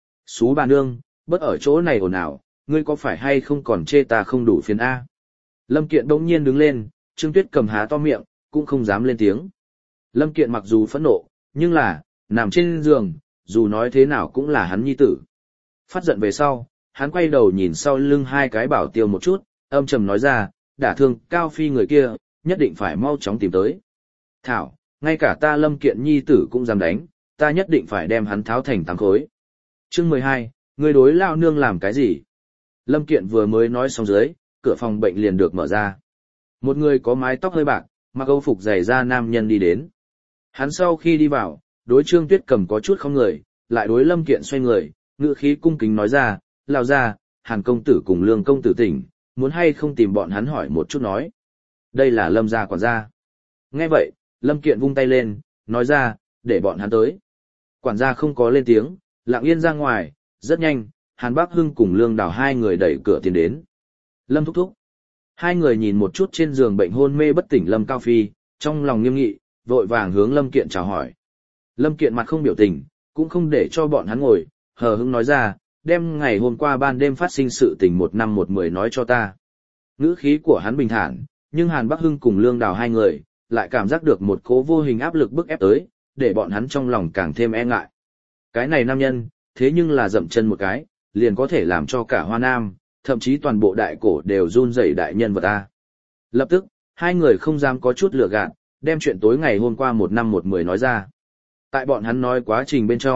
Xú bà nương, bớt ở chỗ này ồn ào, ngươi có phải hay không còn chê ta không đủ phiền A. Lâm Kiện đông nhiên đứng lên, Trương Tuyết cầm há to miệng, cũng không dám lên tiếng. Lâm Kiện mặc dù phẫn nộ, nhưng là, nằm trên giường, dù nói thế nào cũng là hắn nhi tử. Phát giận về sau, hắn quay đầu nhìn sau lưng hai cái bảo tiêu một chút, âm trầm nói ra, đả thương Cao Phi người kia, nhất định phải mau chóng tìm tới. Thảo, ngay cả ta Lâm Kiện nhi tử cũng dám đánh, ta nhất định phải đem hắn tháo thành tám khối. Chương mười hai, người đối lao nương làm cái gì? Lâm Kiện vừa mới nói xong dưới, cửa phòng bệnh liền được mở ra. Một người có mái tóc hơi bạc, mặc âu phục dày da nam nhân đi đến. Hắn sau khi đi vào, đối Trương Tuyết Cầm có chút không người, lại đối Lâm Kiện xoay người, ngữ khí cung kính nói ra, lao ra, Hàn công tử cùng Lương công tử tỉnh, muốn hay không tìm bọn hắn hỏi một chút nói. Đây là Lâm gia quản gia. Nghe vậy, Lâm Kiện vung tay lên, nói ra, để bọn hắn tới. Quản gia không có lên tiếng, lặng yên ra ngoài, rất nhanh, Hàn Bác Hưng cùng Lương Đào hai người đẩy cửa tiến đến. Lâm thúc thúc. Hai người nhìn một chút trên giường bệnh hôn mê bất tỉnh Lâm Cao Phi, trong lòng nghiêm nghị, vội vàng hướng Lâm Kiện chào hỏi. Lâm Kiện mặt không biểu tình, cũng không để cho bọn hắn ngồi, hờ hững nói ra, đem ngày hôm qua ban đêm phát sinh sự tình một năm một mười nói cho ta. Ngữ khí của hắn bình thản, nhưng Hàn Bắc Hưng cùng Lương Đào hai người, lại cảm giác được một cố vô hình áp lực bức ép tới, để bọn hắn trong lòng càng thêm e ngại. Cái này nam nhân, thế nhưng là dậm chân một cái, liền có thể làm cho cả Hoa Nam, thậm chí toàn bộ đại cổ đều run rẩy đại nhân vật ta. Lập tức, hai người không dám có chút lừa gạt, đem chuyện tối ngày hôm qua một năm một mười nói ra. Tại bọn hắn nói quá trình bên trong,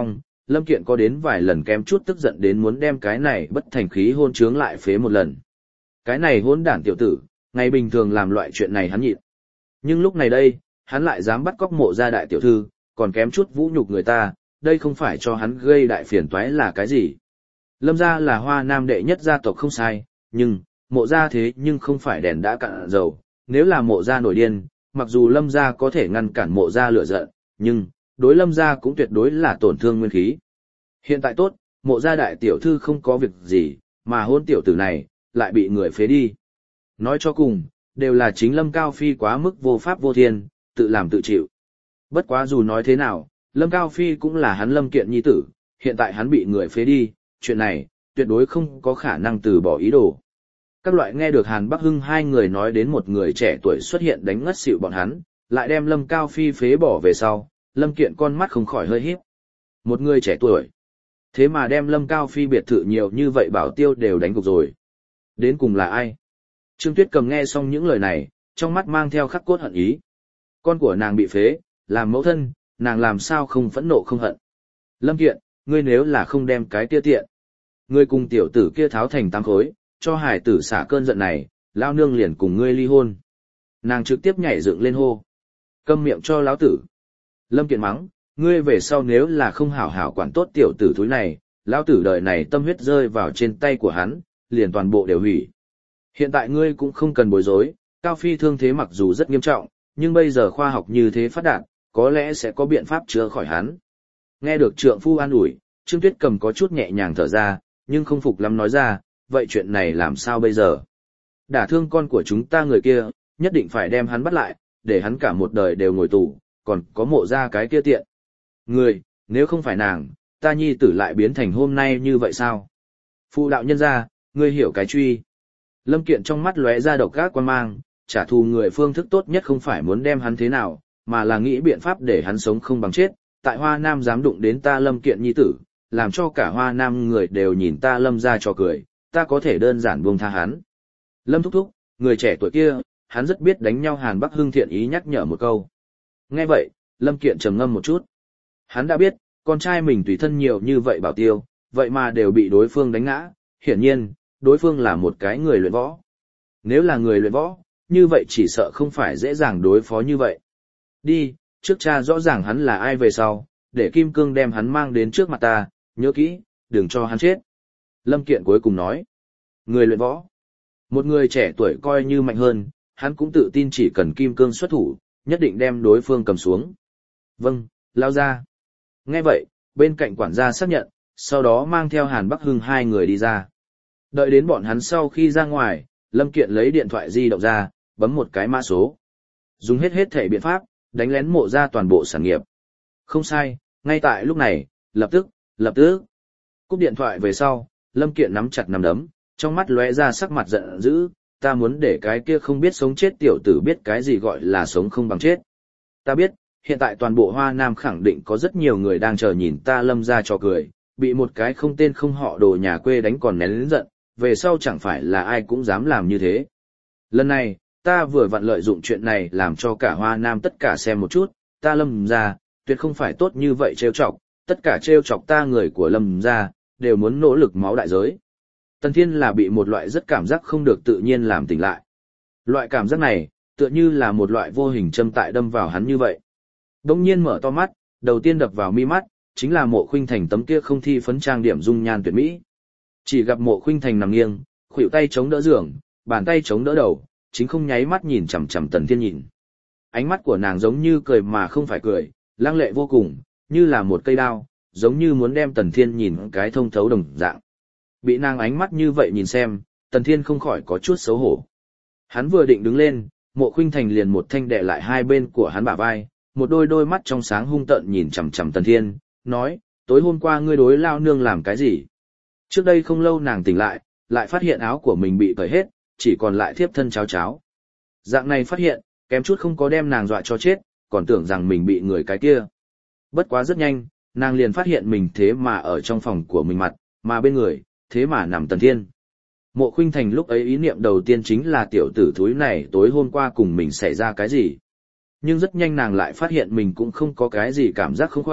Lâm Kiện có đến vài lần kém chút tức giận đến muốn đem cái này bất thành khí hôn trướng lại phế một lần. Cái này hôn đản tiểu tử, ngày bình thường làm loại chuyện này hắn nhịn. Nhưng lúc này đây, hắn lại dám bắt cóc mộ gia đại tiểu thư, còn kém chút vũ nhục người ta, đây không phải cho hắn gây đại phiền toái là cái gì. Lâm gia là Hoa Nam đệ nhất gia tộc không sai, nhưng, mộ gia thế nhưng không phải đèn đã cạn dầu, nếu là mộ gia nổi điên, mặc dù Lâm gia có thể ngăn cản mộ gia lửa giận, nhưng, đối Lâm gia cũng tuyệt đối là tổn thương nguyên khí. Hiện tại tốt, mộ gia đại tiểu thư không có việc gì, mà hôn tiểu tử này, lại bị người phế đi. Nói cho cùng, đều là chính Lâm Cao Phi quá mức vô pháp vô thiên, tự làm tự chịu. Bất quá dù nói thế nào, Lâm Cao Phi cũng là hắn Lâm Kiện nhi tử, hiện tại hắn bị người phế đi, chuyện này, tuyệt đối không có khả năng từ bỏ ý đồ. Các loại nghe được Hàn Bắc Hưng hai người nói đến một người trẻ tuổi xuất hiện đánh ngất xỉu bọn hắn, lại đem Lâm Cao Phi phế bỏ về sau, Lâm Kiện con mắt không khỏi hơi híp. Một người trẻ tuổi, thế mà đem Lâm Cao Phi biệt thự nhiều như vậy bảo tiêu đều đánh gục rồi. Đến cùng là ai? Trương Tuyết Cầm nghe xong những lời này, trong mắt mang theo khắc cốt hận ý. Con của nàng bị phế, làm mẫu thân, nàng làm sao không phẫn nộ không hận. Lâm Kiện, ngươi nếu là không đem cái kia tiện, ngươi cùng tiểu tử kia tháo thành tám khối, cho hải tử xả cơn giận này, lao nương liền cùng ngươi ly hôn. Nàng trực tiếp nhảy dựng lên hô. Câm miệng cho lão tử. Lâm Kiện mắng, ngươi về sau nếu là không hảo hảo quản tốt tiểu tử thúi này, lão tử đời này tâm huyết rơi vào trên tay của hắn, liền toàn bộ đều hủy. Hiện tại ngươi cũng không cần bối rối, Cao Phi thương thế mặc dù rất nghiêm trọng, nhưng bây giờ khoa học như thế phát đạt, có lẽ sẽ có biện pháp chữa khỏi hắn. Nghe được trượng phu an ủi, Trương Tuyết Cầm có chút nhẹ nhàng thở ra, nhưng không phục lắm nói ra, vậy chuyện này làm sao bây giờ? Đả thương con của chúng ta người kia, nhất định phải đem hắn bắt lại, để hắn cả một đời đều ngồi tù, còn có mộ ra cái kia tiện. Người, nếu không phải nàng, ta nhi tử lại biến thành hôm nay như vậy sao? Phụ đạo nhân gia, ngươi hiểu cái truy. Lâm Kiện trong mắt lóe ra độc ác quan mang, trả thù người phương thức tốt nhất không phải muốn đem hắn thế nào, mà là nghĩ biện pháp để hắn sống không bằng chết. Tại Hoa Nam dám đụng đến ta Lâm Kiện nhi tử, làm cho cả Hoa Nam người đều nhìn ta Lâm ra cho cười, ta có thể đơn giản buông tha hắn. Lâm thúc thúc, người trẻ tuổi kia, hắn rất biết đánh nhau. Hàn Bắc Hưng thiện ý nhắc nhở một câu. Nghe vậy, Lâm Kiện trầm ngâm một chút. Hắn đã biết, con trai mình tùy thân nhiều như vậy bảo tiêu, vậy mà đều bị đối phương đánh ngã, hiển nhiên, đối phương là một cái người luyện võ. Nếu là người luyện võ, như vậy chỉ sợ không phải dễ dàng đối phó như vậy. Đi, trước cha rõ ràng hắn là ai về sau, để Kim Cương đem hắn mang đến trước mặt ta, nhớ kỹ, đừng cho hắn chết. Lâm Kiện cuối cùng nói, người luyện võ. Một người trẻ tuổi coi như mạnh hơn, hắn cũng tự tin chỉ cần Kim Cương xuất thủ, nhất định đem đối phương cầm xuống. Vâng, lao ra. Nghe vậy, bên cạnh quản gia xác nhận, sau đó mang theo Hàn Bắc Hưng hai người đi ra. Đợi đến bọn hắn sau khi ra ngoài, Lâm Kiện lấy điện thoại di động ra, bấm một cái mã số. Dùng hết hết thể biện pháp, đánh lén mộ ra toàn bộ sản nghiệp. Không sai, ngay tại lúc này, lập tức, lập tức. Cúp điện thoại về sau, Lâm Kiện nắm chặt nắm đấm, trong mắt lóe ra sắc mặt giận dữ, ta muốn để cái kia không biết sống chết tiểu tử biết cái gì gọi là sống không bằng chết. Ta biết, hiện tại toàn bộ Hoa Nam khẳng định có rất nhiều người đang chờ nhìn ta Lâm ra cho cười, bị một cái không tên không họ đồ nhà quê đánh còn nén lớn giận, về sau chẳng phải là ai cũng dám làm như thế. Lần này, ta vừa vặn lợi dụng chuyện này làm cho cả Hoa Nam tất cả xem một chút, ta Lâm ra, tuyệt không phải tốt như vậy trêu chọc, tất cả trêu chọc ta người của Lâm ra, đều muốn nỗ lực máu đại giới. Tần Thiên là bị một loại rất cảm giác không được tự nhiên làm tỉnh lại. Loại cảm giác này, tựa như là một loại vô hình châm tại đâm vào hắn như vậy. Đông nhiên mở to mắt, đầu tiên đập vào mi mắt, chính là Mộ Khuynh Thành tấm kia không thi phấn trang điểm dung nhan tuyệt mỹ. Chỉ gặp Mộ Khuynh Thành nằm nghiêng, khuỷu tay chống đỡ giường, bàn tay chống đỡ đầu, chính không nháy mắt nhìn chằm chằm Tần Thiên nhìn. Ánh mắt của nàng giống như cười mà không phải cười, lăng lệ vô cùng, như là một cây đao, giống như muốn đem Tần Thiên nhìn cái thông thấu đồng dạng. Bị nàng ánh mắt như vậy nhìn xem, Tần Thiên không khỏi có chút xấu hổ. Hắn vừa định đứng lên, Mộ Khuynh Thành liền một thanh đè lại hai bên của hắn bả vai, một đôi đôi mắt trong sáng hung tợn nhìn chằm chằm Tần Thiên, nói, tối hôm qua ngươi đối lao nương làm cái gì? Trước đây không lâu nàng tỉnh lại, lại phát hiện áo của mình bị cởi hết, chỉ còn lại thiếp thân cháo cháo. Dạng này phát hiện, kém chút không có đem nàng dọa cho chết, còn tưởng rằng mình bị người cái kia. Bất quá rất nhanh, nàng liền phát hiện mình thế mà ở trong phòng của mình mặt, mà bên người, thế mà nằm Tần Thiên. Mộ Khuynh Thành lúc ấy ý niệm đầu tiên chính là tiểu tử thúi này tối hôm qua cùng mình xảy ra cái gì. Nhưng rất nhanh nàng lại phát hiện mình cũng không có cái gì cảm giác không khỏe,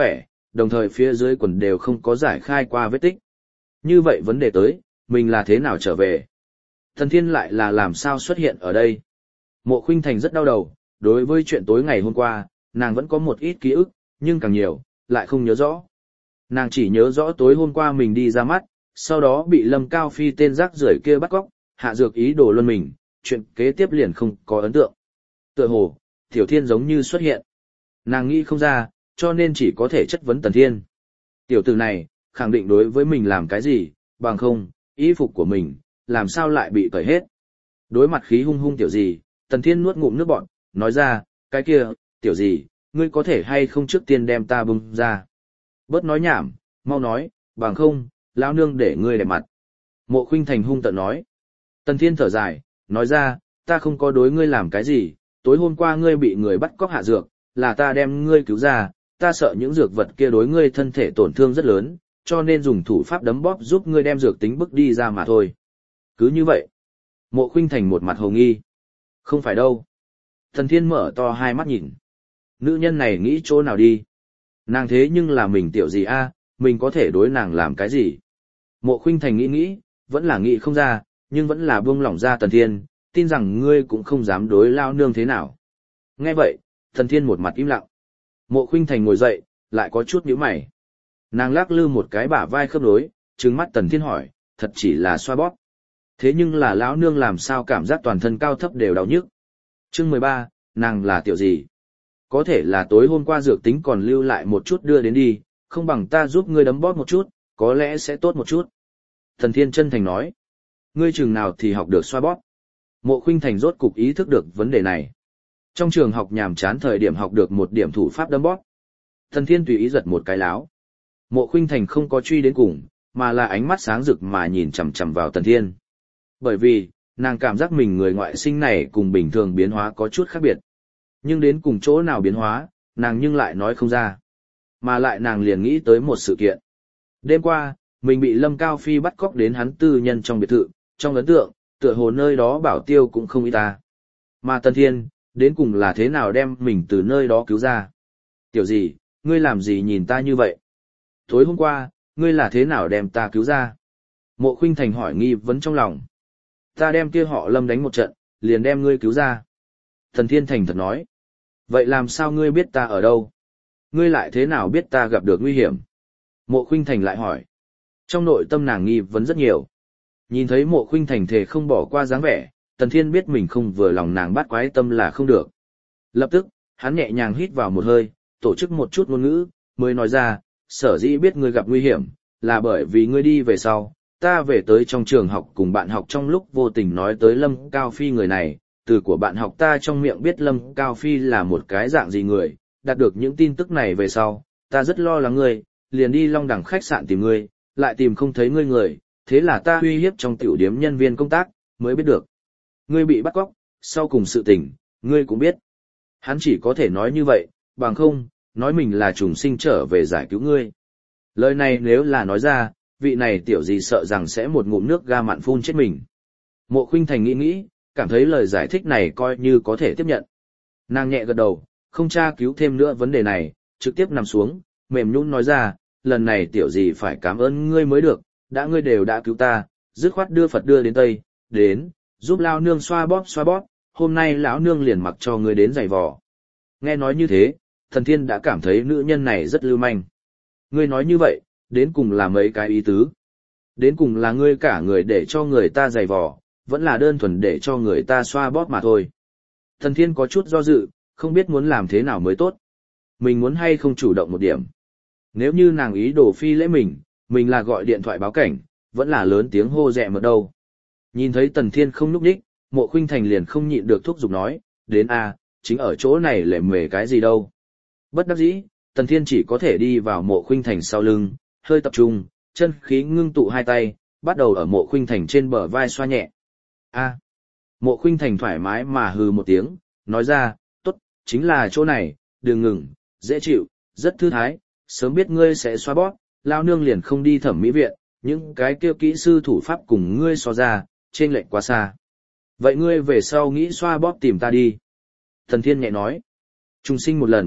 đồng thời phía dưới quần đều không có giải khai qua vết tích. Như vậy vấn đề tới, mình là thế nào trở về? Tần Thiên lại là làm sao xuất hiện ở đây? Mộ Khuynh Thành rất đau đầu, đối với chuyện tối ngày hôm qua, nàng vẫn có một ít ký ức, nhưng càng nhiều, lại không nhớ rõ. Nàng chỉ nhớ rõ tối hôm qua mình đi ra mắt, sau đó bị Lâm Cao Phi tên rác rưởi kia bắt cóc, hạ dược ý đồ luân mình, chuyện kế tiếp liền không có ấn tượng. Tựa hồ, Tiểu Thiên giống như xuất hiện. Nàng nghĩ không ra, cho nên chỉ có thể chất vấn Tần Thiên. Tiểu tử này, khẳng định đối với mình làm cái gì, bằng không, y phục của mình, làm sao lại bị cởi hết. Đối mặt khí hung hung tiểu gì, Tần Thiên nuốt ngụm nước bọt, nói ra, cái kia, tiểu gì, ngươi có thể hay không trước tiên đem ta bung ra. Bớt nói nhảm, mau nói, bằng không, lão nương để ngươi đẹp mặt. Mộ Khuynh Thành hung tợn nói. Tần Thiên thở dài, nói ra, ta không có đối ngươi làm cái gì, tối hôm qua ngươi bị người bắt cóc hạ dược, là ta đem ngươi cứu ra, ta sợ những dược vật kia đối ngươi thân thể tổn thương rất lớn, cho nên dùng thủ pháp đấm bóp giúp ngươi đem dược tính bức đi ra mà thôi. Cứ như vậy. Mộ Khuynh Thành một mặt hồ nghi. Không phải đâu. Tần Thiên mở to hai mắt nhìn. Nữ nhân này nghĩ chỗ nào đi? Nàng thế nhưng là mình tiểu gì a, mình có thể đối nàng làm cái gì? Mộ Khuynh Thành nghĩ nghĩ, vẫn là nghĩ không ra, nhưng vẫn là buông lỏng ra Tần Thiên, tin rằng ngươi cũng không dám đối lao nương thế nào. Nghe vậy, Tần Thiên một mặt im lặng. Mộ Khuynh Thành ngồi dậy, lại có chút nhíu mày. Nàng lắc lư một cái bả vai khớp nối, trừng mắt Tần Thiên hỏi, thật chỉ là xoa bóp. Thế nhưng là lão nương làm sao cảm giác toàn thân cao thấp đều đau nhức. Chương mười ba, nàng là tiểu gì? Có thể là tối hôm qua dược tính còn lưu lại một chút đưa đến đi, không bằng ta giúp ngươi đấm bóp một chút, có lẽ sẽ tốt một chút. Tần Thiên chân thành nói, ngươi chừng nào thì học được xoa bóp. Mộ Khuynh Thành rốt cục ý thức được vấn đề này. Trong trường học nhàm chán thời điểm học được một điểm thủ pháp đấm bóp. Tần Thiên tùy ý giật một cái láo. Mộ Khuynh Thành không có truy đến cùng, mà là ánh mắt sáng rực mà nhìn chằm chằm vào Tần Thiên. Bởi vì, nàng cảm giác mình người ngoại sinh này cùng bình thường biến hóa có chút khác biệt. Nhưng đến cùng chỗ nào biến hóa, nàng nhưng lại nói không ra. Mà lại nàng liền nghĩ tới một sự kiện. Đêm qua, mình bị Lâm Cao Phi bắt cóc đến hắn tư nhân trong biệt thự, trong ấn tượng, tựa hồ nơi đó bảo tiêu cũng không ít ta. Mà Tần Thiên, đến cùng là thế nào đem mình từ nơi đó cứu ra? Tiểu gì, ngươi làm gì nhìn ta như vậy? Tối hôm qua, ngươi là thế nào đem ta cứu ra? Mộ Khuynh Thành hỏi nghi vấn trong lòng. Ta đem kia họ Lâm đánh một trận, liền đem ngươi cứu ra. Tần Thiên thành thật nói. Vậy làm sao ngươi biết ta ở đâu? Ngươi lại thế nào biết ta gặp được nguy hiểm? Mộ Khuynh Thành lại hỏi. Trong nội tâm nàng nghi vấn rất nhiều. Nhìn thấy Mộ Khuynh Thành thề không bỏ qua dáng vẻ, Tần Thiên biết mình không vừa lòng nàng bắt quái tâm là không được. Lập tức, hắn nhẹ nhàng hít vào một hơi, tổ chức một chút ngôn ngữ, mới nói ra, sở dĩ biết ngươi gặp nguy hiểm, là bởi vì ngươi đi về sau, ta về tới trong trường học cùng bạn học trong lúc vô tình nói tới Lâm Cao Phi người này, từ của bạn học ta trong miệng biết Lâm Cao Phi là một cái dạng gì người, đạt được những tin tức này về sau, ta rất lo lắng ngươi, liền đi Long Đẳng khách sạn tìm ngươi, lại tìm không thấy ngươi người, thế là ta uy hiếp trong tiểu điếm nhân viên công tác, mới biết được. Ngươi bị bắt cóc, sau cùng sự tình, ngươi cũng biết. Hắn chỉ có thể nói như vậy, bằng không, nói mình là trùng sinh trở về giải cứu ngươi. Lời này nếu là nói ra, vị này tiểu gì sợ rằng sẽ một ngụm nước ga mặn phun chết mình. Mộ Khuynh Thành nghĩ nghĩ, cảm thấy lời giải thích này coi như có thể tiếp nhận. Nàng nhẹ gật đầu, không tra cứu thêm nữa vấn đề này, trực tiếp nằm xuống, mềm nhũn nói ra, lần này tiểu gì phải cảm ơn ngươi mới được, đã ngươi đều đã cứu ta, dứt khoát đưa Phật đưa đến Tây, đến, giúp lao nương xoa bóp xoa bóp, hôm nay lão nương liền mặc cho ngươi đến giày vò. Nghe nói như thế, Thần Thiên đã cảm thấy nữ nhân này rất lưu manh. Ngươi nói như vậy, đến cùng là mấy cái ý tứ. Đến cùng là ngươi cả người để cho người ta giày vò, vẫn là đơn thuần để cho người ta xoa bóp mà thôi. Thần Thiên có chút do dự, không biết muốn làm thế nào mới tốt. Mình muốn hay không chủ động một điểm. Nếu như nàng ý đồ phi lễ mình, mình là gọi điện thoại báo cảnh, vẫn là lớn tiếng hô rẹ mật đâu. Nhìn thấy Tần Thiên không núp đích, Mộ Khuynh Thành liền không nhịn được thúc giục nói, đến a, chính ở chỗ này lệ mề cái gì đâu. Bất đắc dĩ, Tần Thiên chỉ có thể đi vào Mộ Khuynh Thành sau lưng, hơi tập trung, chân khí ngưng tụ hai tay, bắt đầu ở Mộ Khuynh Thành trên bờ vai xoa nhẹ. A. Mộ Khuynh Thành thoải mái mà hừ một tiếng, nói ra, tốt, chính là chỗ này, đừng ngừng, dễ chịu, rất thư thái, sớm biết ngươi sẽ xoa bóp, lao nương liền không đi thẩm mỹ viện, những cái kêu kỹ sư thủ pháp cùng ngươi so ra, trên lệnh quá xa. Vậy ngươi về sau nghĩ xoa bóp tìm ta đi. Thần Thiên nhẹ nói, trùng sinh một lần,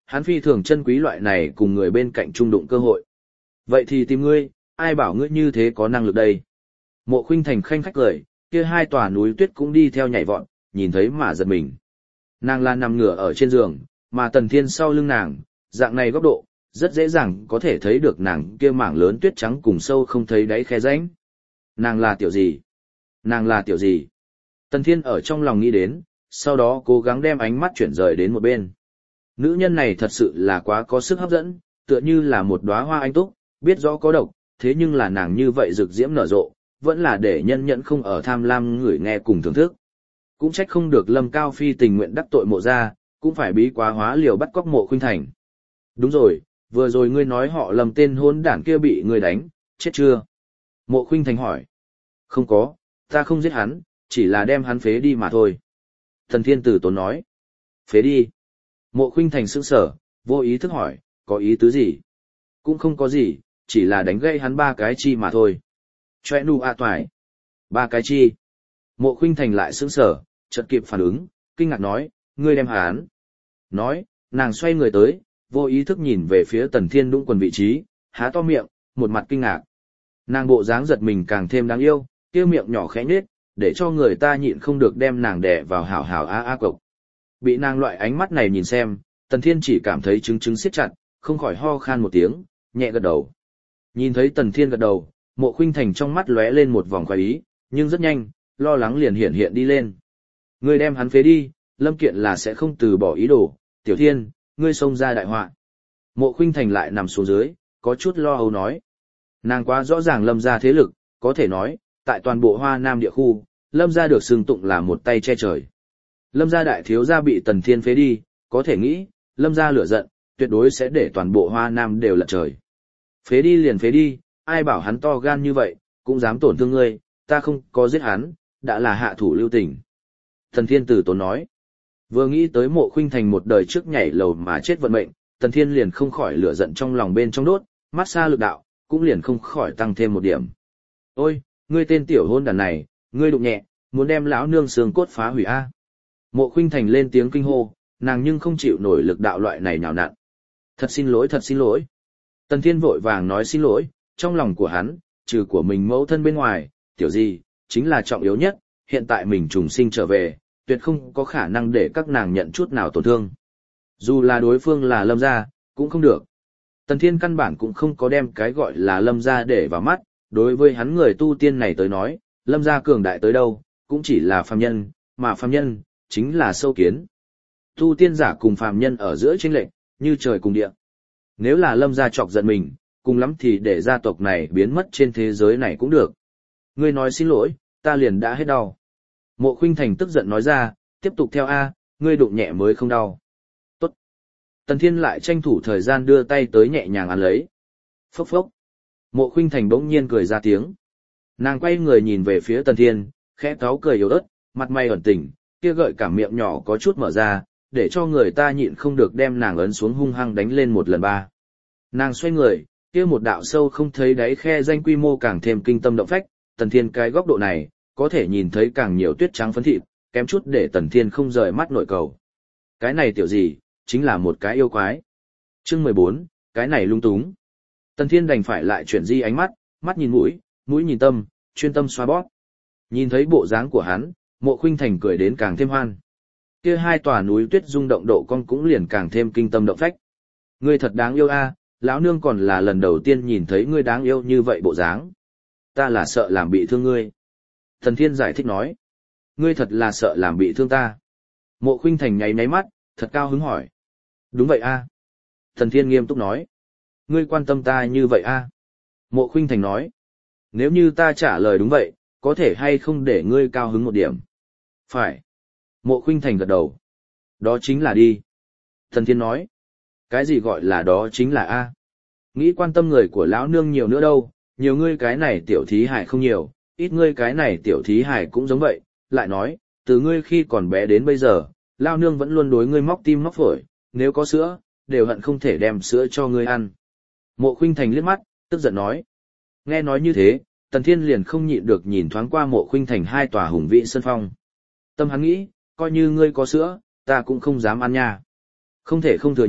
Hắn phi thường chân quý loại này cùng người bên cạnh trung đụng cơ hội. Vậy thì tìm ngươi, ai bảo ngươi như thế có năng lực đây? Mộ Khuynh Thành khanh khách cười, kia hai tòa núi tuyết cũng đi theo nhảy vọt, nhìn thấy mà giật mình. Nàng là nằm ngửa ở trên giường, mà Tần Thiên sau lưng nàng, dạng này góc độ, rất dễ dàng có thể thấy được nàng kia mảng lớn tuyết trắng cùng sâu không thấy đáy khe rãnh. Nàng là tiểu gì? Nàng là tiểu gì? Tần Thiên ở trong lòng nghĩ đến, sau đó cố gắng đem ánh mắt chuyển rời đến một bên. Nữ nhân này thật sự là quá có sức hấp dẫn, tựa như là một đóa hoa anh túc, biết rõ có độc, thế nhưng là nàng như vậy rực diễm nở rộ, vẫn là để nhân nhẫn không ở tham lam người nghe cùng thưởng thức. Cũng trách không được Lâm Cao Phi tình nguyện đắc tội mộ ra, cũng phải bí quá hóa liều bắt cóc Mộ Khuynh Thành. Đúng rồi, vừa rồi ngươi nói họ Lâm tên hôn đản kia bị ngươi đánh, chết chưa? Mộ Khuynh Thành hỏi. Không có, ta không giết hắn, chỉ là đem hắn phế đi mà thôi. Thần Thiên Tử Tốn nói. Phế đi. Mộ Khuynh Thành sững sờ, vô ý thức hỏi, có ý tứ gì? Cũng không có gì, chỉ là đánh gây hắn ba cái chi mà thôi. Chòe nu a toại. Ba cái chi. Mộ Khuynh Thành lại sững sờ, chợt kịp phản ứng, kinh ngạc nói, ngươi đem hắn. Nói, nàng xoay người tới, vô ý thức nhìn về phía Tần Thiên Đũng quần vị trí, há to miệng, một mặt kinh ngạc. Nàng bộ dáng giật mình càng thêm đáng yêu, kia miệng nhỏ khẽ nhếch, để cho người ta nhịn không được đem nàng đè vào hảo hảo a a cộc. Bị nàng loại ánh mắt này nhìn xem, Tần Thiên chỉ cảm thấy trứng trứng siết chặt, không khỏi ho khan một tiếng, nhẹ gật đầu. Nhìn thấy Tần Thiên gật đầu, Mộ Khuynh Thành trong mắt lóe lên một vòng khoái ý, nhưng rất nhanh, lo lắng liền hiện hiện đi lên. Ngươi đem hắn phế đi, Lâm Kiện là sẽ không từ bỏ ý đồ, Tiểu Thiên, ngươi xông ra đại họa. Mộ Khuynh Thành lại nằm xuống dưới, có chút lo âu nói. Nàng quá rõ ràng Lâm gia thế lực, có thể nói, tại toàn bộ Hoa Nam địa khu, Lâm gia được xưng tụng là một tay che trời. Lâm gia đại thiếu gia bị Tần Thiên phế đi, có thể nghĩ, Lâm gia lửa giận, tuyệt đối sẽ để toàn bộ Hoa Nam đều lật trời. Phế đi liền phế đi, ai bảo hắn to gan như vậy, cũng dám tổn thương ngươi, ta không có giết hắn, đã là hạ thủ lưu tình. Tần Thiên Tử Tốn nói. Vừa nghĩ tới Mộ Khuynh Thành một đời trước nhảy lầu mà chết vận mệnh, Tần Thiên liền không khỏi lửa giận trong lòng bên trong đốt, mát xa lực đạo, cũng liền không khỏi tăng thêm một điểm. Ôi, ngươi tên tiểu hôn đàn này, ngươi đụng nhẹ, muốn đem lão nương xương cốt phá hủy a. Mộ Khuynh Thành lên tiếng kinh hô, nàng nhưng không chịu nổi lực đạo loại này nhào nặn. Thật xin lỗi, thật xin lỗi. Tần Thiên vội vàng nói xin lỗi, trong lòng của hắn, trừ của mình mẫu thân bên ngoài, tiểu gì, chính là trọng yếu nhất, hiện tại mình trùng sinh trở về, tuyệt không có khả năng để các nàng nhận chút nào tổn thương. Dù là đối phương là Lâm gia, cũng không được. Tần Thiên căn bản cũng không có đem cái gọi là Lâm gia để vào mắt, đối với hắn người tu tiên này tới nói, Lâm gia cường đại tới đâu, cũng chỉ là phàm nhân, mà phàm nhân, chính là sâu kiến. Tu tiên giả cùng phàm nhân ở giữa chênh lệch, như trời cùng địa. Nếu là Lâm gia chọc giận mình, cùng lắm thì để gia tộc này biến mất trên thế giới này cũng được. Ngươi nói xin lỗi, ta liền đã hết đau. Mộ Khuynh Thành tức giận nói ra, tiếp tục theo A, ngươi đụng nhẹ mới không đau. Tốt. Tần Thiên lại tranh thủ thời gian đưa tay tới nhẹ nhàng ăn lấy. Phốc phốc. Mộ Khuynh Thành bỗng nhiên cười ra tiếng. Nàng quay người nhìn về phía Tần Thiên, khẽ cáu cười yếu ớt, mặt mày ẩn tình, kia gợi cả miệng nhỏ có chút mở ra, để cho người ta nhịn không được đem nàng ấn xuống hung hăng đánh lên một lần ba. Nàng xoay người, kia một đạo sâu không thấy đáy khe danh quy mô càng thêm kinh tâm động phách, Tần Thiên cái góc độ này, có thể nhìn thấy càng nhiều tuyết trắng phấn thịt, kém chút để Tần Thiên không rời mắt nội cầu. Cái này tiểu gì, chính là một cái yêu quái. Chương mười bốn, cái này lung túng. Tần Thiên đành phải lại chuyển di ánh mắt, mắt nhìn mũi, mũi nhìn tâm, chuyên tâm xoa bóp. Nhìn thấy bộ dáng của hắn, Mộ Khuynh Thành cười đến càng thêm hoan. Kia hai tòa núi tuyết rung động độ con cũng liền càng thêm kinh tâm động phách. Ngươi thật đáng yêu a, lão nương còn là lần đầu tiên nhìn thấy ngươi đáng yêu như vậy bộ dáng. Ta là sợ làm bị thương ngươi. Tần Thiên giải thích nói. Ngươi thật là sợ làm bị thương ta. Mộ Khuynh Thành nháy nháy mắt, thật cao hứng hỏi. Đúng vậy a. Tần Thiên nghiêm túc nói. Ngươi quan tâm ta như vậy a. Mộ Khuynh Thành nói. Nếu như ta trả lời đúng vậy, có thể hay không để ngươi cao hứng một điểm? Phải. Mộ Khuynh Thành gật đầu. Đó chính là đi. Tần Thiên nói. Cái gì gọi là đó chính là a? Nghĩ quan tâm người của lão nương nhiều nữa đâu, nhiều ngươi cái này tiểu thí hải không nhiều, ít ngươi cái này tiểu thí hải cũng giống vậy. Lại nói, từ ngươi khi còn bé đến bây giờ, lão nương vẫn luôn đối ngươi móc tim móc phổi, nếu có sữa, đều hận không thể đem sữa cho ngươi ăn. Mộ Khuynh Thành liếc mắt, tức giận nói. Nghe nói như thế, Tần Thiên liền không nhịn được nhìn thoáng qua Mộ Khuynh Thành hai tòa hùng vĩ sân phong. Tâm hắn nghĩ, coi như ngươi có sữa, ta cũng không dám ăn nha. Không thể không thừa nhận,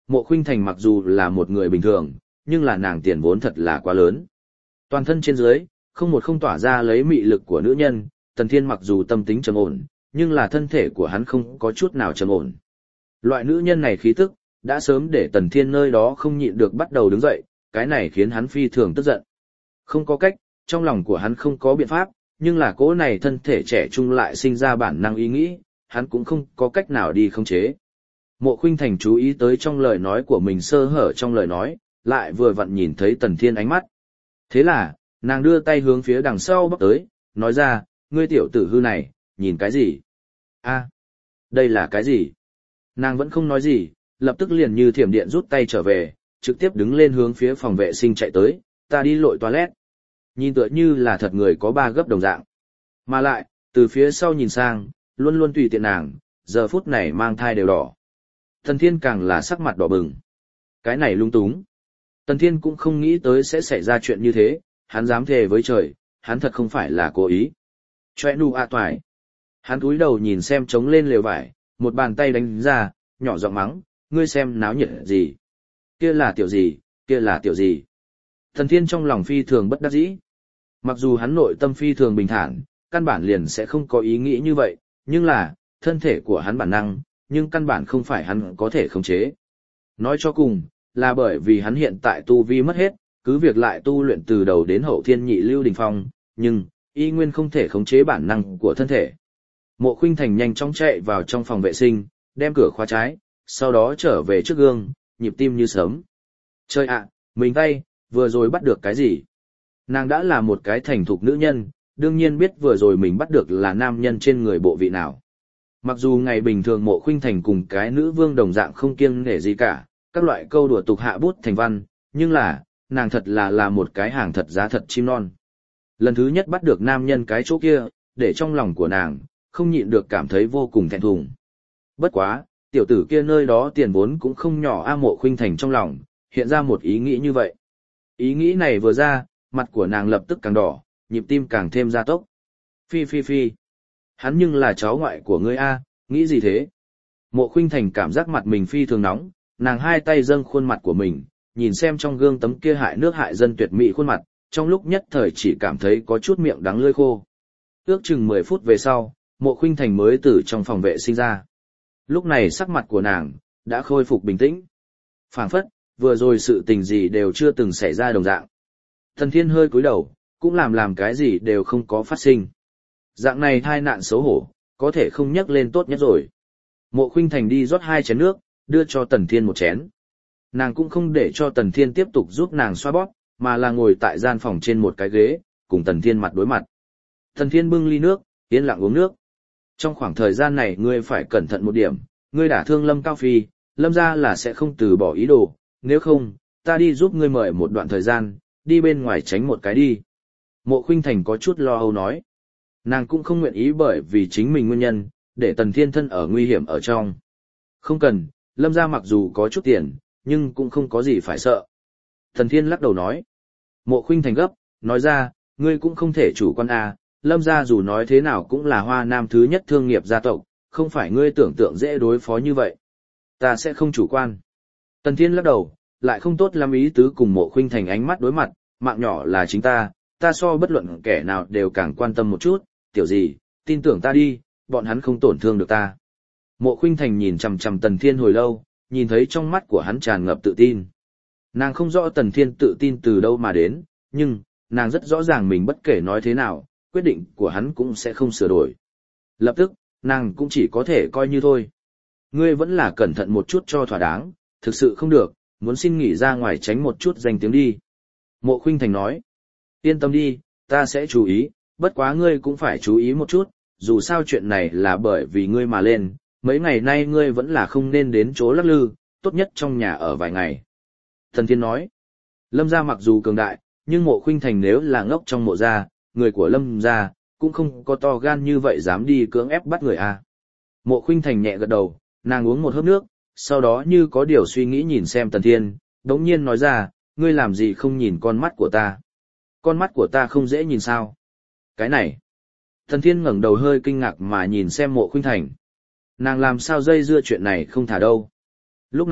Mộ Khuynh Thành mặc dù là một người bình thường, nhưng là nàng tiền vốn thật là quá lớn. Toàn thân trên dưới, không một không tỏa ra lấy mị lực của nữ nhân, Tần Thiên mặc dù tâm tính trầm ổn, nhưng là thân thể của hắn không có chút nào trầm ổn. Loại nữ nhân này khí tức, đã sớm để Tần Thiên nơi đó không nhịn được bắt đầu đứng dậy, cái này khiến hắn phi thường tức giận. Không có cách, trong lòng của hắn không có biện pháp, nhưng là cỗ này thân thể trẻ trung lại sinh ra bản năng ý nghĩ, hắn cũng không có cách nào đi khống chế. Mộ Khuynh Thành chú ý tới trong lời nói của mình sơ hở trong lời nói, lại vừa vặn nhìn thấy Tần Thiên ánh mắt. Thế là, nàng đưa tay hướng phía đằng sau bóc tới, nói ra, ngươi tiểu tử hư này, nhìn cái gì? A, đây là cái gì? Nàng vẫn không nói gì, lập tức liền như thiểm điện rút tay trở về, trực tiếp đứng lên hướng phía phòng vệ sinh chạy tới, ta đi lội toilet. Nhìn tựa như là thật người có ba gấp đồng dạng. Mà lại, từ phía sau nhìn sang, luôn luôn tùy tiện nàng, giờ phút này mang thai đều đỏ. Tần Thiên càng là sắc mặt đỏ bừng. Cái này lung túng. Tần Thiên cũng không nghĩ tới sẽ xảy ra chuyện như thế, hắn dám thề với trời, hắn thật không phải là cố ý. Chòe nụ ạ toài. Hắn cúi đầu nhìn xem trống lên lều vải, một bàn tay đánh ra, nhỏ giọng mắng, ngươi xem náo nhiệt gì. Kia là tiểu gì, kia là tiểu gì. Tần Thiên trong lòng phi thường bất đắc dĩ. Mặc dù hắn nội tâm phi thường bình thản, căn bản liền sẽ không có ý nghĩ như vậy, nhưng là, thân thể của hắn bản năng, nhưng căn bản không phải hắn có thể khống chế. Nói cho cùng, là bởi vì hắn hiện tại tu vi mất hết, cứ việc lại tu luyện từ đầu đến hậu thiên nhị lưu đỉnh phong, nhưng, y nguyên không thể khống chế bản năng của thân thể. Mộ Khuynh Thành nhanh chóng chạy vào trong phòng vệ sinh, đem cửa khóa trái, sau đó trở về trước gương, nhịp tim như sớm. Trời ạ, mình tay, vừa rồi bắt được cái gì? Nàng đã là một cái thành thục nữ nhân, đương nhiên biết vừa rồi mình bắt được là nam nhân trên người bộ vị nào. Mặc dù ngày bình thường Mộ Khuynh Thành cùng cái nữ vương đồng dạng không kiêng nể gì cả, các loại câu đùa tục hạ bút thành văn, nhưng là, nàng thật là là một cái hàng thật giá thật chim non. Lần thứ nhất bắt được nam nhân cái chỗ kia, để trong lòng của nàng, không nhịn được cảm thấy vô cùng thẹn thùng. Bất quá, tiểu tử kia nơi đó tiền vốn cũng không nhỏ a. Mộ Khuynh Thành trong lòng, hiện ra một ý nghĩ như vậy. Ý nghĩ này vừa ra, mặt của nàng lập tức càng đỏ, nhịp tim càng thêm gia tốc. Phi phi phi. Hắn nhưng là cháu ngoại của ngươi a, nghĩ gì thế? Mộ Khuynh Thành cảm giác mặt mình phi thường nóng, nàng hai tay dâng khuôn mặt của mình, nhìn xem trong gương tấm kia hại nước hại dân tuyệt mỹ khuôn mặt, trong lúc nhất thời chỉ cảm thấy có chút miệng đắng lưỡi khô. Ước chừng mười phút về sau, Mộ Khuynh Thành mới từ trong phòng vệ sinh ra. Lúc này sắc mặt của nàng đã khôi phục bình tĩnh. Phảng phất, vừa rồi sự tình gì đều chưa từng xảy ra đồng dạng. Tần Thiên hơi cúi đầu, cũng làm làm cái gì đều không có phát sinh. Dạng này thai nạn xấu hổ, có thể không nhắc lên tốt nhất rồi. Mộ Khuynh Thành đi rót hai chén nước, đưa cho Tần Thiên một chén. Nàng cũng không để cho Tần Thiên tiếp tục giúp nàng xoa bóp, mà là ngồi tại gian phòng trên một cái ghế, cùng Tần Thiên mặt đối mặt. Tần Thiên bưng ly nước, yên lặng uống nước. Trong khoảng thời gian này ngươi phải cẩn thận một điểm, ngươi đả thương Lâm Cao Phi, Lâm gia là sẽ không từ bỏ ý đồ, nếu không, ta đi giúp ngươi mời một đoạn thời gian, đi bên ngoài tránh một cái đi. Mộ Khuynh Thành có chút lo âu nói. Nàng cũng không nguyện ý bởi vì chính mình nguyên nhân, để Tần Thiên thân ở nguy hiểm ở trong. Không cần, Lâm gia mặc dù có chút tiền, nhưng cũng không có gì phải sợ. Tần Thiên lắc đầu nói. Mộ Khuynh Thành gấp, nói ra, ngươi cũng không thể chủ quan à, Lâm gia dù nói thế nào cũng là Hoa Nam thứ nhất thương nghiệp gia tộc, không phải ngươi tưởng tượng dễ đối phó như vậy. Ta sẽ không chủ quan. Tần Thiên lắc đầu, lại không tốt lắm ý tứ cùng Mộ Khuynh Thành ánh mắt đối mặt, mạng nhỏ là chính ta, ta so bất luận kẻ nào đều càng quan tâm một chút, tiểu gì, tin tưởng ta đi, bọn hắn không tổn thương được ta. Mộ Khuynh Thành nhìn chằm chằm Tần Thiên hồi lâu, nhìn thấy trong mắt của hắn tràn ngập tự tin. Nàng không rõ Tần Thiên tự tin từ đâu mà đến, nhưng, nàng rất rõ ràng mình bất kể nói thế nào, quyết định của hắn cũng sẽ không sửa đổi. Lập tức, nàng cũng chỉ có thể coi như thôi. Ngươi vẫn là cẩn thận một chút cho thỏa đáng, thực sự không được, muốn xin nghỉ ra ngoài tránh một chút danh tiếng đi. Mộ Khuynh Thành nói, yên tâm đi, ta sẽ chú ý, bất quá ngươi cũng phải chú ý một chút, dù sao chuyện này là bởi vì ngươi mà lên, mấy ngày nay ngươi vẫn là không nên đến chỗ lắc lư, tốt nhất trong nhà ở vài ngày. Thần Thiên nói, Lâm gia mặc dù cường đại, nhưng Mộ Khuynh Thành nếu là ngốc trong mộ gia, người của Lâm gia cũng không có to gan như vậy dám đi cưỡng ép bắt người a. Mộ Khuynh Thành nhẹ gật đầu, nàng uống một hớp nước, sau đó như có điều suy nghĩ nhìn xem Tần Thiên, đống nhiên nói ra, ngươi làm gì không nhìn con mắt của ta? Con mắt của ta không dễ nhìn sao? Cái này. Tần Thiên ngẩng đầu hơi kinh ngạc mà nhìn xem Mộ Khuynh Thành. Nàng làm sao dây dưa chuyện này không thả đâu. Lúc này,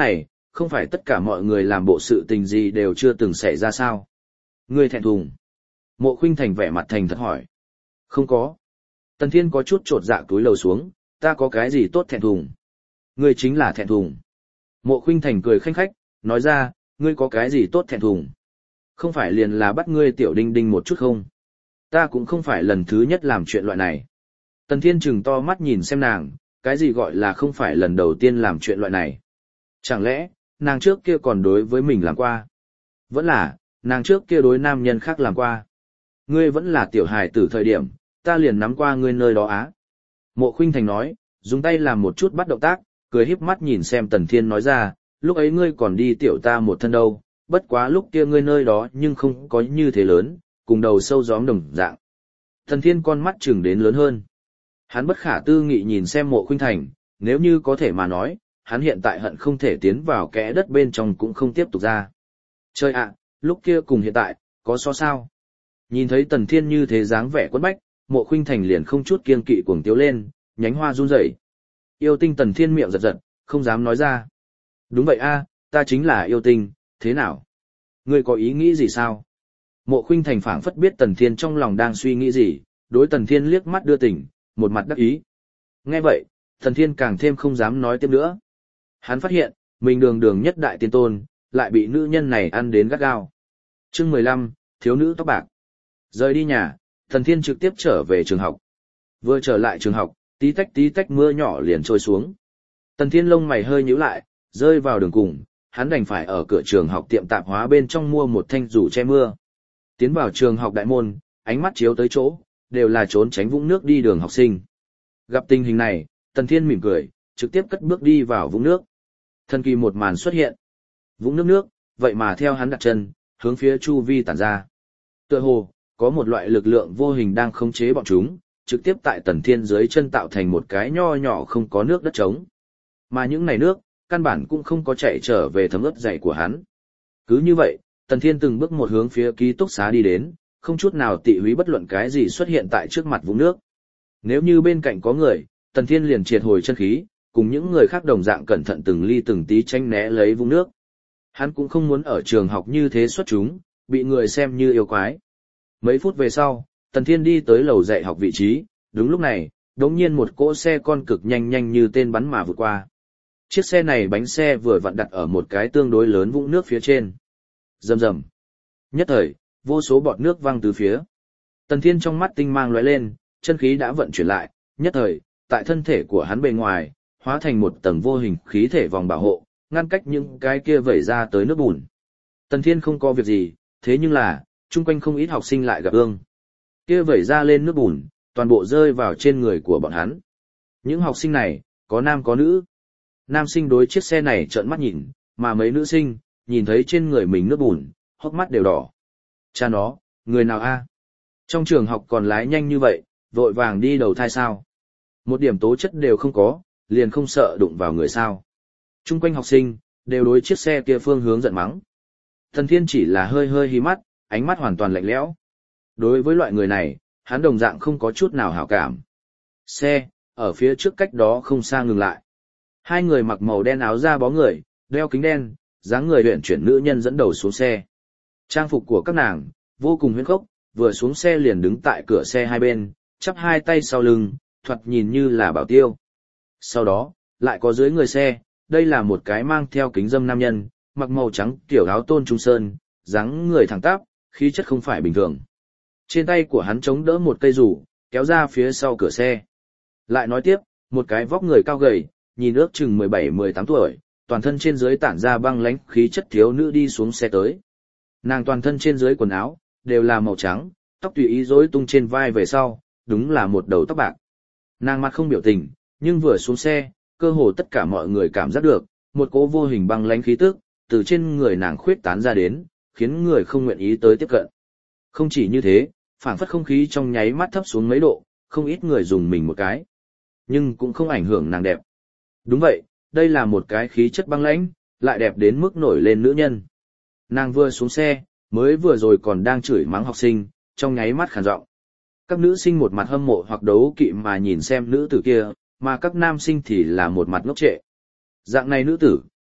không phải tất cả mọi người làm bộ sự tình gì đều chưa từng xảy ra sao? Ngươi thẹn thùng. Mộ Khuynh Thành vẻ mặt thành thật hỏi. Không có. Tần Thiên có chút trột dạ túi lầu xuống, ta có cái gì tốt thẹn thùng? Ngươi chính là thẹn thùng. Mộ Khuynh Thành cười khanh khách, nói ra, ngươi có cái gì tốt thẹn thùng? Không phải liền là bắt ngươi tiểu đinh đinh một chút không? Ta cũng không phải lần thứ nhất làm chuyện loại này. Tần Thiên trừng to mắt nhìn xem nàng, cái gì gọi là không phải lần đầu tiên làm chuyện loại này? Chẳng lẽ, nàng trước kia còn đối với mình làm qua? Vẫn là, nàng trước kia đối nam nhân khác làm qua. Ngươi vẫn là tiểu hài tử thời điểm, ta liền nắm qua ngươi nơi đó á. Mộ Khuynh Thành nói, dùng tay làm một chút bắt động tác, cười híp mắt nhìn xem Tần Thiên nói ra, lúc ấy ngươi còn đi tiểu ta một thân đâu, bất quá lúc kia ngươi nơi đó nhưng không có như thế lớn, cùng đầu sâu gióm đồng dạng. Tần Thiên con mắt chừng đến lớn hơn. Hắn bất khả tư nghị nhìn xem Mộ Khuynh Thành, nếu như có thể mà nói, hắn hiện tại hận không thể tiến vào kẽ đất bên trong cũng không tiếp tục ra. Trời ạ, lúc kia cùng hiện tại, có so sao? Nhìn thấy Tần Thiên như thế dáng vẻ quấn bách, Mộ Khuynh Thành liền không chút kiêng kỵ cuồng tiếu lên, nhánh hoa run rẩy. Yêu tinh Tần Thiên miệng giật giật, không dám nói ra. Đúng vậy a, ta chính là yêu tinh, thế nào? Ngươi có ý nghĩ gì sao? Mộ Khuynh Thành phảng phất biết Tần Thiên trong lòng đang suy nghĩ gì, đối Tần Thiên liếc mắt đưa tình, một mặt đắc ý. Nghe vậy, Tần Thiên càng thêm không dám nói tiếp nữa. Hắn phát hiện, mình đường đường nhất đại tiên tôn, lại bị nữ nhân này ăn đến gắt gao. Chương mười lăm, thiếu nữ tóc bạc. Rời đi nhà, Tần Thiên trực tiếp trở về trường học. Vừa trở lại trường học, tí tách tí tách mưa nhỏ liền trôi xuống. Tần Thiên lông mày hơi nhíu lại, rơi vào đường cùng, hắn đành phải ở cửa trường học tiệm tạp hóa bên trong mua một thanh dù che mưa. Tiến vào trường học đại môn, ánh mắt chiếu tới chỗ, đều là trốn tránh vũng nước đi đường học sinh. Gặp tình hình này, Tần Thiên mỉm cười, trực tiếp cất bước đi vào vũng nước. Thần kỳ một màn xuất hiện. Vũng nước nước, vậy mà theo hắn đặt chân, hướng phía chu vi tản ra. Tựa hồ, có một loại lực lượng vô hình đang khống chế bọn chúng, trực tiếp tại Tần Thiên dưới chân tạo thành một cái nho nhỏ không có nước đất trống. Mà những này nước, căn bản cũng không có chạy trở về thấm ướt dày của hắn. Cứ như vậy, Tần Thiên từng bước một hướng phía ký túc xá đi đến, không chút nào tị húy bất luận cái gì xuất hiện tại trước mặt vũng nước. Nếu như bên cạnh có người, Tần Thiên liền triệt hồi chân khí, cùng những người khác đồng dạng cẩn thận từng ly từng tí tránh né lấy vũng nước. Hắn cũng không muốn ở trường học như thế xuất chúng, bị người xem như yêu quái. Mấy phút về sau, Tần Thiên đi tới lầu dạy học vị trí, đúng lúc này, đột nhiên một cỗ xe con cực nhanh nhanh như tên bắn mà vượt qua. Chiếc xe này bánh xe vừa vặn đặt ở một cái tương đối lớn vũng nước phía trên. Rầm rầm. Nhất thời, vô số bọt nước văng từ phía. Tần Thiên trong mắt tinh mang lóe lên, chân khí đã vận chuyển lại, nhất thời, tại thân thể của hắn bề ngoài, hóa thành một tầng vô hình khí thể vòng bảo hộ, ngăn cách những cái kia vẩy ra tới nước bùn. Tần Thiên không có việc gì, thế nhưng là, chung quanh không ít học sinh lại gặp ương. Kia vẩy ra lên nước bùn, toàn bộ rơi vào trên người của bọn hắn. Những học sinh này, có nam có nữ. Nam sinh đối chiếc xe này trợn mắt nhìn, mà mấy nữ sinh, nhìn thấy trên người mình nước bùn, hốc mắt đều đỏ. Cha nó, người nào a? Trong trường học còn lái nhanh như vậy, vội vàng đi đầu thai sao? Một điểm tố chất đều không có, liền không sợ đụng vào người sao? Chung quanh học sinh, đều đối chiếc xe kia phương hướng giận mắng. Tần Thiên chỉ là hơi hơi hí mắt, ánh mắt hoàn toàn lạnh lẽo. Đối với loại người này, hắn đồng dạng không có chút nào hảo cảm. Xe, ở phía trước cách đó không xa ngừng lại. Hai người mặc màu đen áo da bó người, đeo kính đen, dáng người luyện chuyển nữ nhân dẫn đầu xuống xe. Trang phục của các nàng, vô cùng huyễn khốc, vừa xuống xe liền đứng tại cửa xe hai bên, chắp hai tay sau lưng, thoạt nhìn như là bảo tiêu. Sau đó, lại có dưới người xe, đây là một cái mang theo kính dâm nam nhân, mặc màu trắng kiểu áo tôn trung sơn, dáng người thẳng tắp, khí chất không phải bình thường. Trên tay của hắn chống đỡ một cây rủ, kéo ra phía sau cửa xe. Lại nói tiếp, một cái vóc người cao gầy, nhìn ước chừng mười bảy mười tám tuổi, toàn thân trên dưới tản ra băng lãnh khí chất thiếu nữ đi xuống xe tới. Nàng toàn thân trên dưới quần áo, đều là màu trắng, tóc tùy ý rối tung trên vai về sau, đúng là một đầu tóc bạc. Nàng mặt không biểu tình, nhưng vừa xuống xe, cơ hồ tất cả mọi người cảm giác được, một cỗ vô hình băng lãnh khí tức, từ trên người nàng khuyết tán ra đến, khiến người không nguyện ý tới tiếp cận. Không chỉ như thế, phảng phất không khí trong nháy mắt thấp xuống mấy độ, không ít người dùng mình một cái. Nhưng cũng không ảnh hưởng nàng đẹp. Đúng vậy, đây là một cái khí chất băng lãnh, lại đẹp đến mức nổi lên nữ nhân. Nàng vừa xuống xe, mới vừa rồi còn đang chửi mắng học sinh, trong nháy mắt khàn giọng. Các nữ sinh một mặt hâm mộ hoặc đấu kỵ mà nhìn xem nữ tử kia, mà các nam sinh thì là một mặt ngốc trệ. Dạng này nữ tử,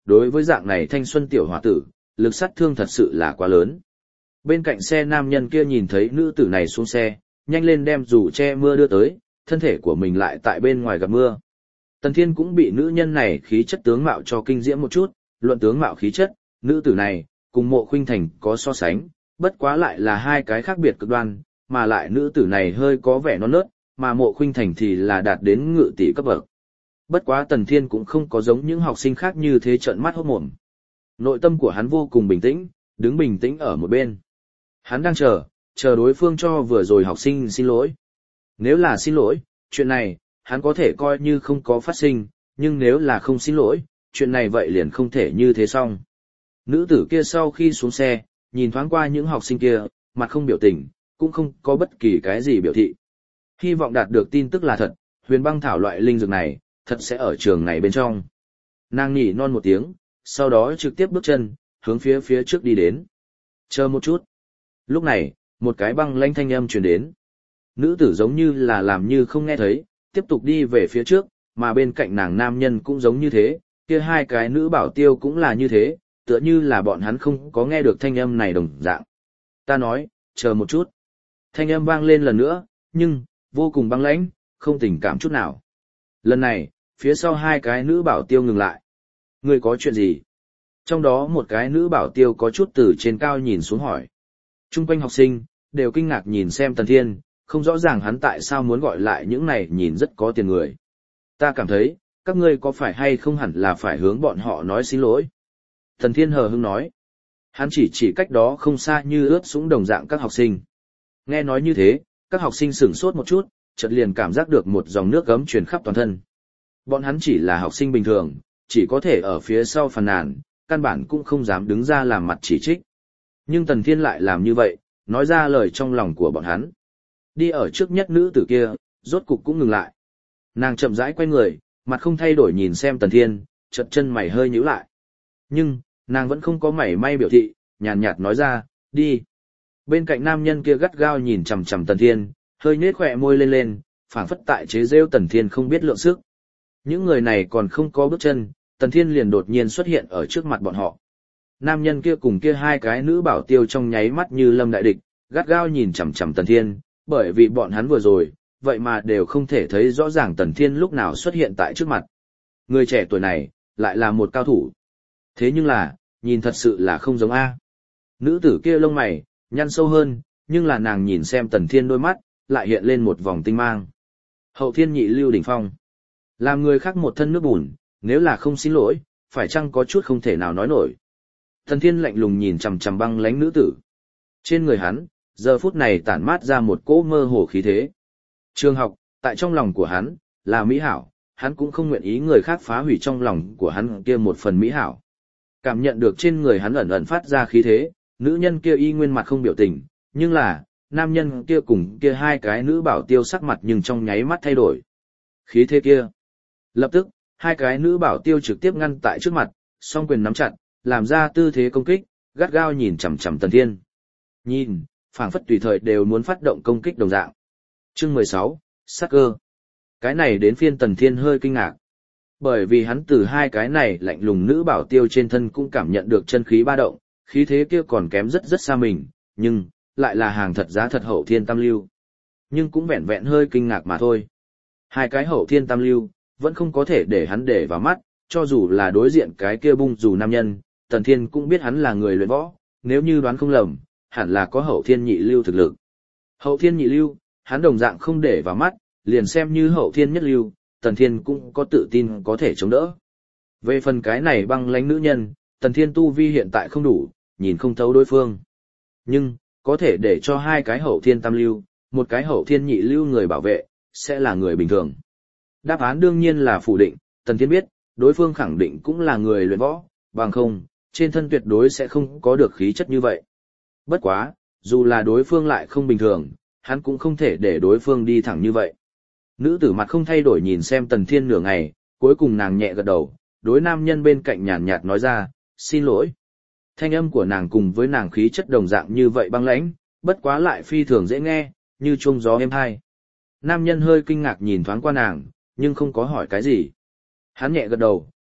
đối với dạng này thanh xuân tiểu hòa tử, lực sát thương thật sự là quá lớn. Bên cạnh xe nam nhân kia nhìn thấy nữ tử này xuống xe, nhanh lên đem dù che mưa đưa tới, thân thể của mình lại tại bên ngoài gặp mưa. Tần Thiên cũng bị nữ nhân này khí chất tướng mạo cho kinh diễm một chút, luận tướng mạo khí chất, nữ tử này, cùng Mộ Khuynh Thành có so sánh, bất quá lại là hai cái khác biệt cực đoan, mà lại nữ tử này hơi có vẻ non nớt, mà Mộ Khuynh Thành thì là đạt đến ngự tỷ cấp bậc. Bất quá Tần Thiên cũng không có giống những học sinh khác như thế trợn mắt hốt mồm. Nội tâm của hắn vô cùng bình tĩnh, đứng bình tĩnh ở một bên. Hắn đang chờ, chờ đối phương cho vừa rồi học sinh xin lỗi. Nếu là xin lỗi, chuyện này, hắn có thể coi như không có phát sinh, nhưng nếu là không xin lỗi, chuyện này vậy liền không thể như thế xong. Nữ tử kia sau khi xuống xe, nhìn thoáng qua những học sinh kia, mặt không biểu tình, cũng không có bất kỳ cái gì biểu thị. Hy vọng đạt được tin tức là thật, huyền băng thảo loại linh dược này, thật sẽ ở trường này bên trong. Nàng nhỉ non một tiếng, sau đó trực tiếp bước chân, hướng phía phía trước đi đến. Chờ một chút. Lúc này, một cái băng lãnh thanh âm truyền đến. Nữ tử giống như là làm như không nghe thấy, tiếp tục đi về phía trước, mà bên cạnh nàng nam nhân cũng giống như thế, kia hai cái nữ bảo tiêu cũng là như thế, tựa như là bọn hắn không có nghe được thanh âm này đồng dạng. Ta nói, chờ một chút. Thanh âm vang lên lần nữa, nhưng, vô cùng băng lãnh, không tình cảm chút nào. Lần này, phía sau hai cái nữ bảo tiêu ngừng lại. Ngươi có chuyện gì? Trong đó một cái nữ bảo tiêu có chút từ trên cao nhìn xuống hỏi. Trung quanh học sinh, đều kinh ngạc nhìn xem Tần Thiên, không rõ ràng hắn tại sao muốn gọi lại những này nhìn rất có tiền người. Ta cảm thấy, các ngươi có phải hay không hẳn là phải hướng bọn họ nói xin lỗi. Tần Thiên hờ hững nói. Hắn chỉ chỉ cách đó không xa như ướt sũng đồng dạng các học sinh. Nghe nói như thế, các học sinh sửng sốt một chút, chợt liền cảm giác được một dòng nước gấm truyền khắp toàn thân. Bọn hắn chỉ là học sinh bình thường, chỉ có thể ở phía sau phàn nàn, căn bản cũng không dám đứng ra làm mặt chỉ trích. Nhưng Tần Thiên lại làm như vậy, nói ra lời trong lòng của bọn hắn. Đi ở trước nhất nữ tử kia, rốt cục cũng ngừng lại. Nàng chậm rãi quay người, mặt không thay đổi nhìn xem Tần Thiên, chợt chân mày hơi nhíu lại. Nhưng, nàng vẫn không có mảy may biểu thị, nhàn nhạt nói ra, đi. Bên cạnh nam nhân kia gắt gao nhìn chằm chằm Tần Thiên, hơi nhếch khỏe môi lên lên, phảng phất tại chế rêu Tần Thiên không biết lượng sức. Những người này còn không có bước chân, Tần Thiên liền đột nhiên xuất hiện ở trước mặt bọn họ. Nam nhân kia cùng kia hai cái nữ bảo tiêu trong nháy mắt như lâm đại địch, gắt gao nhìn chằm chằm Tần Thiên, bởi vì bọn hắn vừa rồi, vậy mà đều không thể thấy rõ ràng Tần Thiên lúc nào xuất hiện tại trước mặt. Người trẻ tuổi này, lại là một cao thủ. Thế nhưng là, nhìn thật sự là không giống A. Nữ tử kia lông mày, nhăn sâu hơn, nhưng là nàng nhìn xem Tần Thiên đôi mắt, lại hiện lên một vòng tinh mang. Hậu thiên nhị lưu đỉnh phong. Làm người khác một thân nước bùn, nếu là không xin lỗi, phải chăng có chút không thể nào nói nổi. Tần Thiên lạnh lùng nhìn chằm chằm băng lãnh nữ tử. Trên người hắn, giờ phút này tản mát ra một cỗ mơ hồ khí thế. Trường học, tại trong lòng của hắn, là mỹ hảo, hắn cũng không nguyện ý người khác phá hủy trong lòng của hắn kia một phần mỹ hảo. Cảm nhận được trên người hắn ẩn ẩn phát ra khí thế, nữ nhân kia y nguyên mặt không biểu tình, nhưng là, nam nhân kia cùng kia hai cái nữ bảo tiêu sắc mặt nhưng trong nháy mắt thay đổi. Khí thế kia. Lập tức, hai cái nữ bảo tiêu trực tiếp ngăn tại trước mặt, song quyền nắm chặt, làm ra tư thế công kích, gắt gao nhìn chằm chằm Tần Thiên. Nhìn, phảng phất tùy thời đều muốn phát động công kích đồng dạng. Chương mười sáu, sát cơ. Cái này đến phiên Tần Thiên hơi kinh ngạc. Bởi vì hắn từ hai cái này lạnh lùng nữ bảo tiêu trên thân cũng cảm nhận được chân khí ba động, khí thế kia còn kém rất rất xa mình, nhưng, lại là hàng thật giá thật hậu thiên tam lưu. Nhưng cũng vẹn vẹn hơi kinh ngạc mà thôi. Hai cái hậu thiên tam lưu, vẫn không có thể để hắn để vào mắt, cho dù là đối diện cái kia bung dù nam nhân, Tần Thiên cũng biết hắn là người luyện võ, nếu như đoán không lầm, hẳn là có hậu thiên nhị lưu thực lực. Hậu thiên nhị lưu, hắn đồng dạng không để vào mắt, liền xem như hậu thiên nhất lưu, Tần Thiên cũng có tự tin có thể chống đỡ. Về phần cái này băng lãnh nữ nhân, Tần Thiên tu vi hiện tại không đủ, nhìn không thấu đối phương. Nhưng, có thể để cho hai cái hậu thiên tam lưu, một cái hậu thiên nhị lưu người bảo vệ, sẽ là người bình thường. Đáp án đương nhiên là phủ định, Tần Thiên biết, đối phương khẳng định cũng là người luyện võ, bằng không, trên thân tuyệt đối sẽ không có được khí chất như vậy. Bất quá, dù là đối phương lại không bình thường, hắn cũng không thể để đối phương đi thẳng như vậy. Nữ tử mặt không thay đổi nhìn xem Tần Thiên nửa ngày, cuối cùng nàng nhẹ gật đầu, đối nam nhân bên cạnh nhàn nhạt nói ra, xin lỗi. Thanh âm của nàng cùng với nàng khí chất đồng dạng như vậy băng lãnh, bất quá lại phi thường dễ nghe, như chuông gió êm hai. Nam nhân hơi kinh ngạc nhìn thoáng qua nàng, nhưng không có hỏi cái gì. Hắn nhẹ gật đầu,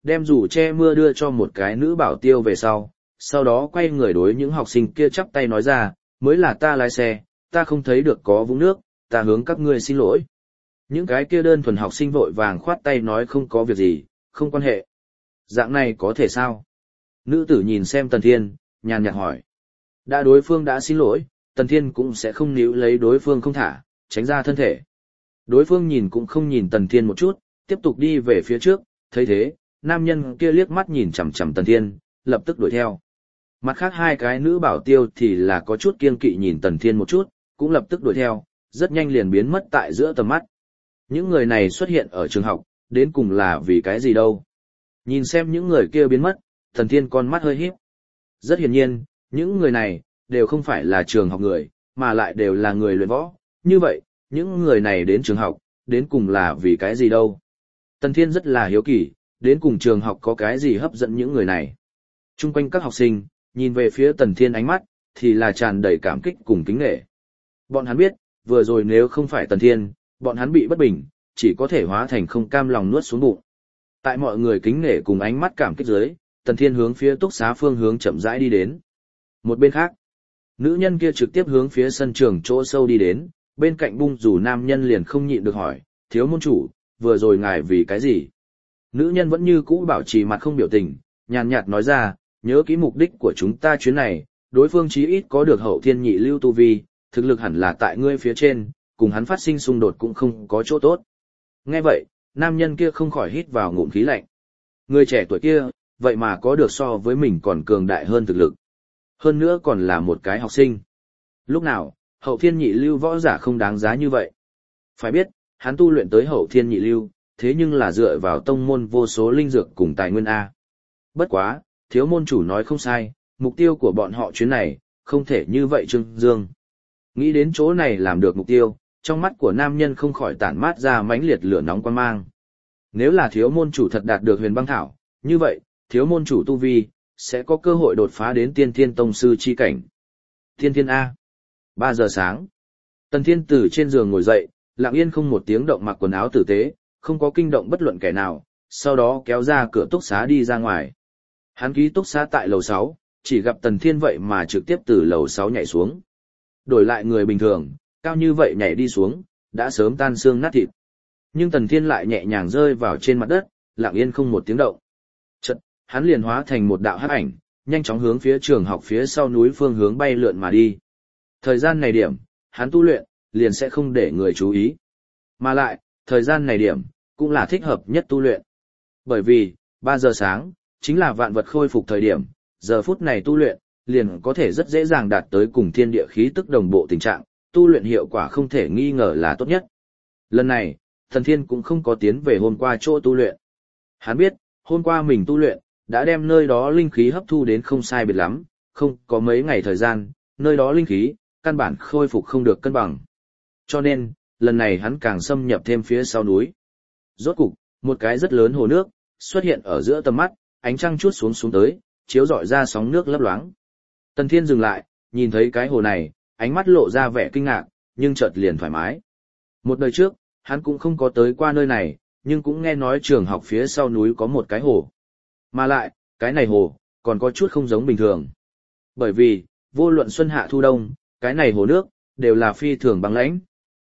đem dù che mưa đưa cho một cái nữ bảo tiêu về sau, sau đó quay người đối những học sinh kia chắp tay nói ra, mới là ta lái xe, ta không thấy được có vũng nước, ta hướng các ngươi xin lỗi. Những cái kia đơn thuần học sinh vội vàng khoát tay nói không có việc gì, không quan hệ. Dạng này có thể sao? Nữ tử nhìn xem Tần Thiên, nhàn nhạt hỏi. Đã đối phương đã xin lỗi, Tần Thiên cũng sẽ không níu lấy đối phương không thả, tránh ra thân thể. Đối phương nhìn cũng không nhìn Tần Thiên một chút, tiếp tục đi về phía trước, thấy thế, nam nhân kia liếc mắt nhìn chằm chằm Tần Thiên, lập tức đuổi theo. Mặt khác hai cái nữ bảo tiêu thì là có chút kiêng kỵ nhìn Tần Thiên một chút, cũng lập tức đuổi theo, rất nhanh liền biến mất tại giữa tầm mắt. Những người này xuất hiện ở trường học, đến cùng là vì cái gì đâu. Nhìn xem những người kia biến mất, Tần Thiên con mắt hơi híp. Rất hiển nhiên, những người này, đều không phải là trường học người, mà lại đều là người luyện võ. Như vậy, những người này đến trường học, đến cùng là vì cái gì đâu. Tần Thiên rất là hiếu kỳ, đến cùng trường học có cái gì hấp dẫn những người này. Trung quanh các học sinh, nhìn về phía Tần Thiên ánh mắt, thì là tràn đầy cảm kích cùng kính nể. Bọn hắn biết, vừa rồi nếu không phải Tần Thiên, bọn hắn bị bất bình, chỉ có thể hóa thành không cam lòng nuốt xuống bụng. Tại mọi người kính nể cùng ánh mắt cảm kích dưới, Tần Thiên hướng phía túc xá phương hướng chậm rãi đi đến. Một bên khác, nữ nhân kia trực tiếp hướng phía sân trường chỗ sâu đi đến, bên cạnh bung rủ nam nhân liền không nhịn được hỏi, thiếu môn chủ, vừa rồi ngài vì cái gì? Nữ nhân vẫn như cũ bảo trì mặt không biểu tình, nhàn nhạt nói ra, nhớ kỹ mục đích của chúng ta chuyến này, đối phương chí ít có được hậu thiên nhị lưu tu vi, thực lực hẳn là tại ngươi phía trên, cùng hắn phát sinh xung đột cũng không có chỗ tốt. Nghe vậy, nam nhân kia không khỏi hít vào ngụm khí lạnh. Người trẻ tuổi kia, vậy mà có được so với mình còn cường đại hơn thực lực. Hơn nữa còn là một cái học sinh. Lúc nào, hậu thiên nhị lưu võ giả không đáng giá như vậy. Phải biết, hắn tu luyện tới hậu thiên nhị lưu, thế nhưng là dựa vào tông môn vô số linh dược cùng tài nguyên A. Bất quá, thiếu môn chủ nói không sai, mục tiêu của bọn họ chuyến này, không thể như vậy Trương Dương. Nghĩ đến chỗ này làm được mục tiêu, trong mắt của nam nhân không khỏi tản mát ra mãnh liệt lửa nóng quan mang. Nếu là thiếu môn chủ thật đạt được huyền băng thảo, như vậy, thiếu môn chủ tu vi, sẽ có cơ hội đột phá đến tiên thiên tông sư chi cảnh. Tiên thiên A. ba giờ sáng. Tần Thiên từ trên giường ngồi dậy, lặng yên không một tiếng động mặc quần áo tử tế, không có kinh động bất luận kẻ nào, sau đó kéo ra cửa túc xá đi ra ngoài. Hắn ký túc xá tại lầu sáu, chỉ gặp Tần Thiên vậy mà trực tiếp từ lầu sáu nhảy xuống. Đổi lại người bình thường, cao như vậy nhảy đi xuống, đã sớm tan xương nát thịt. Nhưng Tần Thiên lại nhẹ nhàng rơi vào trên mặt đất, lặng yên không một tiếng động. Chợt, hắn liền hóa thành một đạo hắc ảnh, nhanh chóng hướng phía trường học phía sau núi phương hướng bay lượn mà đi. Thời gian này điểm, hắn tu luyện, liền sẽ không để người chú ý. Mà lại, thời gian này điểm, cũng là thích hợp nhất tu luyện. Bởi vì, ba giờ sáng, chính là vạn vật khôi phục thời điểm, giờ phút này tu luyện, liền có thể rất dễ dàng đạt tới cùng thiên địa khí tức đồng bộ tình trạng, tu luyện hiệu quả không thể nghi ngờ là tốt nhất. Lần này, Thần Thiên cũng không có tiến về hôm qua chỗ tu luyện. Hắn biết, hôm qua mình tu luyện, đã đem nơi đó linh khí hấp thu đến không sai biệt lắm, không có mấy ngày thời gian, nơi đó linh khí, căn bản khôi phục không được cân bằng. Cho nên, lần này hắn càng xâm nhập thêm phía sau núi. Rốt cục, một cái rất lớn hồ nước, xuất hiện ở giữa tầm mắt, ánh trăng chuốt xuống xuống tới, chiếu rọi ra sóng nước lấp loáng. Tần Thiên dừng lại, nhìn thấy cái hồ này, ánh mắt lộ ra vẻ kinh ngạc, nhưng chợt liền thoải mái. Một đời trước, hắn cũng không có tới qua nơi này, nhưng cũng nghe nói trường học phía sau núi có một cái hồ. Mà lại, cái này hồ, còn có chút không giống bình thường. Bởi vì, vô luận xuân hạ thu đông, cái này hồ nước, đều là phi thường băng lãnh.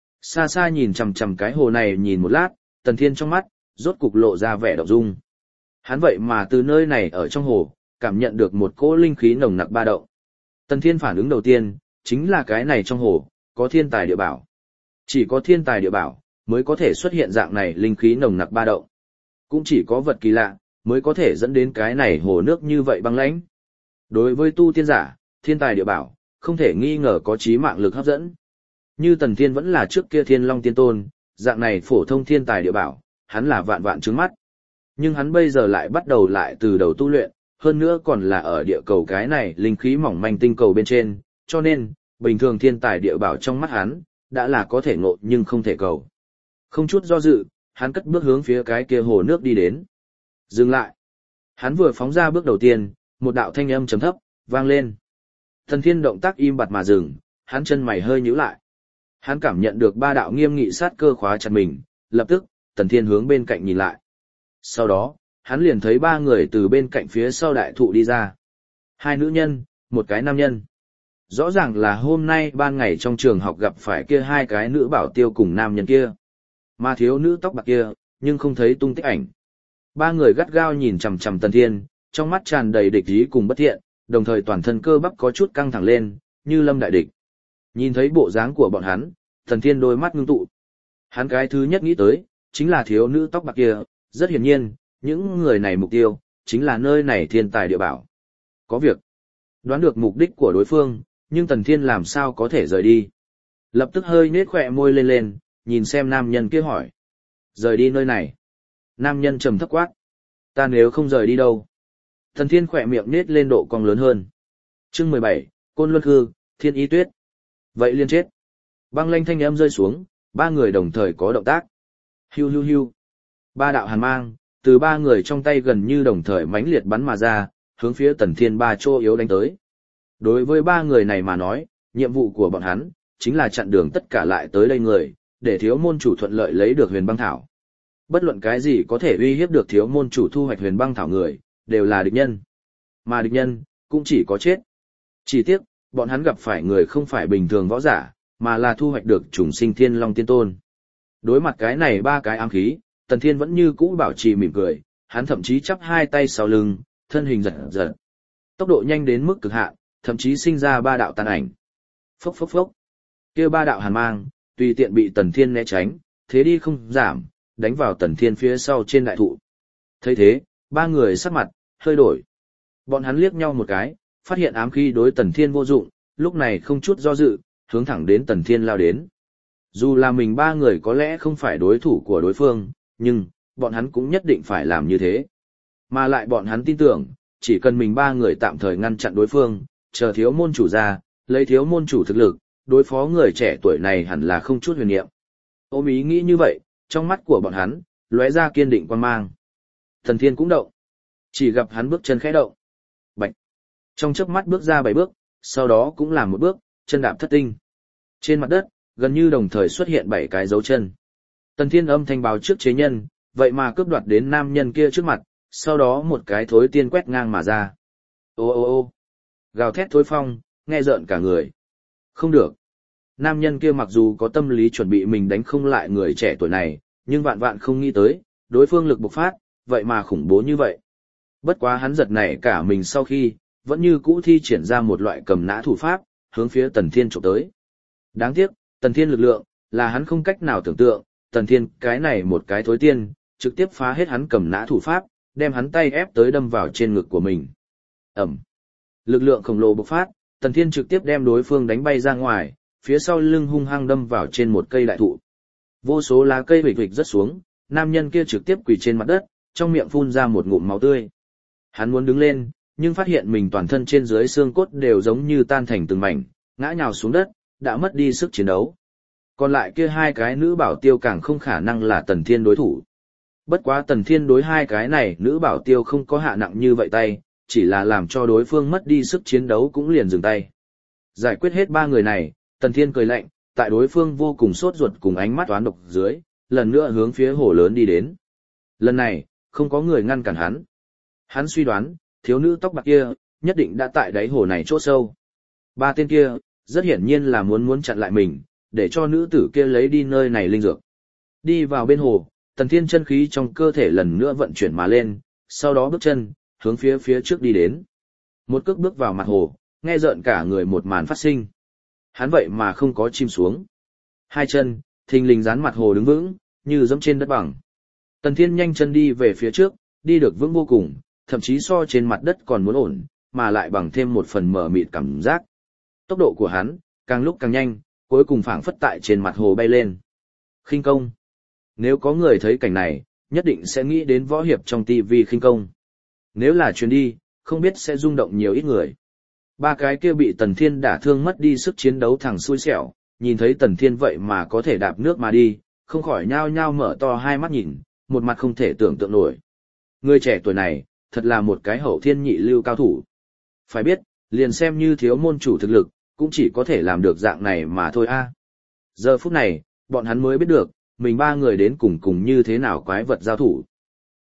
Xa xa nhìn chằm chằm cái hồ này nhìn một lát, Tần Thiên trong mắt, rốt cục lộ ra vẻ động dung. Hắn vậy mà từ nơi này ở trong hồ, cảm nhận được một cỗ linh khí nồng nặc ba động. Tần Thiên phản ứng đầu tiên, chính là cái này trong hồ, có thiên tài địa bảo. Chỉ có thiên tài địa bảo, mới có thể xuất hiện dạng này linh khí nồng nặc ba động. Cũng chỉ có vật kỳ lạ, mới có thể dẫn đến cái này hồ nước như vậy băng lãnh. Đối với tu tiên giả, thiên tài địa bảo, không thể nghi ngờ có chí mạng lực hấp dẫn. Như Tần Thiên vẫn là trước kia Thiên Long Tiên Tôn, dạng này phổ thông thiên tài địa bảo, hắn là vạn vạn trướng mắt. Nhưng hắn bây giờ lại bắt đầu lại từ đầu tu luyện, hơn nữa còn là ở địa cầu cái này linh khí mỏng manh tinh cầu bên trên, cho nên, bình thường thiên tài địa bảo trong mắt hắn, đã là có thể ngộ nhưng không thể cầu. Không chút do dự, hắn cất bước hướng phía cái kia hồ nước đi đến. Dừng lại. Hắn vừa phóng ra bước đầu tiên, một đạo thanh âm trầm thấp, vang lên. Tần Thiên động tác im bặt mà dừng, hắn chân mày hơi nhíu lại. Hắn cảm nhận được ba đạo nghiêm nghị sát cơ khóa chặt mình, lập tức, Tần Thiên hướng bên cạnh nhìn lại. Sau đó, hắn liền thấy ba người từ bên cạnh phía sau đại thụ đi ra. Hai nữ nhân, một cái nam nhân. Rõ ràng là hôm nay ban ngày trong trường học gặp phải kia hai cái nữ bảo tiêu cùng nam nhân kia. Mà thiếu nữ tóc bạc kia, nhưng không thấy tung tích ảnh. Ba người gắt gao nhìn chằm chằm Tần Thiên, trong mắt tràn đầy địch ý cùng bất thiện, đồng thời toàn thân cơ bắp có chút căng thẳng lên, như lâm đại địch. Nhìn thấy bộ dáng của bọn hắn, Tần Thiên đôi mắt ngưng tụ. Hắn cái thứ nhất nghĩ tới, chính là thiếu nữ tóc bạc kia, rất hiển nhiên, những người này mục tiêu, chính là nơi này thiên tài địa bảo. Có việc. Đoán được mục đích của đối phương, nhưng Tần Thiên làm sao có thể rời đi. Lập tức hơi nết khỏe môi lên lên, nhìn xem nam nhân kia hỏi. Rời đi nơi này. Nam nhân trầm thấp quát. Ta nếu không rời đi đâu. Tần Thiên khỏe miệng nết lên độ cong lớn hơn. Chương mười bảy, Côn Luân Hư, Thiên Ý Tuyết. Vậy liên chết. Băng lanh thanh âm rơi xuống, ba người đồng thời có động tác. Hiu hiu hiu. Ba đạo hàn mang, từ ba người trong tay gần như đồng thời mãnh liệt bắn mà ra, hướng phía Tần Thiên ba chỗ yếu đánh tới. Đối với ba người này mà nói, nhiệm vụ của bọn hắn, chính là chặn đường tất cả lại tới đây người, để thiếu môn chủ thuận lợi lấy được huyền băng thảo. Bất luận cái gì có thể uy hiếp được thiếu môn chủ thu hoạch huyền băng thảo người, đều là địch nhân. Mà địch nhân, cũng chỉ có chết. Chỉ tiếc, bọn hắn gặp phải người không phải bình thường võ giả, mà là thu hoạch được trùng sinh thiên long tiên tôn. Đối mặt cái này ba cái ám khí, Tần Thiên vẫn như cũ bảo trì mỉm cười, hắn thậm chí chắp hai tay sau lưng, thân hình giật giật. Tốc độ nhanh đến mức cực hạn, thậm chí sinh ra ba đạo tàn ảnh. Phốc phốc phốc. Kia ba đạo hàn mang, tùy tiện bị Tần Thiên né tránh, thế đi không giảm, đánh vào Tần Thiên phía sau trên đại thụ. Thấy thế, ba người sắc mặt hơi đổi. Bọn hắn liếc nhau một cái, phát hiện ám khí đối Tần Thiên vô dụng, lúc này không chút do dự, hướng thẳng đến Tần Thiên lao đến. Dù là mình ba người có lẽ không phải đối thủ của đối phương, nhưng bọn hắn cũng nhất định phải làm như thế. Mà lại bọn hắn tin tưởng, chỉ cần mình ba người tạm thời ngăn chặn đối phương, chờ thiếu môn chủ ra, lấy thiếu môn chủ thực lực, đối phó người trẻ tuổi này hẳn là không chút huyền niệm. Ôm ý nghĩ như vậy, trong mắt của bọn hắn, lóe ra kiên định quan mang. Tần Thiên cũng động. Chỉ gặp hắn bước chân khẽ động. Bạch. Trong chớp mắt bước ra bảy bước, sau đó cũng làm một bước, chân đạp thất tinh. Trên mặt đất, gần như đồng thời xuất hiện bảy cái dấu chân. Tần Thiên âm thanh báo trước chế nhân, vậy mà cướp đoạt đến nam nhân kia trước mặt, sau đó một cái thối tiên quét ngang mà ra. Ô ô ô gào thét thối phong, nghe rợn cả người. Không được. Nam nhân kia mặc dù có tâm lý chuẩn bị mình đánh không lại người trẻ tuổi này, nhưng vạn vạn không nghĩ tới, đối phương lực bộc phát, vậy mà khủng bố như vậy. Bất quá hắn giật nảy cả mình sau khi, vẫn như cũ thi triển ra một loại cầm nã thủ pháp, hướng phía Tần Thiên chụp tới. Đáng tiếc, Tần Thiên lực lượng, là hắn không cách nào tưởng tượng, Tần Thiên cái này một cái thối tiên, trực tiếp phá hết hắn cầm nã thủ pháp, đem hắn tay ép tới đâm vào trên ngực của mình. Ẩm. Lực lượng khổng lồ bộc phát, Tần Thiên trực tiếp đem đối phương đánh bay ra ngoài, phía sau lưng hung hăng đâm vào trên một cây đại thụ. Vô số lá cây huỵch huỵch rớt xuống, nam nhân kia trực tiếp quỳ trên mặt đất, trong miệng phun ra một ngụm máu tươi. Hắn muốn đứng lên, nhưng phát hiện mình toàn thân trên dưới xương cốt đều giống như tan thành từng mảnh, ngã nhào xuống đất, đã mất đi sức chiến đấu. Còn lại kia hai cái nữ bảo tiêu càng không khả năng là Tần Thiên đối thủ. Bất quá Tần Thiên đối hai cái này nữ bảo tiêu không có hạ nặng như vậy tay, chỉ là làm cho đối phương mất đi sức chiến đấu cũng liền dừng tay. Giải quyết hết ba người này, Tần Thiên cười lạnh, tại đối phương vô cùng sốt ruột cùng ánh mắt toán độc dưới, lần nữa hướng phía hồ lớn đi đến. Lần này, không có người ngăn cản hắn. Hắn suy đoán, thiếu nữ tóc bạc kia, nhất định đã tại đáy hồ này chỗ sâu. Ba tên kia, rất hiển nhiên là muốn muốn chặn lại mình, để cho nữ tử kia lấy đi nơi này linh dược. Đi vào bên hồ, Tần Thiên chân khí trong cơ thể lần nữa vận chuyển mà lên, sau đó bước chân, hướng phía phía trước đi đến. Một cước bước vào mặt hồ, nghe rợn cả người một màn phát sinh. Hắn vậy mà không có chìm xuống. Hai chân, thình lình dán mặt hồ đứng vững, như dẫm trên đất bằng. Tần Thiên nhanh chân đi về phía trước, đi được vững vô cùng, thậm chí so trên mặt đất còn muốn ổn, mà lại bằng thêm một phần mở mịt cảm giác. Tốc độ của hắn, càng lúc càng nhanh, cuối cùng phảng phất tại trên mặt hồ bay lên. Khinh công. Nếu có người thấy cảnh này, nhất định sẽ nghĩ đến võ hiệp trong tivi khinh công. Nếu là chuyến đi, không biết sẽ rung động nhiều ít người. Ba cái kia bị Tần Thiên đả thương mất đi sức chiến đấu thẳng xui xẻo, nhìn thấy Tần Thiên vậy mà có thể đạp nước mà đi, không khỏi nhao nhao mở to hai mắt nhìn, một mặt không thể tưởng tượng nổi. Người trẻ tuổi này, thật là một cái hậu thiên nhị lưu cao thủ. Phải biết, liền xem như thiếu môn chủ thực lực, cũng chỉ có thể làm được dạng này mà thôi a. Giờ phút này, bọn hắn mới biết được, mình ba người đến cùng cùng như thế nào quái vật giao thủ.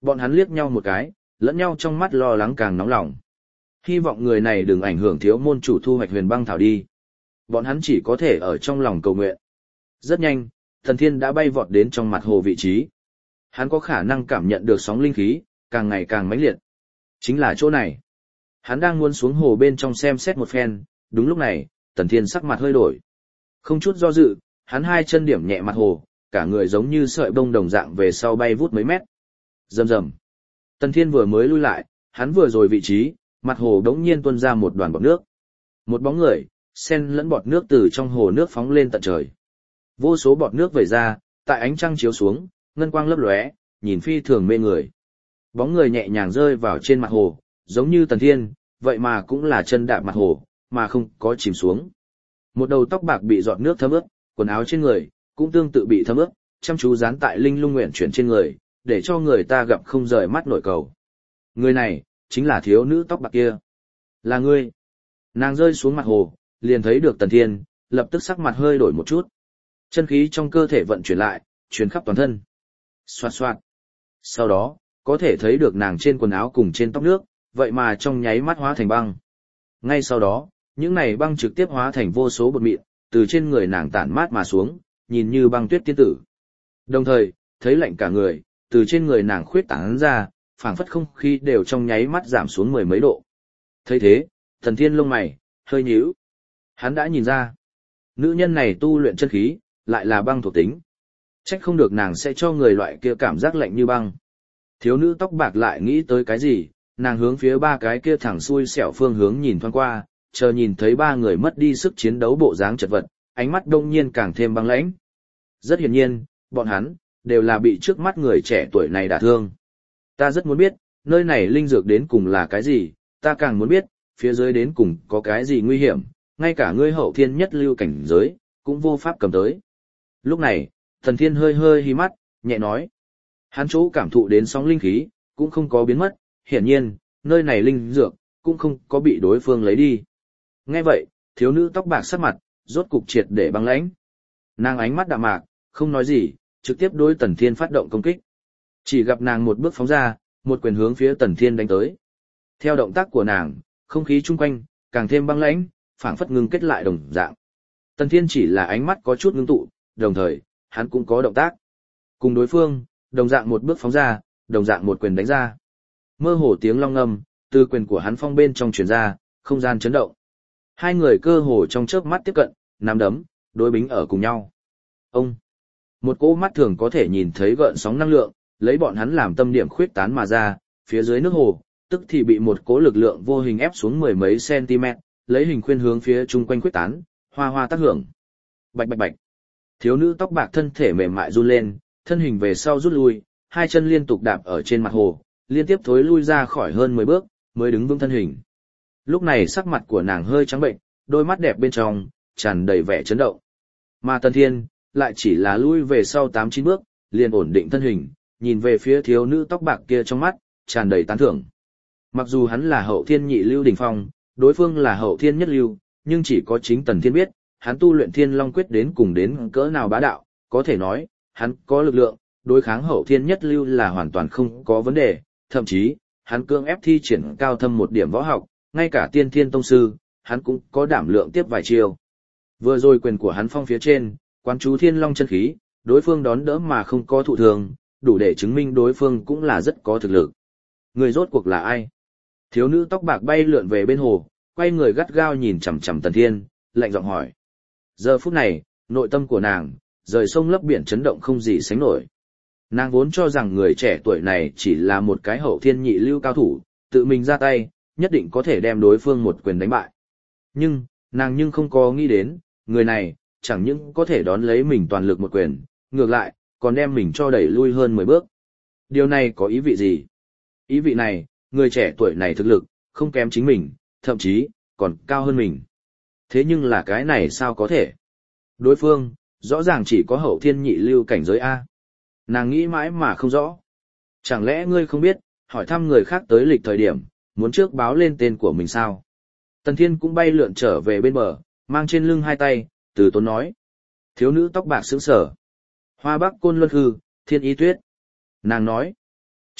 Bọn hắn liếc nhau một cái, lẫn nhau trong mắt lo lắng càng nóng lòng. Hy vọng người này đừng ảnh hưởng thiếu môn chủ thu hoạch huyền băng thảo đi. Bọn hắn chỉ có thể ở trong lòng cầu nguyện. Rất nhanh, Thần Thiên đã bay vọt đến trong mặt hồ vị trí. Hắn có khả năng cảm nhận được sóng linh khí, càng ngày càng mãnh liệt. Chính là chỗ này. Hắn đang muốn xuống hồ bên trong xem xét một phen, đúng lúc này, Tần Thiên sắc mặt hơi đổi. Không chút do dự, hắn hai chân điểm nhẹ mặt hồ, cả người giống như sợi bông đồng dạng về sau bay vút mấy mét. Rầm rầm. Tần Thiên vừa mới lui lại, hắn vừa rồi vị trí, mặt hồ đống nhiên tuôn ra một đoàn bọt nước. Một bóng người, xen lẫn bọt nước từ trong hồ nước phóng lên tận trời. Vô số bọt nước vẩy ra, tại ánh trăng chiếu xuống, ngân quang lấp lóe, nhìn phi thường mê người. Bóng người nhẹ nhàng rơi vào trên mặt hồ, giống như Tần Thiên, vậy mà cũng là chân đạp mặt hồ, mà không có chìm xuống. Một đầu tóc bạc bị giọt nước thấm ướt, quần áo trên người cũng tương tự bị thấm ướt, chăm chú dán tại linh lung nguyện chuyển trên người, để cho người ta gặp không rời mắt nổi cầu. Người này, chính là thiếu nữ tóc bạc kia. Là ngươi. Nàng rơi xuống mặt hồ, liền thấy được Tần Thiên, lập tức sắc mặt hơi đổi một chút. Chân khí trong cơ thể vận chuyển lại, truyền khắp toàn thân. Xoạt xoạt. Sau đó, có thể thấy được nàng trên quần áo cùng trên tóc nước, vậy mà trong nháy mắt hóa thành băng. Ngay sau đó, những này băng trực tiếp hóa thành vô số bột mịn, từ trên người nàng tản mát mà xuống, nhìn như băng tuyết tiên tử. Đồng thời, thấy lạnh cả người, từ trên người nàng khuyết tán ra, phảng phất không khí đều trong nháy mắt giảm xuống mười mấy độ. Thấy thế, Thần Thiên lông mày hơi nhíu. Hắn đã nhìn ra, nữ nhân này tu luyện chân khí, lại là băng thuộc tính. Trách không được nàng sẽ cho người loại kia cảm giác lạnh như băng. Thiếu nữ tóc bạc lại nghĩ tới cái gì, nàng hướng phía ba cái kia thẳng xuôi xẻo phương hướng nhìn thoáng qua, chờ nhìn thấy ba người mất đi sức chiến đấu bộ dáng chật vật, ánh mắt đông nhiên càng thêm băng lãnh. Rất hiển nhiên, bọn hắn đều là bị trước mắt người trẻ tuổi này đả thương. Ta rất muốn biết, nơi này linh dược đến cùng là cái gì, ta càng muốn biết, phía dưới đến cùng có cái gì nguy hiểm, ngay cả ngươi hậu thiên nhất lưu cảnh giới, cũng vô pháp cầm tới. Lúc này, Thần Thiên hơi hơi hí mắt, nhẹ nói. Hắn chỗ cảm thụ đến sóng linh khí, cũng không có biến mất, hiển nhiên, nơi này linh dược, cũng không có bị đối phương lấy đi. Nghe vậy, thiếu nữ tóc bạc sắc mặt, rốt cục triệt để băng lãnh. Nàng ánh mắt đạm mạc, không nói gì, trực tiếp đối Tần Thiên phát động công kích. Chỉ gặp nàng một bước phóng ra, một quyền hướng phía Tần Thiên đánh tới. Theo động tác của nàng, không khí chung quanh, càng thêm băng lãnh, phảng phất ngưng kết lại đồng dạng. Tần Thiên chỉ là ánh mắt có chút ngưng tụ, đồng thời, hắn cũng có động tác. Cùng đối phương, đồng dạng một bước phóng ra, đồng dạng một quyền đánh ra. Mơ hồ tiếng long ngâm, từ quyền của hắn phong bên trong truyền ra, không gian chấn động. Hai người cơ hồ trong chớp mắt tiếp cận, nắm đấm, đối bính ở cùng nhau. Ông, một cỗ mắt thường có thể nhìn thấy gợn sóng năng lượng, lấy bọn hắn làm tâm điểm khuyết tán mà ra, phía dưới nước hồ, tức thì bị một cỗ lực lượng vô hình ép xuống mười mấy cm, lấy hình khuyên hướng phía chung quanh khuyết tán, hoa hoa tác hưởng. Bạch bạch bạch. Thiếu nữ tóc bạc thân thể mềm mại run lên, thân hình về sau rút lui, hai chân liên tục đạp ở trên mặt hồ, liên tiếp thối lui ra khỏi hơn mười bước, mới đứng vững thân hình. Lúc này sắc mặt của nàng hơi trắng bệnh, đôi mắt đẹp bên trong tràn đầy vẻ chấn động. Mà Tần Thiên lại chỉ là lui về sau tám chín bước, liền ổn định thân hình, nhìn về phía thiếu nữ tóc bạc kia trong mắt tràn đầy tán thưởng. Mặc dù hắn là hậu thiên nhị lưu đỉnh phong, đối phương là hậu thiên nhất lưu, nhưng chỉ có chính Tần Thiên biết, hắn tu luyện Thiên Long Quyết đến cùng đến cỡ nào bá đạo, có thể nói, hắn có lực lượng, đối kháng hậu thiên nhất lưu là hoàn toàn không có vấn đề, thậm chí, hắn cưỡng ép thi triển cao thâm một điểm võ học, ngay cả tiên thiên tông sư, hắn cũng có đảm lượng tiếp vài chiêu. Vừa rồi quyền của hắn phong phía trên, quán chú Thiên Long chân khí, đối phương đón đỡ mà không có thụ thường, đủ để chứng minh đối phương cũng là rất có thực lực. Người rốt cuộc là ai? Thiếu nữ tóc bạc bay lượn về bên hồ, quay người gắt gao nhìn chằm chằm Tần Thiên, lạnh giọng hỏi. Giờ phút này, nội tâm của nàng, rời sông lấp biển chấn động không gì sánh nổi. Nàng vốn cho rằng người trẻ tuổi này chỉ là một cái hậu thiên nhị lưu cao thủ, tự mình ra tay, nhất định có thể đem đối phương một quyền đánh bại. Nhưng, nàng nhưng không có nghĩ đến, người này, chẳng những có thể đón lấy mình toàn lực một quyền, ngược lại, còn đem mình cho đẩy lui hơn mười bước. Điều này có ý vị gì? Ý vị này, người trẻ tuổi này thực lực, không kém chính mình, thậm chí, còn cao hơn mình. Thế nhưng là cái này sao có thể? Đối phương, rõ ràng chỉ có hậu thiên nhị lưu cảnh giới A. Nàng nghĩ mãi mà không rõ. Chẳng lẽ ngươi không biết, hỏi thăm người khác tới lịch thời điểm, muốn trước báo lên tên của mình sao? Tần Thiên cũng bay lượn trở về bên bờ, mang trên lưng hai tay, từ tốn nói. Thiếu nữ tóc bạc sững sờ. Hoa Bắc Côn Luân Hư, Thiên Y Tuyết. Nàng nói.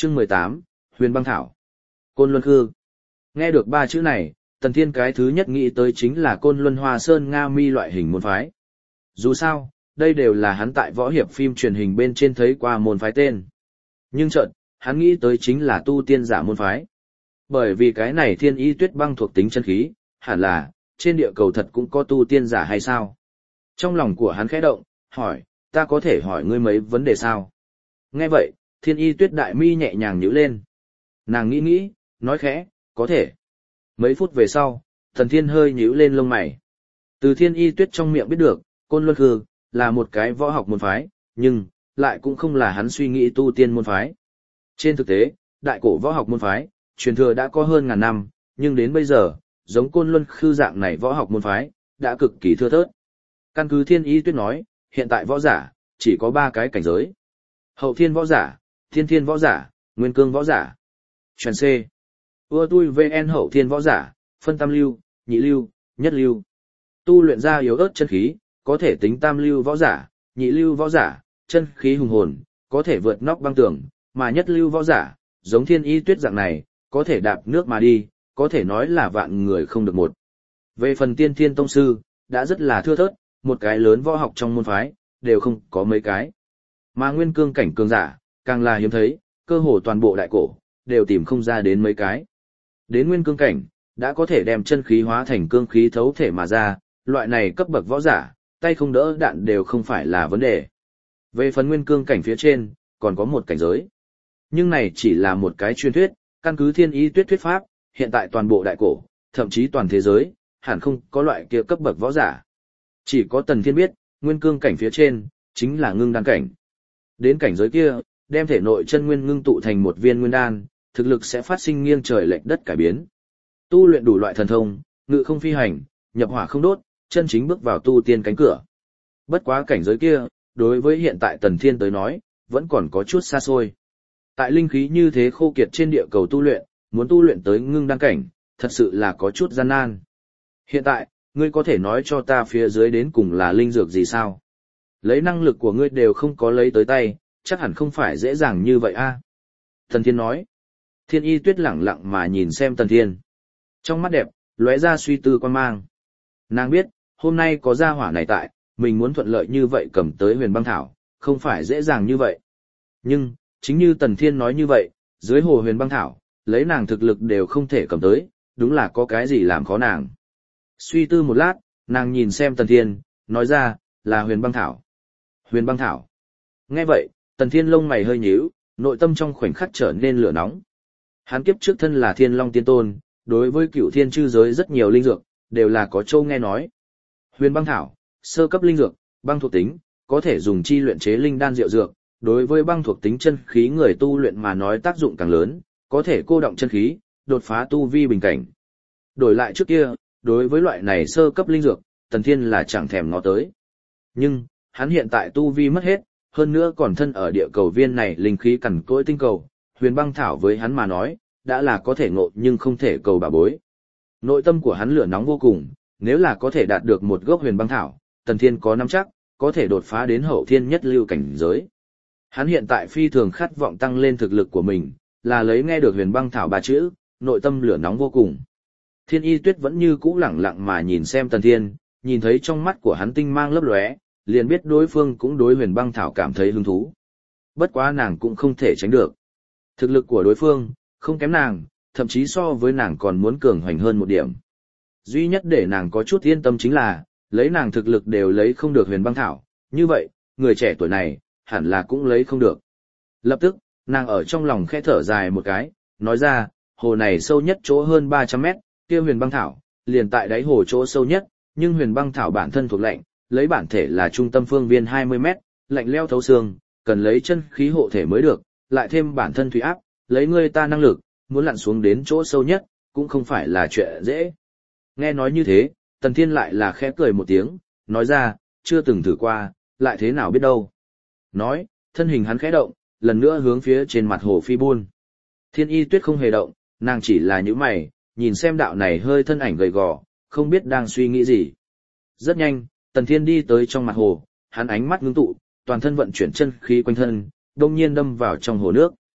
Chương mười tám, Huyền Băng Thảo. Côn Luân Khư. Nghe được ba chữ này, Tần Thiên cái thứ nhất nghĩ tới chính là Côn Luân Hoa Sơn Nga Mi loại hình môn phái. Dù sao, đây đều là hắn tại võ hiệp phim truyền hình bên trên thấy qua môn phái tên. Nhưng chợt, hắn nghĩ tới chính là tu tiên giả môn phái. Bởi vì cái này Thiên Y Tuyết Băng thuộc tính chân khí, hẳn là, trên địa cầu thật cũng có tu tiên giả hay sao? Trong lòng của hắn khẽ động, hỏi, ta có thể hỏi ngươi mấy vấn đề sao? Nghe vậy, Thiên Y Tuyết Đại Mi nhẹ nhàng nhíu lên. Nàng nghĩ nghĩ, nói khẽ, có thể. Mấy phút về sau, Thần Thiên hơi nhíu lên lông mày. Từ Thiên Y Tuyết trong miệng biết được, Côn Luân Khư là một cái võ học môn phái, nhưng lại cũng không là hắn suy nghĩ tu tiên môn phái. Trên thực tế, đại cổ võ học môn phái, truyền thừa đã có hơn ngàn năm, nhưng đến bây giờ, giống Côn Luân Khư dạng này võ học môn phái, đã cực kỳ thưa thớt. Căn cứ Thiên Y Tuyết nói, hiện tại võ giả, chỉ có ba cái cảnh giới. Hậu thiên võ giả, thiên thiên võ giả, nguyên cương võ giả. Truyền C. Ưa tui vê en hậu thiên võ giả, phân tam lưu, nhị lưu, nhất lưu. Tu luyện ra yếu ớt chân khí, có thể tính tam lưu võ giả, nhị lưu võ giả, chân khí hùng hồn, có thể vượt nóc băng tường, mà nhất lưu võ giả, giống Thiên Y Tuyết dạng này, có thể đạp nước mà đi, có thể nói là vạn người không được một. Về phần tiên thiên tông sư, đã rất là thưa thớt, một cái lớn võ học trong môn phái, đều không có mấy cái. Mà nguyên cương cảnh cường giả, càng là hiếm thấy, cơ hồ toàn bộ đại cổ, đều tìm không ra đến mấy cái. Đến nguyên cương cảnh, đã có thể đem chân khí hóa thành cương khí thấu thể mà ra, loại này cấp bậc võ giả, tay không đỡ đạn đều không phải là vấn đề. Về phần nguyên cương cảnh phía trên, còn có một cảnh giới. Nhưng này chỉ là một cái truyền thuyết, căn cứ Thiên Y Tuyết thuyết pháp, hiện tại toàn bộ đại cổ, thậm chí toàn thế giới, hẳn không có loại kia cấp bậc võ giả. Chỉ có Tần Thiên biết, nguyên cương cảnh phía trên, chính là ngưng đan cảnh. Đến cảnh giới kia, đem thể nội chân nguyên ngưng tụ thành một viên nguyên đan, thực lực sẽ phát sinh nghiêng trời lệch đất cải biến. Tu luyện đủ loại thần thông, ngự không phi hành, nhập hỏa không đốt, chân chính bước vào tu tiên cánh cửa. Bất quá cảnh giới kia, đối với hiện tại Tần Thiên tới nói, vẫn còn có chút xa xôi. Tại linh khí như thế khô kiệt trên địa cầu tu luyện, muốn tu luyện tới ngưng đan cảnh, thật sự là có chút gian nan. Hiện tại, ngươi có thể nói cho ta phía dưới đến cùng là linh dược gì sao? Lấy năng lực của ngươi đều không có lấy tới tay, chắc hẳn không phải dễ dàng như vậy a. Tần Thiên nói. Thiên Y Tuyết lẳng lặng mà nhìn xem Tần Thiên. Trong mắt đẹp, lóe ra suy tư quan mang. Nàng biết, hôm nay có gia hỏa này tại, mình muốn thuận lợi như vậy cầm tới Huyền Băng Thảo, không phải dễ dàng như vậy. Nhưng, chính như Tần Thiên nói như vậy, dưới hồ Huyền Băng Thảo, lấy nàng thực lực đều không thể cầm tới, đúng là có cái gì làm khó nàng. Suy tư một lát, nàng nhìn xem Tần Thiên, nói ra, là Huyền Băng Thảo. Huyền Băng Thảo. Nghe vậy, Tần Thiên lông mày hơi nhíu, nội tâm trong khoảnh khắc trở nên lửa nóng. Hắn kiếp trước thân là Thiên Long Tiên Tôn, đối với cửu thiên chư giới rất nhiều linh dược, đều là có châu nghe nói. Huyền Băng Thảo, sơ cấp linh dược, băng thuộc tính, có thể dùng chi luyện chế linh đan diệu dược, đối với băng thuộc tính chân khí người tu luyện mà nói tác dụng càng lớn, có thể cô động chân khí, đột phá tu vi bình cảnh. Đổi lại trước kia, đối với loại này sơ cấp linh dược, Tần Thiên là chẳng thèm ngó tới. Nhưng, hắn hiện tại tu vi mất hết, hơn nữa còn thân ở địa cầu viên này linh khí cằn cỗi tinh cầu, Huyền Băng Thảo với hắn mà nói, đã là có thể ngộ nhưng không thể cầu bà bối. Nội tâm của hắn lửa nóng vô cùng, nếu là có thể đạt được một gốc Huyền Băng Thảo, Tần Thiên có nắm chắc, có thể đột phá đến hậu thiên nhất lưu cảnh giới. Hắn hiện tại phi thường khát vọng tăng lên thực lực của mình, là lấy nghe được Huyền Băng Thảo ba chữ, nội tâm lửa nóng vô cùng. Thiên Y Tuyết vẫn như cũ lẳng lặng mà nhìn xem Tần Thiên, nhìn thấy trong mắt của hắn tinh mang lấp lóe, liền biết đối phương cũng đối Huyền Băng Thảo cảm thấy hứng thú. Bất quá nàng cũng không thể tránh được. Thực lực của đối phương, không kém nàng, thậm chí so với nàng còn muốn cường hoành hơn một điểm. Duy nhất để nàng có chút yên tâm chính là, lấy nàng thực lực đều lấy không được Huyền Băng Thảo, như vậy, người trẻ tuổi này, hẳn là cũng lấy không được. Lập tức, nàng ở trong lòng khẽ thở dài một cái, nói ra, hồ này sâu nhất chỗ hơn ba trăm mét, kia Huyền Băng Thảo, liền tại đáy hồ chỗ sâu nhất, nhưng Huyền Băng Thảo bản thân thuộc lạnh, lấy bản thể là trung tâm phương viên hai mươi mét, lạnh leo thấu xương, cần lấy chân khí hộ thể mới được, lại thêm bản thân thủy áp, lấy người ta năng lực, muốn lặn xuống đến chỗ sâu nhất, cũng không phải là chuyện dễ. Nghe nói như thế, Tần Thiên lại là khẽ cười một tiếng, nói ra, chưa từng thử qua, lại thế nào biết đâu. Nói, thân hình hắn khẽ động, lần nữa hướng phía trên mặt hồ phi buôn. Thiên Y Tuyết không hề động, nàng chỉ là những mày, nhìn xem đạo này hơi thân ảnh gầy gò, không biết đang suy nghĩ gì. Rất nhanh, Tần Thiên đi tới trong mặt hồ, hắn ánh mắt ngưng tụ, toàn thân vận chuyển chân khí quanh thân, đông nhiên đâm vào trong hồ nước.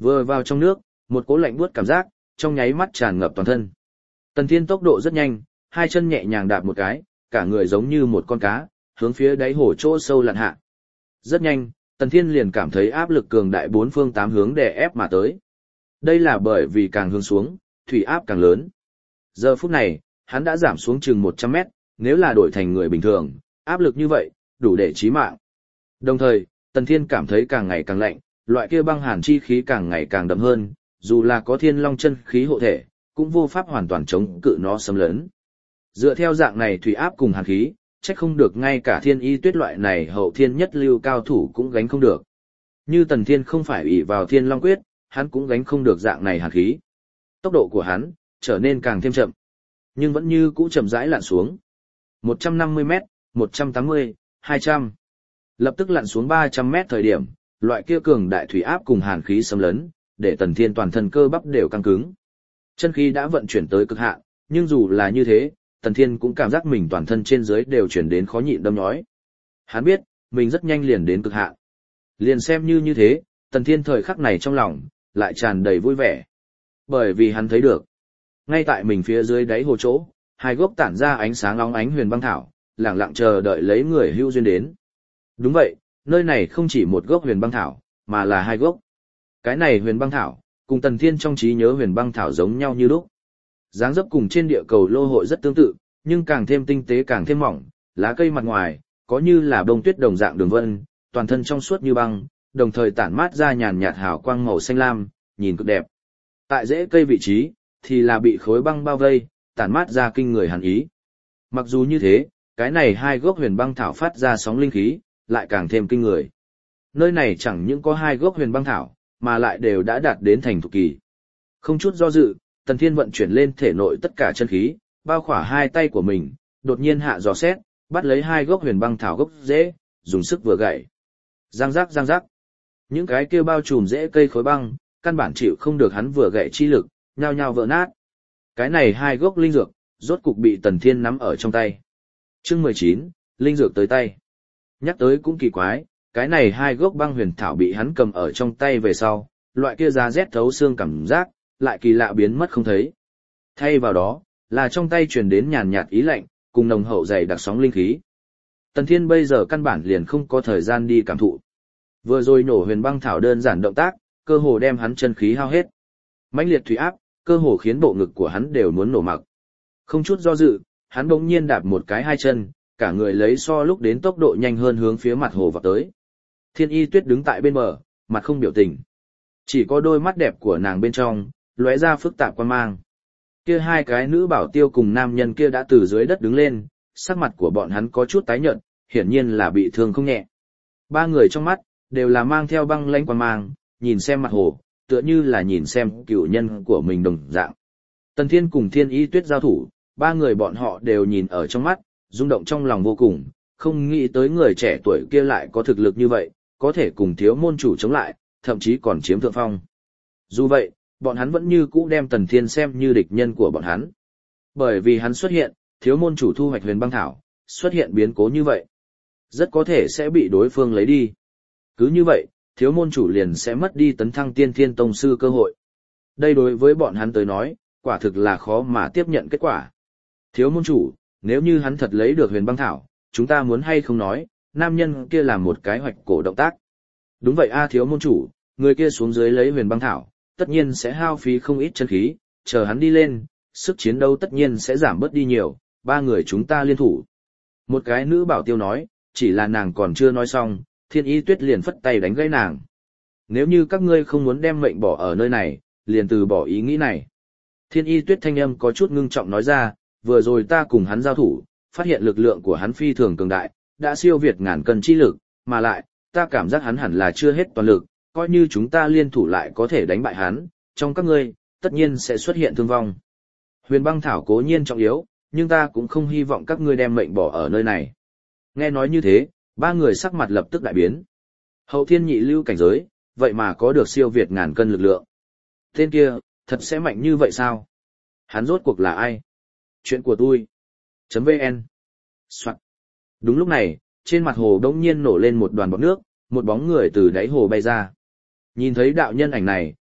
Vừa vào trong nước, một cỗ lạnh buốt cảm giác, trong nháy mắt tràn ngập toàn thân. Tần Thiên tốc độ rất nhanh, hai chân nhẹ nhàng đạp một cái, cả người giống như một con cá, hướng phía đáy hồ chỗ sâu lặn hạ. Rất nhanh, Tần Thiên liền cảm thấy áp lực cường đại bốn phương tám hướng đè ép mà tới. Đây là bởi vì càng hướng xuống, thủy áp càng lớn. Giờ phút này, hắn đã giảm xuống chừng một trăm mét, nếu là đổi thành người bình thường, áp lực như vậy, đủ để chí mạng. Đồng thời, Tần Thiên cảm thấy càng ngày càng lạnh, loại kia băng hàn chi khí càng ngày càng đậm hơn, dù là có thiên long chân khí hộ thể, cũng vô pháp hoàn toàn chống cự nó xâm lấn. Dựa theo dạng này thủy áp cùng hàn khí, chắc không được ngay cả thiên y tuyết loại này hậu thiên nhất lưu cao thủ cũng gánh không được. Như Tần Thiên không phải ỷ vào thiên long quyết, hắn cũng gánh không được dạng này hàn khí. Tốc độ của hắn trở nên càng thêm chậm, nhưng vẫn như cũ chậm rãi lặn xuống. một trăm năm mươi mét, một trăm tám mươi, hai trăm. Lập tức lặn xuống ba trăm mét thời điểm, loại kia cường đại thủy áp cùng hàn khí xâm lấn, để Tần Thiên toàn thân cơ bắp đều căng cứng. Chân khí đã vận chuyển tới cực hạn, nhưng dù là như thế, Tần Thiên cũng cảm giác mình toàn thân trên dưới đều chuyển đến khó nhịn đâm nhói. Hắn biết, mình rất nhanh liền đến cực hạn. Liền xem như như thế, Tần Thiên thời khắc này trong lòng, lại tràn đầy vui vẻ. Bởi vì hắn thấy được, ngay tại mình phía dưới đáy hồ chỗ, hai gốc tản ra ánh sáng óng ánh huyền băng thảo, lặng lặng chờ đợi lấy người hữu duyên đến. Đúng vậy, nơi này không chỉ một gốc huyền băng thảo, mà là hai gốc. Cái này huyền băng thảo, cùng Tần Thiên trong trí nhớ huyền băng thảo giống nhau như lúc. Dáng dấp cùng trên địa cầu lô hội rất tương tự, nhưng càng thêm tinh tế càng thêm mỏng, lá cây mặt ngoài, có như là bông tuyết đồng dạng đường vân, toàn thân trong suốt như băng, đồng thời tản mát ra nhàn nhạt hào quang màu xanh lam, nhìn cực đẹp. Tại rễ cây vị trí, thì là bị khối băng bao vây, tản mát ra kinh người hàn ý. Mặc dù như thế, cái này hai gốc huyền băng thảo phát ra sóng linh khí, lại càng thêm kinh người. Nơi này chẳng những có hai gốc huyền băng thảo, mà lại đều đã đạt đến thành thục kỳ. Không chút do dự, Tần Thiên vận chuyển lên thể nội tất cả chân khí, bao khỏa hai tay của mình, đột nhiên hạ dò xét, bắt lấy hai gốc huyền băng thảo gốc rễ, dùng sức vừa gãy. Giang giác giang giác. Những cái kia bao trùm rễ cây khối băng, căn bản chịu không được hắn vừa gãy chi lực, nhao nhao vỡ nát. Cái này hai gốc linh dược, rốt cục bị Tần Thiên nắm ở trong tay. Chương mười chín, linh dược tới tay. Nhắc tới cũng kỳ quái, cái này hai gốc băng huyền thảo bị hắn cầm ở trong tay về sau, loại kia giá rét thấu xương cảm giác, lại kỳ lạ biến mất không thấy. Thay vào đó, là trong tay truyền đến nhàn nhạt ý lạnh, cùng nồng hậu dày đặc sóng linh khí. Tần Thiên bây giờ căn bản liền không có thời gian đi cảm thụ. Vừa rồi nổ huyền băng thảo đơn giản động tác, cơ hồ đem hắn chân khí hao hết. Mãnh liệt thủy áp, cơ hồ khiến bộ ngực của hắn đều muốn nổ mặc. Không chút do dự, hắn bỗng nhiên đạp một cái hai chân, cả người lấy so lúc đến tốc độ nhanh hơn hướng phía mặt hồ vọt tới. Thiên Y Tuyết đứng tại bên bờ, mặt không biểu tình. Chỉ có đôi mắt đẹp của nàng bên trong, lóe ra phức tạp quan mang. Kia hai cái nữ bảo tiêu cùng nam nhân kia đã từ dưới đất đứng lên, sắc mặt của bọn hắn có chút tái nhợt, hiển nhiên là bị thương không nhẹ. Ba người trong mắt, đều là mang theo băng lãnh quan mang, nhìn xem mặt hồ, tựa như là nhìn xem cựu nhân của mình đồng dạng. Tần Thiên cùng Thiên Y Tuyết giao thủ, ba người bọn họ đều nhìn ở trong mắt, rung động trong lòng vô cùng, không nghĩ tới người trẻ tuổi kia lại có thực lực như vậy, có thể cùng thiếu môn chủ chống lại, thậm chí còn chiếm thượng phong. Dù vậy, bọn hắn vẫn như cũ đem Tần Thiên xem như địch nhân của bọn hắn. Bởi vì hắn xuất hiện, thiếu môn chủ thu hoạch huyền băng thảo, xuất hiện biến cố như vậy. Rất có thể sẽ bị đối phương lấy đi. Cứ như vậy, thiếu môn chủ liền sẽ mất đi tấn thăng tiên thiên tông sư cơ hội. Đây đối với bọn hắn tới nói, quả thực là khó mà tiếp nhận kết quả. Thiếu môn chủ, nếu như hắn thật lấy được huyền băng thảo, chúng ta muốn hay không nói, nam nhân kia làm một cái hoạch cổ động tác. Đúng vậy a thiếu môn chủ, người kia xuống dưới lấy huyền băng thảo, tất nhiên sẽ hao phí không ít chân khí, chờ hắn đi lên, sức chiến đấu tất nhiên sẽ giảm bớt đi nhiều, ba người chúng ta liên thủ. Một cái nữ bảo tiêu nói, chỉ là nàng còn chưa nói xong, Thiên Y Tuyết liền phất tay đánh gãy nàng. Nếu như các ngươi không muốn đem mệnh bỏ ở nơi này, liền từ bỏ ý nghĩ này. Thiên Y Tuyết thanh âm có chút ngưng trọng nói ra, vừa rồi ta cùng hắn giao thủ, phát hiện lực lượng của hắn phi thường cường đại, đã siêu việt ngàn cân chi lực, mà lại, ta cảm giác hắn hẳn là chưa hết toàn lực, coi như chúng ta liên thủ lại có thể đánh bại hắn, trong các ngươi, tất nhiên sẽ xuất hiện thương vong. Huyền băng thảo cố nhiên trọng yếu, nhưng ta cũng không hy vọng các ngươi đem mệnh bỏ ở nơi này. Nghe nói như thế, ba người sắc mặt lập tức đại biến. Hậu thiên nhị lưu cảnh giới, vậy mà có được siêu việt ngàn cân lực lượng. Tên kia, thật sẽ mạnh như vậy sao? Hắn rốt cuộc là ai? Chuyện của tôi. Chấm vn. Soạn. Đúng lúc này, trên mặt hồ đống nhiên nổ lên một đoàn bọt nước, một bóng người từ đáy hồ bay ra. Nhìn thấy đạo nhân ảnh này,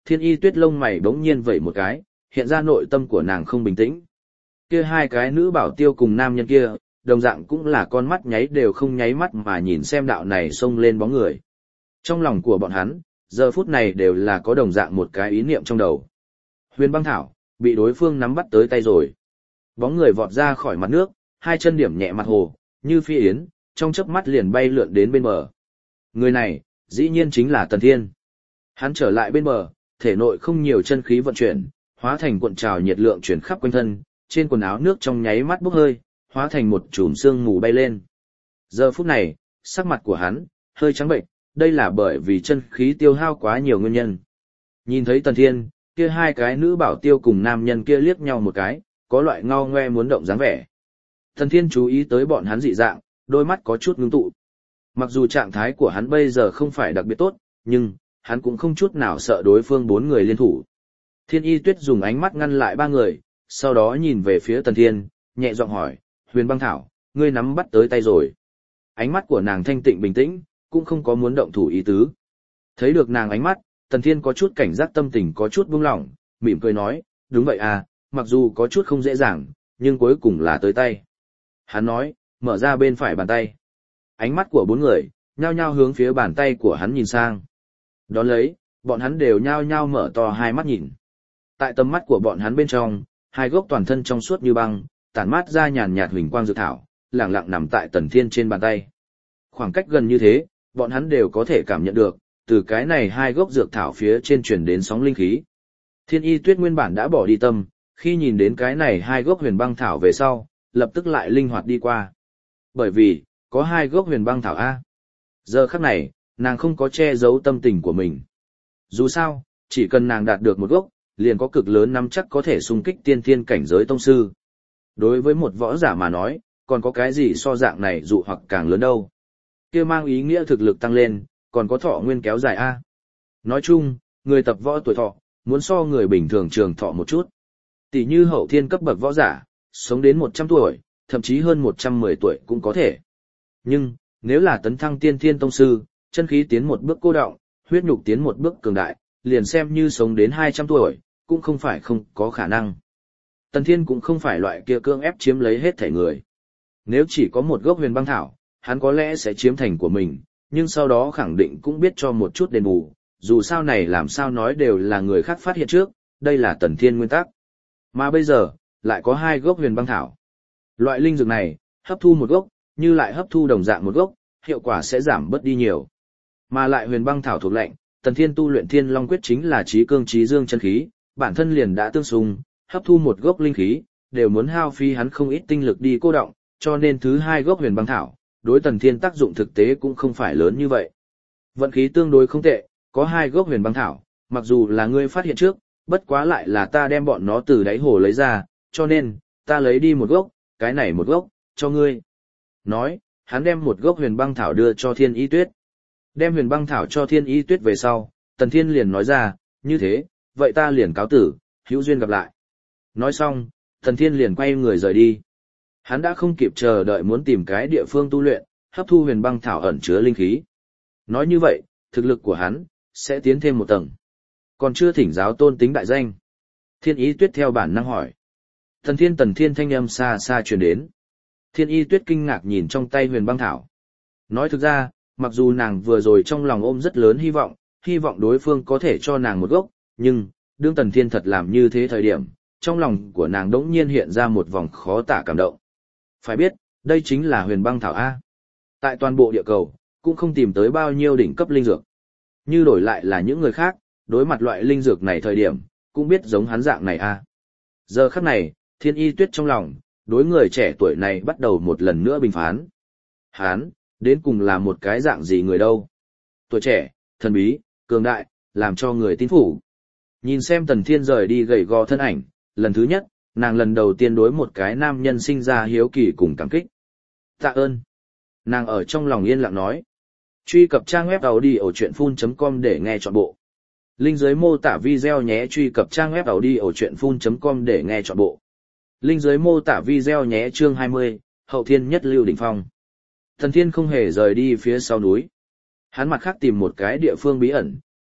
Thiên Y Tuyết lông mày bỗng nhiên vẩy một cái, hiện ra nội tâm của nàng không bình tĩnh. Kia hai cái nữ bảo tiêu cùng nam nhân kia, đồng dạng cũng là con mắt nháy đều không nháy mắt mà nhìn xem đạo này xông lên bóng người. Trong lòng của bọn hắn, giờ phút này đều là có đồng dạng một cái ý niệm trong đầu. Huyền băng thảo, bị đối phương nắm bắt tới tay rồi. Bóng người vọt ra khỏi mặt nước, hai chân điểm nhẹ mặt hồ, như phi yến, trong chớp mắt liền bay lượn đến bên bờ. Người này, dĩ nhiên chính là Tần Thiên. Hắn trở lại bên bờ, thể nội không nhiều chân khí vận chuyển, hóa thành cuộn trào nhiệt lượng chuyển khắp quanh thân, trên quần áo nước trong nháy mắt bốc hơi, hóa thành một chùm sương mù bay lên. Giờ phút này, sắc mặt của hắn hơi trắng bệnh, đây là bởi vì chân khí tiêu hao quá nhiều nguyên nhân. Nhìn thấy Tần Thiên, kia hai cái nữ bảo tiêu cùng nam nhân kia liếc nhau một cái, có loại ngao ngoe muốn động dáng vẻ. Tần Thiên chú ý tới bọn hắn dị dạng, đôi mắt có chút ngưng tụ. Mặc dù trạng thái của hắn bây giờ không phải đặc biệt tốt, nhưng hắn cũng không chút nào sợ đối phương bốn người liên thủ. Thiên Y Tuyết dùng ánh mắt ngăn lại ba người, sau đó nhìn về phía Tần Thiên, nhẹ giọng hỏi, Huyền băng thảo, ngươi nắm bắt tới tay rồi. Ánh mắt của nàng thanh tịnh bình tĩnh, cũng không có muốn động thủ ý tứ. Thấy được nàng ánh mắt, Tần Thiên có chút cảnh giác, tâm tình có chút buông lỏng, mỉm cười nói, đúng vậy à, mặc dù có chút không dễ dàng, nhưng cuối cùng là tới tay. Hắn nói, mở ra bên phải bàn tay. Ánh mắt của bốn người, nhao nhao hướng phía bàn tay của hắn nhìn sang. Đón lấy, bọn hắn đều nhao nhao mở to hai mắt nhìn. Tại tầm mắt của bọn hắn bên trong, hai gốc toàn thân trong suốt như băng, tản mát ra nhàn nhạt huỳnh quang dược thảo, lẳng lặng nằm tại Tần Thiên trên bàn tay. Khoảng cách gần như thế, bọn hắn đều có thể cảm nhận được, từ cái này hai gốc dược thảo phía trên truyền đến sóng linh khí. Thiên Y Tuyết nguyên bản đã bỏ đi tâm, khi nhìn đến cái này hai gốc huyền băng thảo về sau, lập tức lại linh hoạt đi qua. Bởi vì, có hai gốc huyền băng thảo A. Giờ khắc này, nàng không có che giấu tâm tình của mình. Dù sao, chỉ cần nàng đạt được một gốc, liền có cực lớn nắm chắc có thể xung kích tiên thiên cảnh giới tông sư. Đối với một võ giả mà nói, còn có cái gì so dạng này dụ hoặc càng lớn đâu. Kia mang ý nghĩa thực lực tăng lên, còn có thọ nguyên kéo dài A. Nói chung, người tập võ tuổi thọ, muốn so người bình thường trường thọ một chút. Tỷ như hậu thiên cấp bậc võ giả, sống đến một trăm tuổi, thậm chí hơn một trăm mười tuổi cũng có thể. Nhưng, nếu là tấn thăng tiên thiên tông sư, chân khí tiến một bước cô đọng, huyết nhục tiến một bước cường đại, liền xem như sống đến hai trăm tuổi, cũng không phải không có khả năng. Tần Thiên cũng không phải loại kia cưỡng ép chiếm lấy hết thể người. Nếu chỉ có một gốc huyền băng thảo, hắn có lẽ sẽ chiếm thành của mình, nhưng sau đó khẳng định cũng biết cho một chút đền bù, dù sao này làm sao nói đều là người khác phát hiện trước, đây là Tần Thiên nguyên tắc. Mà bây giờ, lại có hai gốc huyền băng thảo. Loại linh dược này, hấp thu một gốc, như lại hấp thu đồng dạng một gốc, hiệu quả sẽ giảm bớt đi nhiều. Mà lại huyền băng thảo thuộc lệnh, Tần Thiên tu luyện Thiên Long quyết chính là trí cương trí dương chân khí, bản thân liền đã tương xung, hấp thu một gốc linh khí, đều muốn hao phí hắn không ít tinh lực đi cô động, cho nên thứ hai gốc huyền băng thảo, đối Tần Thiên tác dụng thực tế cũng không phải lớn như vậy. Vận khí tương đối không tệ, có hai gốc huyền băng thảo, mặc dù là ngươi phát hiện trước, bất quá lại là ta đem bọn nó từ đáy hồ lấy ra, cho nên, ta lấy đi một gốc, cái này một gốc, cho ngươi. Nói, hắn đem một gốc huyền băng thảo đưa cho Thiên Y Tuyết. Đem huyền băng thảo cho Thiên Y Tuyết về sau, Tần Thiên liền nói ra, như thế, vậy ta liền cáo tử, hữu duyên gặp lại. Nói xong, Tần Thiên liền quay người rời đi. Hắn đã không kịp chờ đợi muốn tìm cái địa phương tu luyện, hấp thu huyền băng thảo ẩn chứa linh khí. Nói như vậy, thực lực của hắn sẽ tiến thêm một tầng. Còn chưa thỉnh giáo tôn tính đại danh. Thiên Y Tuyết theo bản năng hỏi. Tần Thiên Tần Thiên thanh âm xa xa truyền đến. Thiên Y Tuyết kinh ngạc nhìn trong tay huyền băng thảo. Nói thực ra, mặc dù nàng vừa rồi trong lòng ôm rất lớn hy vọng, hy vọng đối phương có thể cho nàng một gốc, nhưng, đương Tần Thiên thật làm như thế thời điểm, trong lòng của nàng đỗng nhiên hiện ra một vòng khó tả cảm động. Phải biết, đây chính là huyền băng thảo A. Tại toàn bộ địa cầu, cũng không tìm tới bao nhiêu đỉnh cấp linh dược. Như đổi lại là những người khác, đối mặt loại linh dược này thời điểm, cũng biết giống hắn dạng này A. Giờ khắc này, Thiên Y Tuyết trong lòng, đối người trẻ tuổi này bắt đầu một lần nữa bình phán. Hắn, đến cùng là một cái dạng gì người đâu? Tuổi trẻ, thần bí, cường đại, làm cho người tín phủ. Nhìn xem Tần Thiên rời đi gầy gò thân ảnh, lần thứ nhất, nàng lần đầu tiên đối một cái nam nhân sinh ra hiếu kỳ cùng cảm kích. Tạ ơn. Nàng ở trong lòng yên lặng nói. Truy cập trang web audiochuyenphun chấm com để nghe trọn bộ. Link dưới mô tả video nhé. Truy cập trang web audiochuyenphun chấm com để nghe trọn bộ. Link dưới mô tả video nhé. Chương hai mươi, Hậu Thiên Nhất Lưu Đỉnh Phong. Tần Thiên không hề rời đi phía sau núi. Hắn mặt khác tìm một cái địa phương bí ẩn,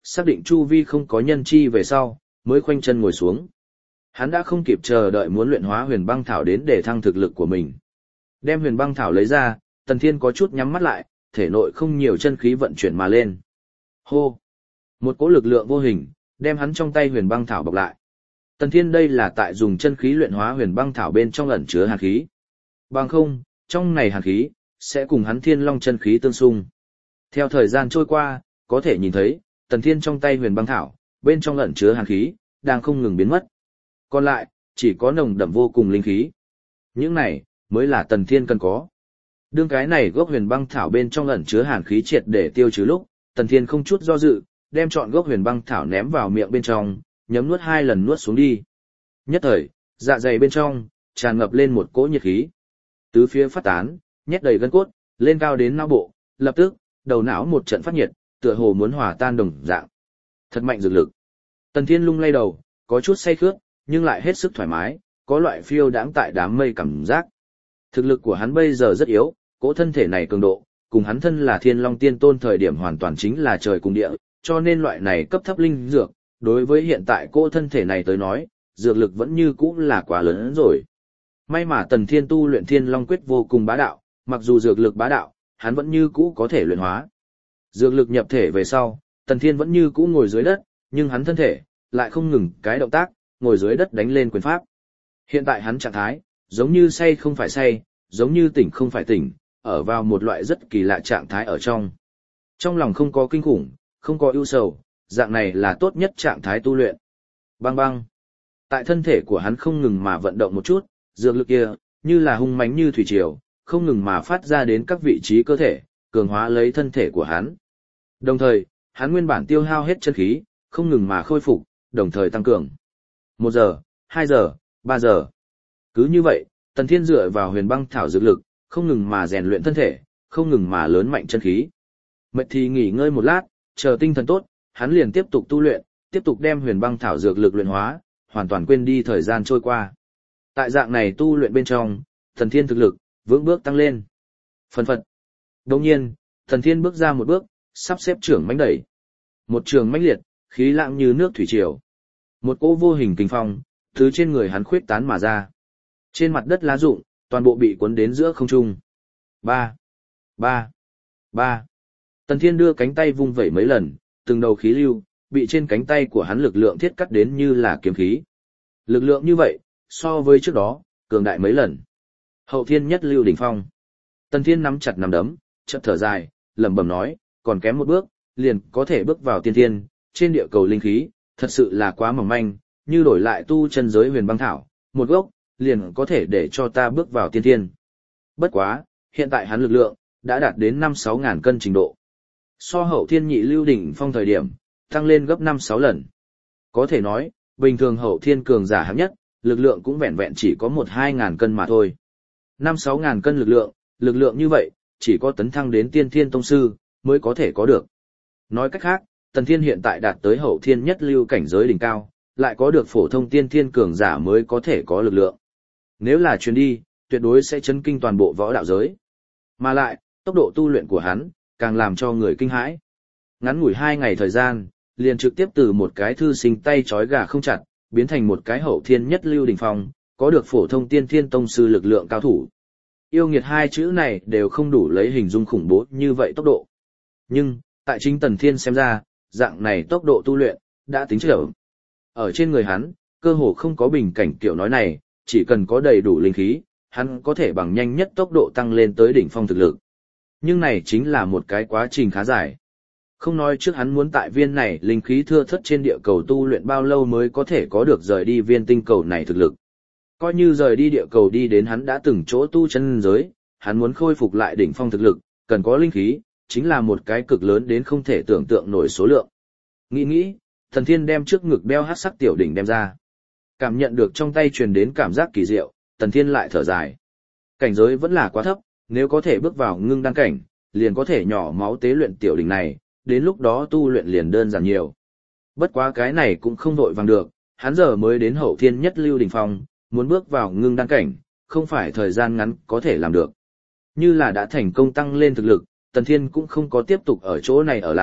Xác định chu vi không có nhân chi về sau, mới khoanh chân ngồi xuống. Hắn đã không kịp chờ đợi muốn luyện hóa huyền băng thảo đến để thăng thực lực của mình. Đem huyền băng thảo lấy ra, Tần Thiên có chút nhắm mắt lại, thể nội không nhiều chân khí vận chuyển mà lên. Hô! Một cỗ lực lượng vô hình, đem hắn trong tay huyền băng thảo bọc lại. Tần Thiên đây là tại dùng chân khí luyện hóa huyền băng thảo bên trong ẩn chứa hàn khí. Bằng không, trong này hàn khí, sẽ cùng hắn thiên long chân khí tương xung. Theo thời gian trôi qua, có thể nhìn thấy, Tần Thiên trong tay huyền băng thảo, bên trong ẩn chứa hàn khí, đang không ngừng biến mất. Còn lại, chỉ có nồng đậm vô cùng linh khí. Những này, mới là Tần Thiên cần có. Đương cái này gốc huyền băng thảo bên trong ẩn chứa hàn khí triệt để tiêu trừ lúc, Tần Thiên không chút do dự, đem trọn gốc huyền băng thảo ném vào miệng bên trong, nhấm nuốt hai lần nuốt xuống đi. Nhất thời, dạ dày bên trong, tràn ngập lên một cỗ nhiệt khí. Tứ phía phát tán, nhét đầy gân cốt, lên cao đến não bộ, lập tức, đầu não một trận phát nhiệt, tựa hồ muốn hòa tan đồng dạng. Thật mạnh dược lực. Tần Thiên lung lay đầu, có chút say khướt, nhưng lại hết sức thoải mái, có loại phiêu đãng tại đám mây cảm giác. Thực lực của hắn bây giờ rất yếu, cỗ thân thể này cường độ, cùng hắn thân là Thiên Long Tiên Tôn thời điểm hoàn toàn chính là trời cùng địa, cho nên loại này cấp thấp linh dược, đối với hiện tại cỗ thân thể này tới nói, dược lực vẫn như cũ là quá lớn hơn rồi. May mà Tần Thiên tu luyện Thiên Long Quyết vô cùng bá đạo, mặc dù dược lực bá đạo, hắn vẫn như cũ có thể luyện hóa. Dược lực nhập thể về sau, Tần Thiên vẫn như cũ ngồi dưới đất, nhưng hắn thân thể lại không ngừng cái động tác, ngồi dưới đất đánh lên quyền pháp. Hiện tại hắn trạng thái, giống như say không phải say, giống như tỉnh không phải tỉnh, ở vào một loại rất kỳ lạ trạng thái ở trong. Trong lòng không có kinh khủng, không có ưu sầu, dạng này là tốt nhất trạng thái tu luyện. Bang bang. Tại thân thể của hắn không ngừng mà vận động một chút, dược lực kia, như là hung mãnh như thủy triều, không ngừng mà phát ra đến các vị trí cơ thể, cường hóa lấy thân thể của hắn. Đồng thời, hắn nguyên bản tiêu hao hết chân khí, không ngừng mà khôi phục, đồng thời tăng cường. Một giờ, hai giờ, ba giờ. Cứ như vậy, Tần Thiên dựa vào huyền băng thảo dược lực, không ngừng mà rèn luyện thân thể, không ngừng mà lớn mạnh chân khí. Mệt thì nghỉ ngơi một lát, chờ tinh thần tốt, hắn liền tiếp tục tu luyện, tiếp tục đem huyền băng thảo dược lực luyện hóa, hoàn toàn quên đi thời gian trôi qua. Tại dạng này tu luyện bên trong, Tần Thiên thực lực vững bước tăng lên. Phần phật. Đồng nhiên, Tần Thiên bước ra một bước, sắp xếp trưởng mãnh đẩy. Một trường mãnh liệt, khí lặng như nước thủy triều. Một cỗ vô hình kình phong, từ trên người hắn khuyết tán mà ra. Trên mặt đất lá rụng, toàn bộ bị cuốn đến giữa không trung. Ba, ba, ba. Tần Thiên đưa cánh tay vung vẩy mấy lần, từng đầu khí lưu, bị trên cánh tay của hắn lực lượng thiết cắt đến như là kiếm khí. Lực lượng như vậy, so với trước đó, cường đại mấy lần. Hậu thiên nhất lưu đỉnh phong. Tần Thiên nắm chặt nắm đấm, chợt thở dài, lẩm bẩm nói, còn kém một bước, liền có thể bước vào tiên thiên, trên địa cầu linh khí, thật sự là quá mỏng manh, như đổi lại tu chân giới huyền băng thảo, một gốc, liền có thể để cho ta bước vào tiên thiên. Bất quá, hiện tại hắn lực lượng, đã đạt đến năm sáu ngàn cân trình độ. So hậu thiên nhị lưu đỉnh phong thời điểm, tăng lên gấp năm sáu lần. Có thể nói, bình thường hậu thiên cường giả hạng nhất, lực lượng cũng vẹn vẹn chỉ có một hai ngàn cân mà thôi. Năm sáu ngàn cân lực lượng, lực lượng như vậy, chỉ có tấn thăng đến tiên thiên tông sư, mới có thể có được. Nói cách khác, Tần Thiên hiện tại đạt tới hậu thiên nhất lưu cảnh giới đỉnh cao, lại có được phổ thông tiên thiên cường giả mới có thể có lực lượng. Nếu là truyền đi, tuyệt đối sẽ chấn kinh toàn bộ võ đạo giới. Mà lại, tốc độ tu luyện của hắn, càng làm cho người kinh hãi. Ngắn ngủi hai ngày thời gian, liền trực tiếp từ một cái thư sinh tay trói gà không chặt, biến thành một cái hậu thiên nhất lưu đỉnh phong, có được phổ thông tiên thiên tông sư lực lượng cao thủ. Yêu nghiệt hai chữ này đều không đủ lấy hình dung khủng bố như vậy tốc độ. Nhưng, tại chính Tần Thiên xem ra, dạng này tốc độ tu luyện, đã tính trở. Ở trên người hắn, cơ hồ không có bình cảnh kiểu nói này, chỉ cần có đầy đủ linh khí, hắn có thể bằng nhanh nhất tốc độ tăng lên tới đỉnh phong thực lực. Nhưng này chính là một cái quá trình khá dài. Không nói trước hắn muốn tại viên này linh khí thưa thớt trên địa cầu tu luyện bao lâu mới có thể có được rời đi viên tinh cầu này thực lực. Coi như rời đi địa cầu đi đến hắn đã từng chỗ tu chân giới, hắn muốn khôi phục lại đỉnh phong thực lực, cần có linh khí, chính là một cái cực lớn đến không thể tưởng tượng nổi số lượng. Nghĩ nghĩ, Tần Thiên đem trước ngực đeo hắc sắc tiểu đỉnh đem ra. Cảm nhận được trong tay truyền đến cảm giác kỳ diệu, Tần Thiên lại thở dài. Cảnh giới vẫn là quá thấp, nếu có thể bước vào ngưng đăng cảnh, liền có thể nhỏ máu tế luyện tiểu đỉnh này, đến lúc đó tu luyện liền đơn giản nhiều. Bất quá cái này cũng không vội vàng được, hắn giờ mới đến hậu thiên nhất lưu đỉnh phong, muốn bước vào ngưng đăng cảnh, không phải thời gian ngắn có thể làm được. Như là đã thành công tăng lên thực lực, Tần Thiên cũng không có tiếp tục ở chỗ này ở lại,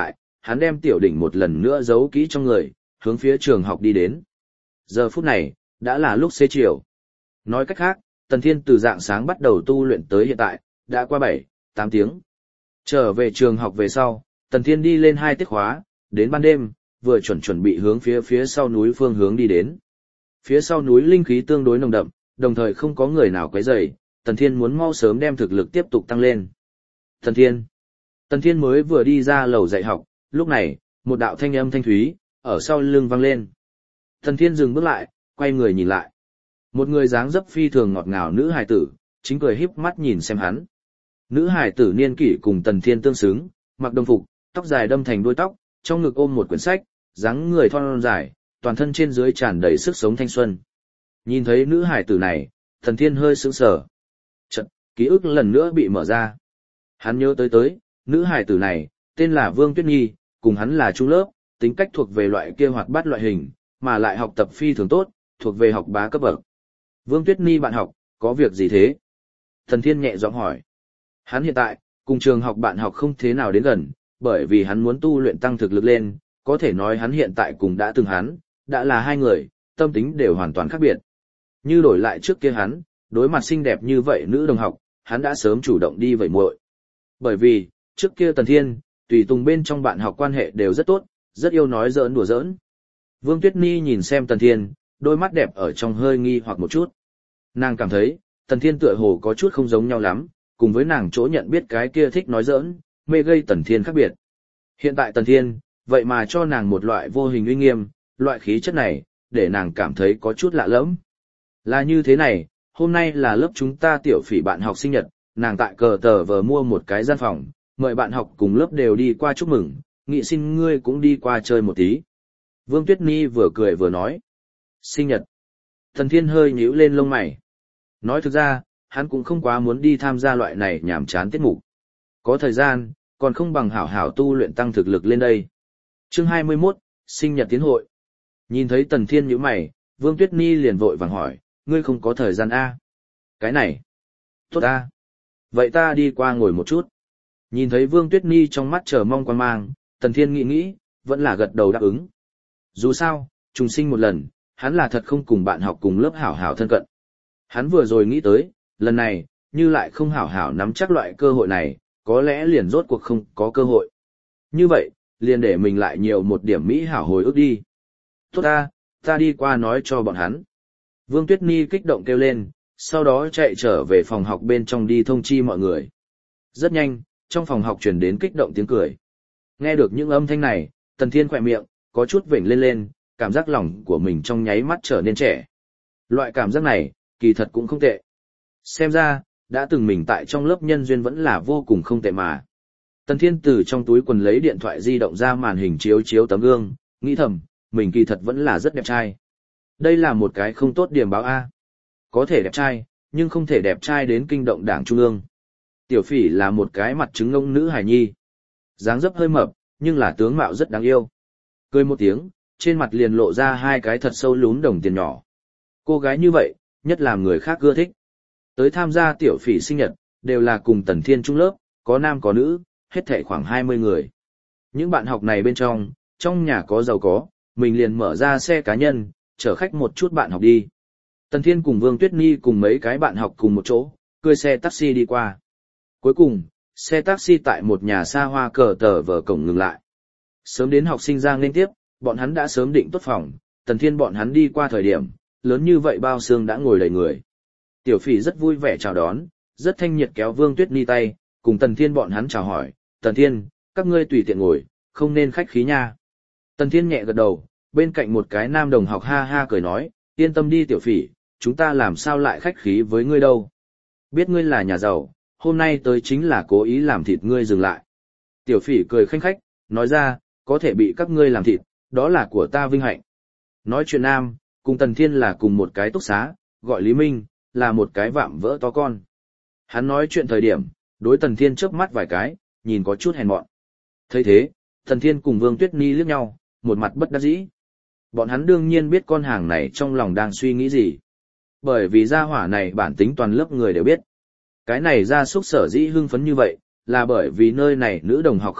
hắn đem tiểu đỉnh một lần nữa giấu kỹ trong người, hướng phía trường học đi đến. Giờ phút này, đã là lúc xế chiều. Nói cách khác, Tần Thiên từ dạng sáng bắt đầu tu luyện tới hiện tại, đã qua bảy, tám tiếng. Trở về trường học về sau, Tần Thiên đi lên hai tiết khóa, đến ban đêm, vừa chuẩn chuẩn bị hướng phía phía sau núi phương hướng đi đến. Phía sau núi linh khí tương đối nồng đậm, đồng thời không có người nào quấy rầy, Tần Thiên muốn mau sớm đem thực lực tiếp tục tăng lên. Tần Thiên. Tần Thiên mới vừa đi ra lầu dạy học, lúc này, một đạo thanh âm thanh thúy, ở sau lưng vang lên. Tần Thiên dừng bước lại, quay người nhìn lại. Một người dáng dấp phi thường ngọt ngào nữ hài tử, chính cười híp mắt nhìn xem hắn. Nữ hài tử niên kỷ cùng Tần Thiên tương xứng, mặc đồng phục, tóc dài đâm thành đuôi tóc, trong ngực ôm một quyển sách, dáng người thon dài, toàn thân trên dưới tràn đầy sức sống thanh xuân. Nhìn thấy nữ hài tử này, Tần Thiên hơi sững sờ. Chợt, ký ức lần nữa bị mở ra. Hắn nhớ tới tới, nữ hài tử này, tên là Vương Tuyết Nhi, cùng hắn là chung lớp, tính cách thuộc về loại kia hoạt bát loại hình, mà lại học tập phi thường tốt, thuộc về học bá cấp bậc. Vương Tuyết Nhi bạn học, có việc gì thế? Tần Thiên nhẹ giọng hỏi. Hắn hiện tại, cùng trường học bạn học không thế nào đến gần, bởi vì hắn muốn tu luyện tăng thực lực lên, có thể nói hắn hiện tại cùng đã từng hắn, đã là hai người, tâm tính đều hoàn toàn khác biệt. Như đổi lại trước kia hắn, đối mặt xinh đẹp như vậy nữ đồng học, hắn đã sớm chủ động đi vậy muội. Bởi vì, trước kia Tần Thiên, tùy tùng bên trong bạn học quan hệ đều rất tốt, rất yêu nói giỡn đùa giỡn. Vương Tuyết Nhi nhìn xem Tần Thiên, đôi mắt đẹp ở trong hơi nghi hoặc một chút. Nàng cảm thấy, Tần Thiên tựa hồ có chút không giống nhau lắm, cùng với nàng chỗ nhận biết cái kia thích nói giỡn, mê gây Tần Thiên khác biệt. Hiện tại Tần Thiên, vậy mà cho nàng một loại vô hình uy nghiêm, loại khí chất này, để nàng cảm thấy có chút lạ lẫm. Là như thế này, hôm nay là lớp chúng ta tiểu phỉ bạn học sinh nhật, nàng tại cờ tờ vờ mua một cái gian phòng, mời bạn học cùng lớp đều đi qua chúc mừng, nghị xin ngươi cũng đi qua chơi một tí. Vương Tuyết Nhi vừa cười vừa nói. Sinh nhật. Tần Thiên hơi nhíu lên lông mày. Nói thực ra, hắn cũng không quá muốn đi tham gia loại này nhảm chán tiết mục. Có thời gian, còn không bằng hảo hảo tu luyện tăng thực lực lên đây. Chương hai mươi mốt, sinh nhật tiến hội. Nhìn thấy Tần Thiên nhíu mày, Vương Tuyết Nhi liền vội vàng hỏi, ngươi không có thời gian a? Cái này. Tốt a. Vậy ta đi qua ngồi một chút. Nhìn thấy Vương Tuyết Nhi trong mắt chờ mong quan mang, Tần Thiên nghĩ nghĩ, vẫn là gật đầu đáp ứng. Dù sao, trùng sinh một lần, hắn là thật không cùng bạn học cùng lớp hảo hảo thân cận. Hắn vừa rồi nghĩ tới, lần này, như lại không hảo hảo nắm chắc loại cơ hội này, có lẽ liền rốt cuộc không có cơ hội. Như vậy, liền để mình lại nhiều một điểm mỹ hảo hồi ức đi. Tốt ta, ta đi qua nói cho bọn hắn. Vương Tuyết Nhi kích động kêu lên, sau đó chạy trở về phòng học bên trong đi thông chi mọi người. Rất nhanh, trong phòng học truyền đến kích động tiếng cười. Nghe được những âm thanh này, Tần Thiên khỏe miệng, có chút vểnh lên lên, cảm giác lòng của mình trong nháy mắt trở nên trẻ. Loại cảm giác này, kỳ thật cũng không tệ. Xem ra, đã từng mình tại trong lớp nhân duyên vẫn là vô cùng không tệ mà. Tần Thiên từ trong túi quần lấy điện thoại di động ra màn hình chiếu chiếu tấm gương, nghĩ thầm, mình kỳ thật vẫn là rất đẹp trai. Đây là một cái không tốt điểm báo A. Có thể đẹp trai, nhưng không thể đẹp trai đến kinh động đảng trung ương. Tiểu Phỉ là một cái mặt trứng ngông nữ hài nhi. Dáng dấp hơi mập, nhưng là tướng mạo rất đáng yêu. Cười một tiếng, trên mặt liền lộ ra hai cái thật sâu lún đồng tiền nhỏ. Cô gái như vậy, nhất làm người khác ưa thích. Tới tham gia Tiểu Phỉ sinh nhật, đều là cùng Tần Thiên chung lớp, có nam có nữ, hết thảy khoảng hai mươi người. Những bạn học này bên trong, trong nhà có giàu có, mình liền mở ra xe cá nhân, chở khách một chút bạn học đi. Tần Thiên cùng Vương Tuyết Nhi cùng mấy cái bạn học cùng một chỗ, cưỡi xe taxi đi qua. Cuối cùng, xe taxi tại một nhà xa hoa cờ tờ vờ cổng ngừng lại. Sớm đến học sinh ra nên tiếp, bọn hắn đã sớm định tốt phòng, Tần Thiên bọn hắn đi qua thời điểm, lớn như vậy bao xương đã ngồi đầy người. Tiểu Phỉ rất vui vẻ chào đón, rất thanh nhiệt kéo Vương Tuyết Nhi tay, cùng Tần Thiên bọn hắn chào hỏi, Tần Thiên, các ngươi tùy tiện ngồi, không nên khách khí nha. Tần Thiên nhẹ gật đầu, bên cạnh một cái nam đồng học ha ha cười nói, yên tâm đi Tiểu Phỉ, chúng ta làm sao lại khách khí với ngươi đâu. Biết ngươi là nhà giàu, hôm nay tới chính là cố ý làm thịt ngươi dừng lại. Tiểu Phỉ cười khanh khách, nói ra, có thể bị các ngươi làm thịt, đó là của ta vinh hạnh. Nói chuyện nam, cùng Tần Thiên là cùng một cái túc xá, gọi Lý Minh, là một cái vạm vỡ to con. Hắn nói chuyện thời điểm, đối Tần Thiên chớp mắt vài cái, nhìn có chút hèn mọn. Thấy thế, Tần Thiên cùng Vương Tuyết Nhi liếc nhau, một mặt bất đắc dĩ. Bọn hắn đương nhiên biết con hàng này trong lòng đang suy nghĩ gì. Bởi vì gia hỏa này bản tính toàn lớp người đều biết. Cái này ra súc sở dĩ hưng phấn như vậy, là bởi vì nơi này nữ đồng học không ít,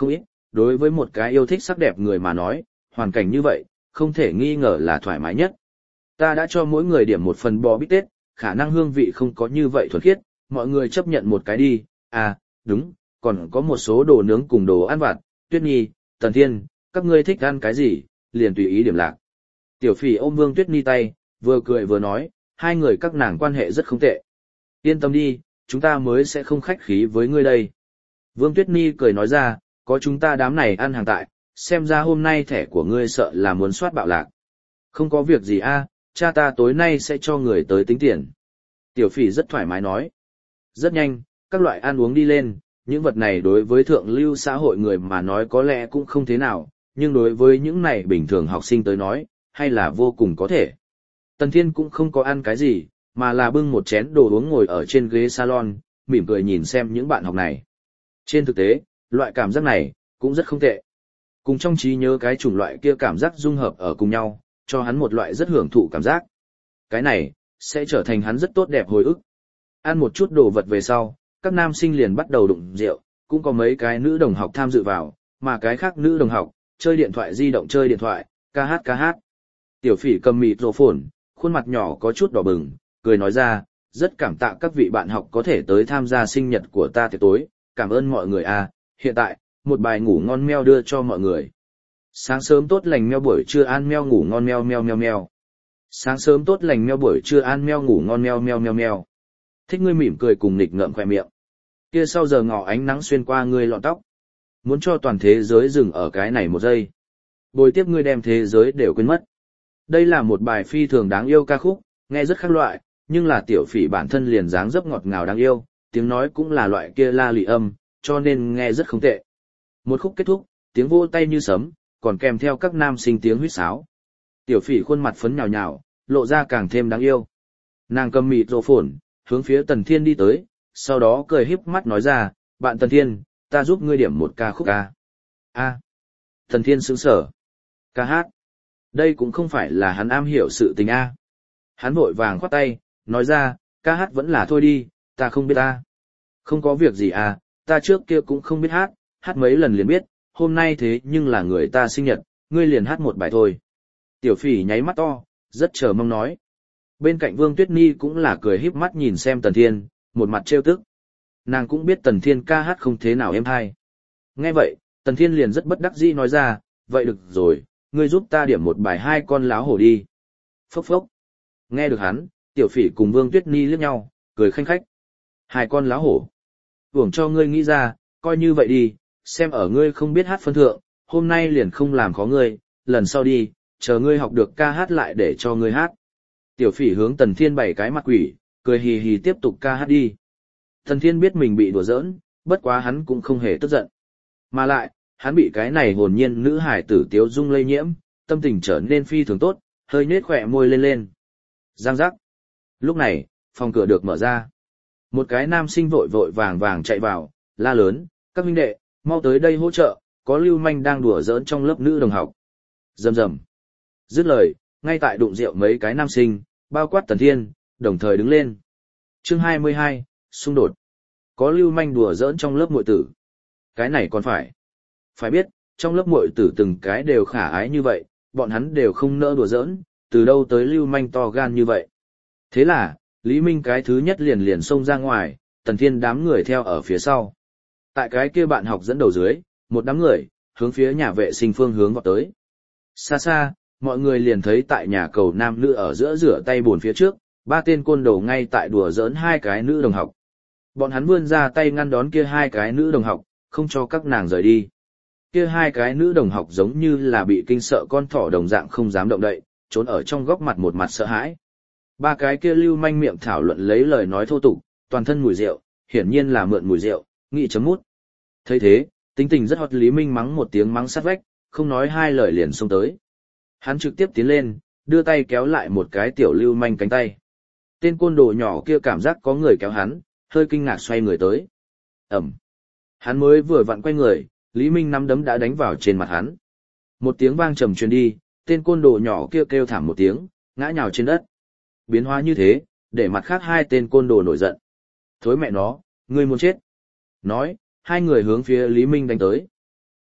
đối với một cái yêu thích sắc đẹp người mà nói, hoàn cảnh như vậy, không thể nghi ngờ là thoải mái nhất. Ta đã cho mỗi người điểm một phần bò bít tết, khả năng hương vị không có như vậy thuần khiết, mọi người chấp nhận một cái đi. À, đúng, còn có một số đồ nướng cùng đồ ăn vặt, Tuyết Nhi, Tần Thiên, các ngươi thích ăn cái gì, liền tùy ý điểm lạc. Tiểu Phỉ ôm Vương Tuyết Nhi tay, vừa cười vừa nói, hai người các nàng quan hệ rất không tệ. Yên tâm đi, chúng ta mới sẽ không khách khí với ngươi đây. Vương Tuyết Nhi cười nói ra, có chúng ta đám này ăn hàng tại, xem ra hôm nay thẻ của ngươi sợ là muốn soát bạo lạc. Không có việc gì a, cha ta tối nay sẽ cho người tới tính tiền. Tiểu Phỉ rất thoải mái nói. Rất nhanh, các loại ăn uống đi lên, những vật này đối với thượng lưu xã hội người mà nói có lẽ cũng không thế nào, nhưng đối với những này bình thường học sinh tới nói, hay là vô cùng có thể. Tần Thiên cũng không có ăn cái gì, mà là bưng một chén đồ uống ngồi ở trên ghế salon, mỉm cười nhìn xem những bạn học này. Trên thực tế, loại cảm giác này, cũng rất không tệ. Cùng trong trí nhớ cái chủng loại kia cảm giác dung hợp ở cùng nhau, cho hắn một loại rất hưởng thụ cảm giác. Cái này, sẽ trở thành hắn rất tốt đẹp hồi ức. Ăn một chút đồ vật về sau, các nam sinh liền bắt đầu đụng rượu, cũng có mấy cái nữ đồng học tham dự vào, mà cái khác nữ đồng học, chơi điện thoại di động chơi điện thoại, ca hát ca hát. Tiểu Phỉ cầm mịt rổ phồn, khuôn mặt nhỏ có chút đỏ bừng, cười nói ra, rất cảm tạ các vị bạn học có thể tới tham gia sinh nhật của ta tiệc tối, cảm ơn mọi người à, hiện tại, một bài ngủ ngon meo đưa cho mọi người. Sáng sớm tốt lành meo buổi trưa an meo ngủ ngon meo meo meo meo. Sáng sớm tốt lành meo buổi trưa an meo ngủ ngon meo meo meo meo. Thích ngươi mỉm cười cùng nghịch ngợm khỏe miệng. Kia sau giờ ngọ ánh nắng xuyên qua ngươi lọn tóc. Muốn cho toàn thế giới dừng ở cái này một giây. Bồi tiếp ngươi đem thế giới đều quên mất. Đây là một bài phi thường đáng yêu ca khúc, nghe rất khác loại, nhưng là Tiểu Phỉ bản thân liền dáng dấp ngọt ngào đáng yêu, tiếng nói cũng là loại kia la lị âm, cho nên nghe rất không tệ. Một khúc kết thúc, tiếng vỗ tay như sấm, còn kèm theo các nam sinh tiếng huýt sáo. Tiểu Phỉ khuôn mặt phấn nhào nhào, lộ ra càng thêm đáng yêu. Nàng cầm mịt rổ phồn, hướng phía Tần Thiên đi tới, sau đó cười híp mắt nói ra, bạn Tần Thiên, ta giúp ngươi điểm một ca khúc ca. A. Tần Thiên sững sờ. Ca hát. Đây cũng không phải là hắn am hiểu sự tình A. Hắn vội vàng khoát tay, nói ra, ca hát vẫn là thôi đi, ta không biết ta. Không có việc gì à, ta trước kia cũng không biết hát, hát mấy lần liền biết, hôm nay thế nhưng là người ta sinh nhật, ngươi liền hát một bài thôi. Tiểu Phỉ nháy mắt to, rất chờ mong nói. Bên cạnh Vương Tuyết Nhi cũng là cười híp mắt nhìn xem Tần Thiên, một mặt trêu tức. Nàng cũng biết Tần Thiên ca hát không thế nào êm hay. Nghe vậy, Tần Thiên liền rất bất đắc dĩ nói ra, vậy được rồi, ngươi giúp ta điểm một bài hai con láo hổ đi. Phốc phốc. Nghe được hắn, Tiểu Phỉ cùng Vương Tuyết Nhi liếc nhau, cười khanh khách. Hai con láo hổ. Hưởng cho ngươi nghĩ ra, coi như vậy đi, xem ở ngươi không biết hát phân thượng, hôm nay liền không làm khó ngươi, lần sau đi, chờ ngươi học được ca hát lại để cho ngươi hát. Tiểu Phỉ hướng Tần Thiên bảy cái mặt quỷ, cười hì hì tiếp tục ca hát đi. Tần Thiên biết mình bị đùa giỡn, bất quá hắn cũng không hề tức giận. Mà lại, hắn bị cái này hồn nhiên nữ hải tử tiếu dung lây nhiễm, tâm tình trở nên phi thường tốt, hơi nhếch khỏe môi lên lên. Giang giác. Lúc này, phòng cửa được mở ra. Một cái nam sinh vội vội vàng vàng chạy vào, la lớn, các huynh đệ, mau tới đây hỗ trợ, có lưu manh đang đùa giỡn trong lớp nữ đồng học. Rầm rầm. Dứt lời, ngay tại đụng rượu mấy cái nam sinh, bao quát Tần Thiên, đồng thời đứng lên. Chương hai mươi hai, xung đột. Có lưu manh đùa giỡn trong lớp muội tử. Cái này còn phải. Phải biết, trong lớp muội tử từng cái đều khả ái như vậy, bọn hắn đều không nỡ đùa giỡn, từ đâu tới lưu manh to gan như vậy. Thế là, Lý Minh cái thứ nhất liền liền xông ra ngoài, Tần Thiên đám người theo ở phía sau. Tại cái kia bạn học dẫn đầu dưới, một đám người, hướng phía nhà vệ sinh phương hướng vọt tới. Xa xa, mọi người liền thấy tại nhà cầu nam nữ ở giữa rửa tay bồn phía trước, ba tên côn đồ ngay tại đùa giỡn hai cái nữ đồng học. Bọn hắn vươn ra tay ngăn đón kia hai cái nữ đồng học, không cho các nàng rời đi. Kia hai cái nữ đồng học giống như là bị kinh sợ con thỏ đồng dạng không dám động đậy, trốn ở trong góc mặt một mặt sợ hãi. Ba cái kia lưu manh miệng thảo luận lấy lời nói thô tục, toàn thân mùi rượu, hiển nhiên là mượn mùi rượu, nghĩ chấm mút. Thấy thế, tính tình rất hot Lý Minh mắng một tiếng mắng sát vách, không nói hai lời liền xông tới. Hắn trực tiếp tiến lên, đưa tay kéo lại một cái tiểu lưu manh cánh tay. Tên côn đồ nhỏ kia cảm giác có người kéo hắn, hơi kinh ngạc xoay người tới. Ẩm. Hắn mới vừa vặn quay người, Lý Minh nắm đấm đã đánh vào trên mặt hắn. Một tiếng vang trầm truyền đi, tên côn đồ nhỏ kia kêu thảm một tiếng, ngã nhào trên đất. Biến hóa như thế, để mặt khác hai tên côn đồ nổi giận. Thối mẹ nó, ngươi muốn chết. Nói, hai người hướng phía Lý Minh đánh tới.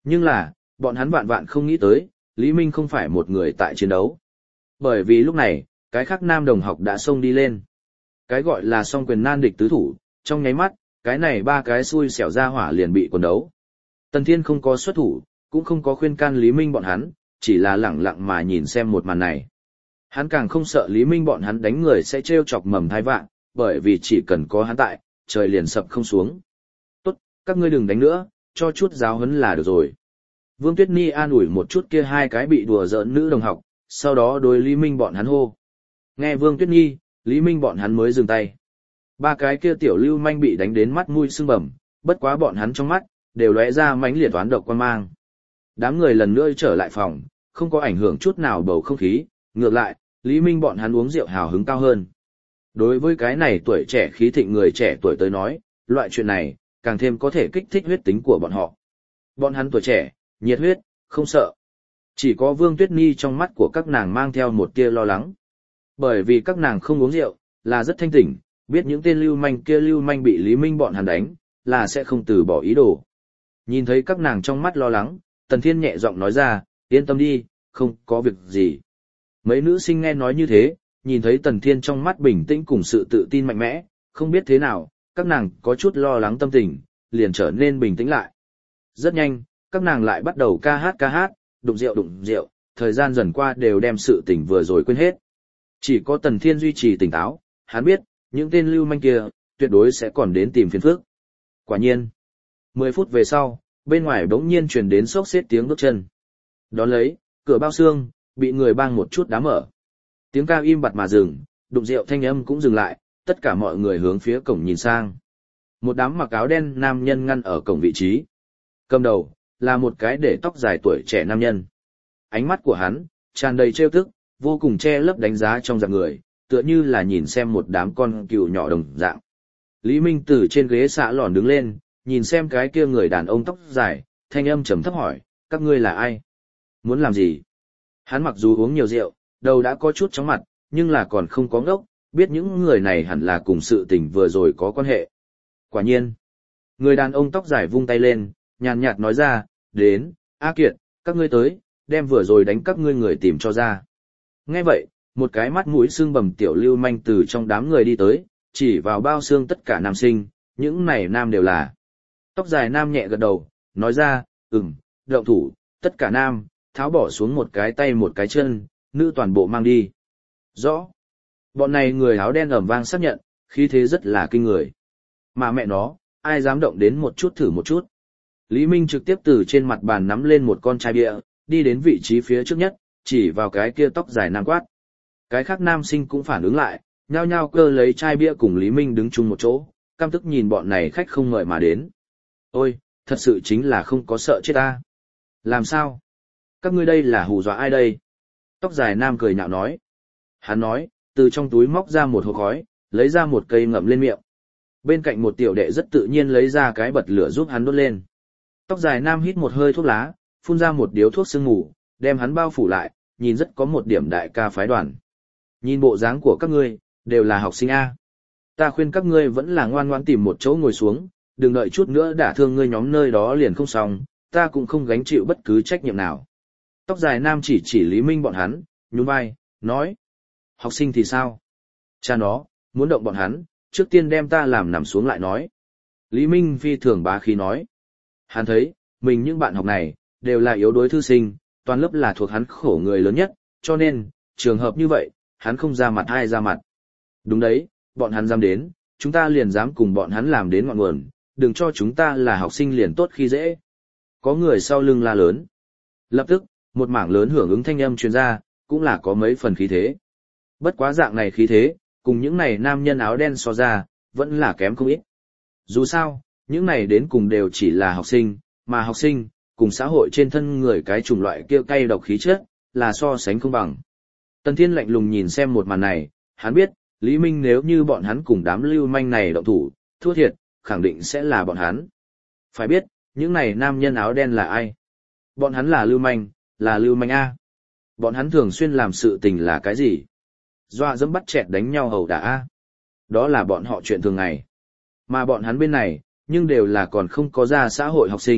Nhưng là, bọn hắn vạn vạn không nghĩ tới, Lý Minh không phải một người tại chiến đấu. Bởi vì lúc này, cái khác nam đồng học đã xông đi lên. Cái gọi là song quyền nan địch tứ thủ, trong nháy mắt, cái này ba cái xui xẻo ra hỏa liền bị quần đấu. Tần Thiên không có xuất thủ, cũng không có khuyên can Lý Minh bọn hắn, chỉ là lẳng lặng mà nhìn xem một màn này. Hắn càng không sợ Lý Minh bọn hắn đánh người sẽ trêu chọc mầm thai vạn, bởi vì chỉ cần có hắn tại, trời liền sập không xuống. Tốt, các ngươi đừng đánh nữa, cho chút giáo huấn là được rồi. Vương Tuyết Ni an ủi một chút kia hai cái bị đùa giỡn nữ đồng học, sau đó đối Lý Minh bọn hắn hô. Nghe Vương Tuyết Nhi, Lý Minh bọn hắn mới dừng tay. Ba cái kia tiểu lưu manh bị đánh đến mắt mũi sưng bầm, bất quá bọn hắn trong mắt, đều lóe ra mánh liệt toán độc quan mang. Đám người lần nữa trở lại phòng, không có ảnh hưởng chút nào bầu không khí, ngược lại, Lý Minh bọn hắn uống rượu hào hứng cao hơn. Đối với cái này tuổi trẻ khí thịnh người trẻ tuổi tới nói, loại chuyện này, càng thêm có thể kích thích huyết tính của bọn họ. Bọn hắn tuổi trẻ, nhiệt huyết, không sợ. Chỉ có Vương Tuyết Nhi trong mắt của các nàng mang theo một tia lo lắng. Bởi vì các nàng không uống rượu, là rất thanh tỉnh, biết những tên lưu manh kia lưu manh bị Lý Minh bọn hắn đánh, là sẽ không từ bỏ ý đồ. Nhìn thấy các nàng trong mắt lo lắng, Tần Thiên nhẹ giọng nói ra, yên tâm đi, không có việc gì. Mấy nữ sinh nghe nói như thế, nhìn thấy Tần Thiên trong mắt bình tĩnh cùng sự tự tin mạnh mẽ, không biết thế nào, các nàng có chút lo lắng tâm tình, liền trở nên bình tĩnh lại. Rất nhanh, các nàng lại bắt đầu ca hát ca hát, đụng rượu đụng rượu, thời gian dần qua đều đem sự tình vừa rồi quên hết. Chỉ có Tần Thiên duy trì tỉnh táo, hắn biết, những tên lưu manh kia, tuyệt đối sẽ còn đến tìm phiền phức. Quả nhiên, mười phút về sau, bên ngoài bỗng nhiên truyền đến xốc xếp tiếng bước chân. Đón lấy, cửa bao xương, bị người bang một chút đá mở. Tiếng ca im bặt mà dừng, đụng rượu thanh âm cũng dừng lại, tất cả mọi người hướng phía cổng nhìn sang. Một đám mặc áo đen nam nhân ngăn ở cổng vị trí. Cầm đầu, là một cái để tóc dài tuổi trẻ nam nhân. Ánh mắt của hắn, tràn đầy trêu tức, vô cùng che lấp đánh giá trong dạng người, tựa như là nhìn xem một đám con cừu nhỏ đồng dạng. Lý Minh từ trên ghế xạ lòn đứng lên, nhìn xem cái kia người đàn ông tóc dài, thanh âm trầm thấp hỏi, các ngươi là ai? Muốn làm gì? Hắn mặc dù uống nhiều rượu, đầu đã có chút chóng mặt, nhưng là còn không có ngốc, biết những người này hẳn là cùng sự tình vừa rồi có quan hệ. Quả nhiên, người đàn ông tóc dài vung tay lên, nhàn nhạt nói ra, đến, A Kiệt, các ngươi tới, đem vừa rồi đánh các ngươi người tìm cho ra. Nghe vậy, một cái mắt mũi xương bầm tiểu lưu manh từ trong đám người đi tới, chỉ vào bao xương tất cả nam sinh, những này nam đều là. Tóc dài nam nhẹ gật đầu, nói ra, ừm, động thủ, tất cả nam, tháo bỏ xuống một cái tay một cái chân, nữ toàn bộ mang đi. Rõ. Bọn này người áo đen ầm vang xác nhận, khí thế rất là kinh người. Mà mẹ nó, ai dám động đến một chút thử một chút. Lý Minh trực tiếp từ trên mặt bàn nắm lên một con chai bia, đi đến vị trí phía trước nhất, chỉ vào cái kia tóc dài nam quát. Cái khác nam sinh cũng phản ứng lại, nhao nhao cơ lấy chai bia cùng Lý Minh đứng chung một chỗ, căm tức nhìn bọn này khách không ngợi mà đến. Ôi, thật sự chính là không có sợ chết ta. Làm sao? Các ngươi đây là hù dọa ai đây? Tóc dài nam cười nhạo nói. Hắn nói, từ trong túi móc ra một hộp khói, lấy ra một cây ngậm lên miệng. Bên cạnh một tiểu đệ rất tự nhiên lấy ra cái bật lửa giúp hắn đốt lên. Tóc dài nam hít một hơi thuốc lá, phun ra một điếu thuốc sương mù, đem hắn bao phủ lại, nhìn rất có một điểm đại ca phái đoàn. Nhìn bộ dáng của các ngươi, đều là học sinh A. Ta khuyên các ngươi vẫn là ngoan ngoãn tìm một chỗ ngồi xuống, đừng đợi chút nữa đả thương ngươi nhóm nơi đó liền không xong, ta cũng không gánh chịu bất cứ trách nhiệm nào. Tóc dài nam chỉ chỉ Lý Minh bọn hắn, nhún vai, nói. Học sinh thì sao? Cha nó, muốn động bọn hắn, trước tiên đem ta làm nằm xuống lại nói. Lý Minh phi thường bá khí nói. Hắn thấy, mình những bạn học này, đều là yếu đuối thư sinh, toàn lớp là thuộc hắn khổ người lớn nhất, cho nên, trường hợp như vậy, hắn không ra mặt ai ra mặt. Đúng đấy, bọn hắn dám đến, chúng ta liền dám cùng bọn hắn làm đến ngọn nguồn, đừng cho chúng ta là học sinh liền tốt khi dễ. Có người sau lưng la lớn. Lập tức, một mảng lớn hưởng ứng thanh âm truyền ra, cũng là có mấy phần khí thế. Bất quá dạng này khí thế, cùng những này nam nhân áo đen so ra, vẫn là kém không ít. Dù sao, những này đến cùng đều chỉ là học sinh, mà học sinh, cùng xã hội trên thân người cái chủng loại kia cay độc khí chất, là so sánh không bằng. Tần Thiên lạnh lùng nhìn xem một màn này, hắn biết, Lý Minh nếu như bọn hắn cùng đám lưu manh này động thủ, thua thiệt, khẳng định sẽ là bọn hắn. Phải biết, những này nam nhân áo đen là ai? Bọn hắn là lưu manh, là lưu manh A. Bọn hắn thường xuyên làm sự tình là cái gì? Dọa dẫm bắt chẹt đánh nhau hầu đả A. Đó là bọn họ chuyện thường ngày. Mà bọn hắn bên này, nhưng đều là còn không có ra xã hội học sinh,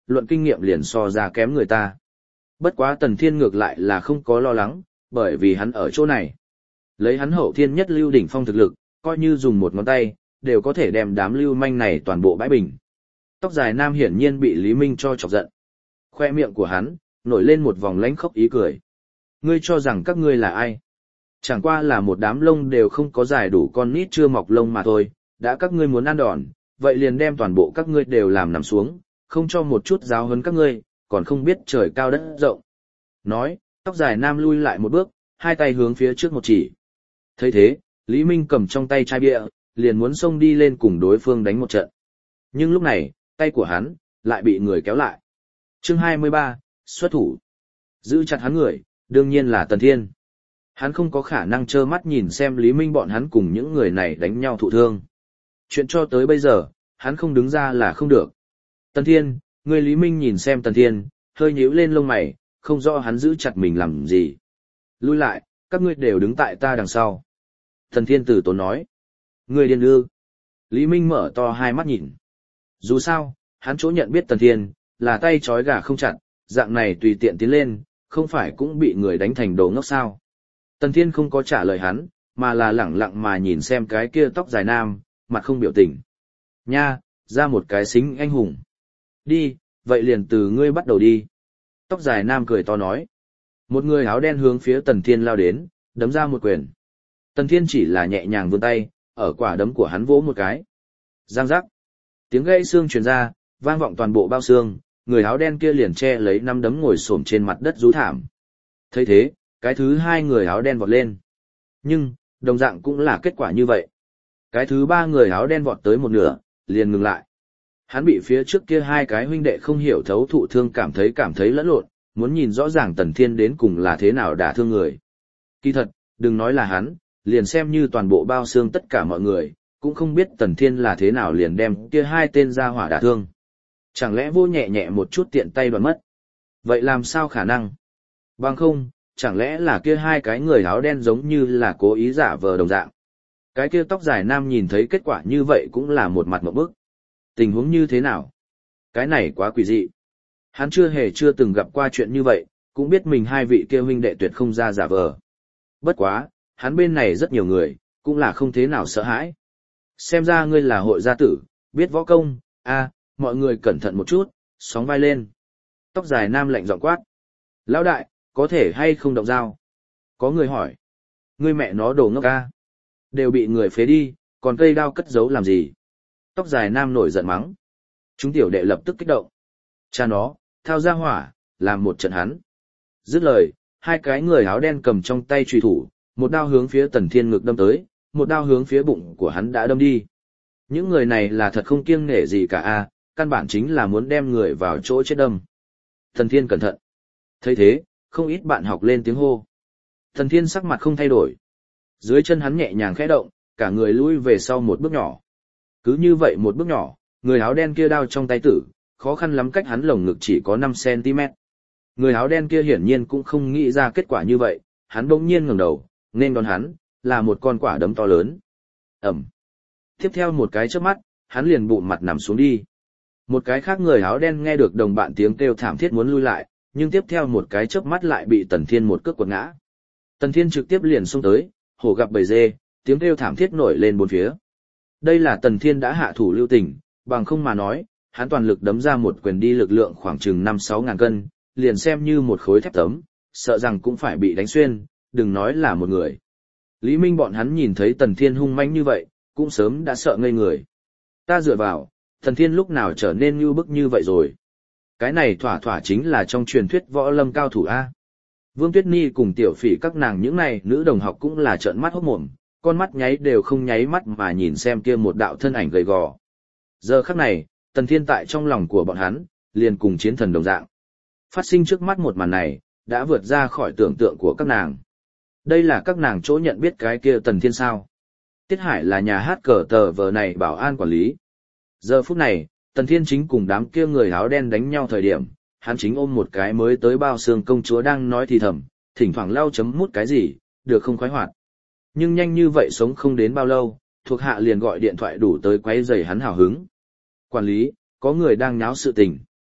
luận kinh nghiệm liền so ra kém người ta. Bất quá Tần Thiên ngược lại là không có lo lắng, bởi vì hắn ở chỗ này. Lấy hắn hậu thiên nhất lưu đỉnh phong thực lực, coi như dùng một ngón tay, đều có thể đem đám lưu manh này toàn bộ bãi bình. Tóc dài nam hiển nhiên bị Lý Minh cho chọc giận. Khoe miệng của hắn, nổi lên một vòng lánh khóc ý cười. Ngươi cho rằng các ngươi là ai? Chẳng qua là một đám lông đều không có dài đủ con nít chưa mọc lông mà thôi, đã các ngươi muốn ăn đòn, vậy liền đem toàn bộ các ngươi đều làm nằm xuống, không cho một chút giáo huấn các ngươi, còn không biết trời cao đất rộng. Nói, tóc dài nam lui lại một bước, hai tay hướng phía trước một chỉ. Thấy thế, Lý Minh cầm trong tay chai bia, liền muốn xông đi lên cùng đối phương đánh một trận. Nhưng lúc này, tay của hắn, lại bị người kéo lại. Chương hai mươi ba, xuất thủ. Giữ chặt hắn người, đương nhiên là Tần Thiên. Hắn không có khả năng trơ mắt nhìn xem Lý Minh bọn hắn cùng những người này đánh nhau thụ thương. Chuyện cho tới bây giờ, hắn không đứng ra là không được. Tần Thiên, người Lý Minh nhìn xem Tần Thiên, hơi nhíu lên lông mày, không rõ hắn giữ chặt mình làm gì. Lui lại, các ngươi đều đứng tại ta đằng sau. Tần Thiên từ tốn nói. Người điên ư. Lý Minh mở to hai mắt nhìn. Dù sao, hắn chỗ nhận biết Tần Thiên, là tay trói gà không chặt, dạng này tùy tiện tiến lên, không phải cũng bị người đánh thành đồ ngốc sao. Tần Thiên không có trả lời hắn, mà là lẳng lặng mà nhìn xem cái kia tóc dài nam, mặt không biểu tình. Nha, ra một cái xính anh hùng. Đi, vậy liền từ ngươi bắt đầu đi. Tóc dài nam cười to nói. Một người áo đen hướng phía Tần Thiên lao đến, đấm ra một quyền. Tần Thiên chỉ là nhẹ nhàng vươn tay, ở quả đấm của hắn vỗ một cái. Giang giác. Tiếng gãy xương truyền ra, vang vọng toàn bộ bao xương, người áo đen kia liền che lấy năm đấm ngồi xổm trên mặt đất rú thảm. Thấy thế, cái thứ hai người áo đen vọt lên. Nhưng, đồng dạng cũng là kết quả như vậy. Cái thứ ba người áo đen vọt tới một nửa, liền ngừng lại. Hắn bị phía trước kia hai cái huynh đệ không hiểu thấu thụ thương cảm thấy cảm thấy lẫn lộn, muốn nhìn rõ ràng Tần Thiên đến cùng là thế nào đả thương người. Kỳ thật, đừng nói là hắn, liền xem như toàn bộ bao xương tất cả mọi người, cũng không biết Tần Thiên là thế nào liền đem kia hai tên ra hỏa đả thương. Chẳng lẽ vô nhẹ nhẹ một chút tiện tay đoạn mất? Vậy làm sao khả năng? Bằng không, chẳng lẽ là kia hai cái người áo đen giống như là cố ý giả vờ đồng dạng? Cái kia tóc dài nam nhìn thấy kết quả như vậy cũng là một mặt ngộp bức. Tình huống như thế nào? Cái này quá quỷ dị. Hắn chưa hề chưa từng gặp qua chuyện như vậy, cũng biết mình hai vị kia huynh đệ tuyệt không ra giả vờ. Bất quá, hắn bên này rất nhiều người, cũng là không thế nào sợ hãi. Xem ra ngươi là hội gia tử, biết võ công, a, mọi người cẩn thận một chút, sóng vai lên. Tóc dài nam lạnh giọng quát. Lão đại, có thể hay không động dao? Có người hỏi. Ngươi mẹ nó đồ ngốc a. Đều bị người phế đi, còn cây đao cất giấu làm gì? Tóc dài nam nổi giận mắng. Chúng tiểu đệ lập tức kích động. Cha nó, thao ra hỏa, làm một trận hắn. Dứt lời, hai cái người áo đen cầm trong tay truy thủ, một đao hướng phía Tần Thiên ngực đâm tới, một đao hướng phía bụng của hắn đã đâm đi. Những người này là thật không kiêng nể gì cả a, căn bản chính là muốn đem người vào chỗ chết đâm. Tần Thiên cẩn thận. Thấy thế, không ít bạn học lên tiếng hô. Tần Thiên sắc mặt không thay đổi. Dưới chân hắn nhẹ nhàng khẽ động, cả người lui về sau một bước nhỏ. Cứ như vậy một bước nhỏ, người áo đen kia đao trong tay tử, khó khăn lắm cách hắn lồng ngực chỉ có năm xăng ti mét. Người áo đen kia hiển nhiên cũng không nghĩ ra kết quả như vậy, hắn bỗng nhiên ngẩng đầu, nên đón hắn, là một con quả đấm to lớn. Ẩm. Tiếp theo một cái chớp mắt, hắn liền bụng mặt nằm xuống đi. Một cái khác người áo đen nghe được đồng bạn tiếng kêu thảm thiết muốn lui lại, nhưng tiếp theo một cái chớp mắt lại bị Tần Thiên một cước quật ngã. Tần Thiên trực tiếp liền xông tới, hổ gặp bầy dê, tiếng kêu thảm thiết nổi lên bốn phía. Đây là Tần Thiên đã hạ thủ lưu tình, bằng không mà nói, hắn toàn lực đấm ra một quyền đi lực lượng khoảng chừng năm sáu ngàn cân, liền xem như một khối thép tấm, sợ rằng cũng phải bị đánh xuyên, đừng nói là một người. Lý Minh bọn hắn nhìn thấy Tần Thiên hung manh như vậy, cũng sớm đã sợ ngây người. Ta dựa vào, Tần Thiên lúc nào trở nên như bức như vậy rồi. Cái này thỏa thỏa chính là trong truyền thuyết võ lâm cao thủ A. Vương Tuyết Nhi cùng Tiểu Phỉ các nàng những này nữ đồng học cũng là trợn mắt hốt mồm, con mắt nháy đều không nháy mắt mà nhìn xem kia một đạo thân ảnh gầy gò. Giờ khắc này, Tần Thiên tại trong lòng của bọn hắn, liền cùng chiến thần đồng dạng. Phát sinh trước mắt một màn này, đã vượt ra khỏi tưởng tượng của các nàng. Đây là các nàng chỗ nhận biết cái kia Tần Thiên sao. Tiết Hải là nhà hát cờ tờ vờ này bảo an quản lý. Giờ phút này, Tần Thiên chính cùng đám kia người áo đen đánh nhau thời điểm, hắn chính ôm một cái mới tới bao xương công chúa đang nói thì thầm, thỉnh thoảng lau chấm mút cái gì, được không khoái hoạt. Nhưng nhanh như vậy sống không đến bao lâu, thuộc hạ liền gọi điện thoại đủ tới quấy rầy hắn hào hứng. Quản lý, có người đang nháo sự tình.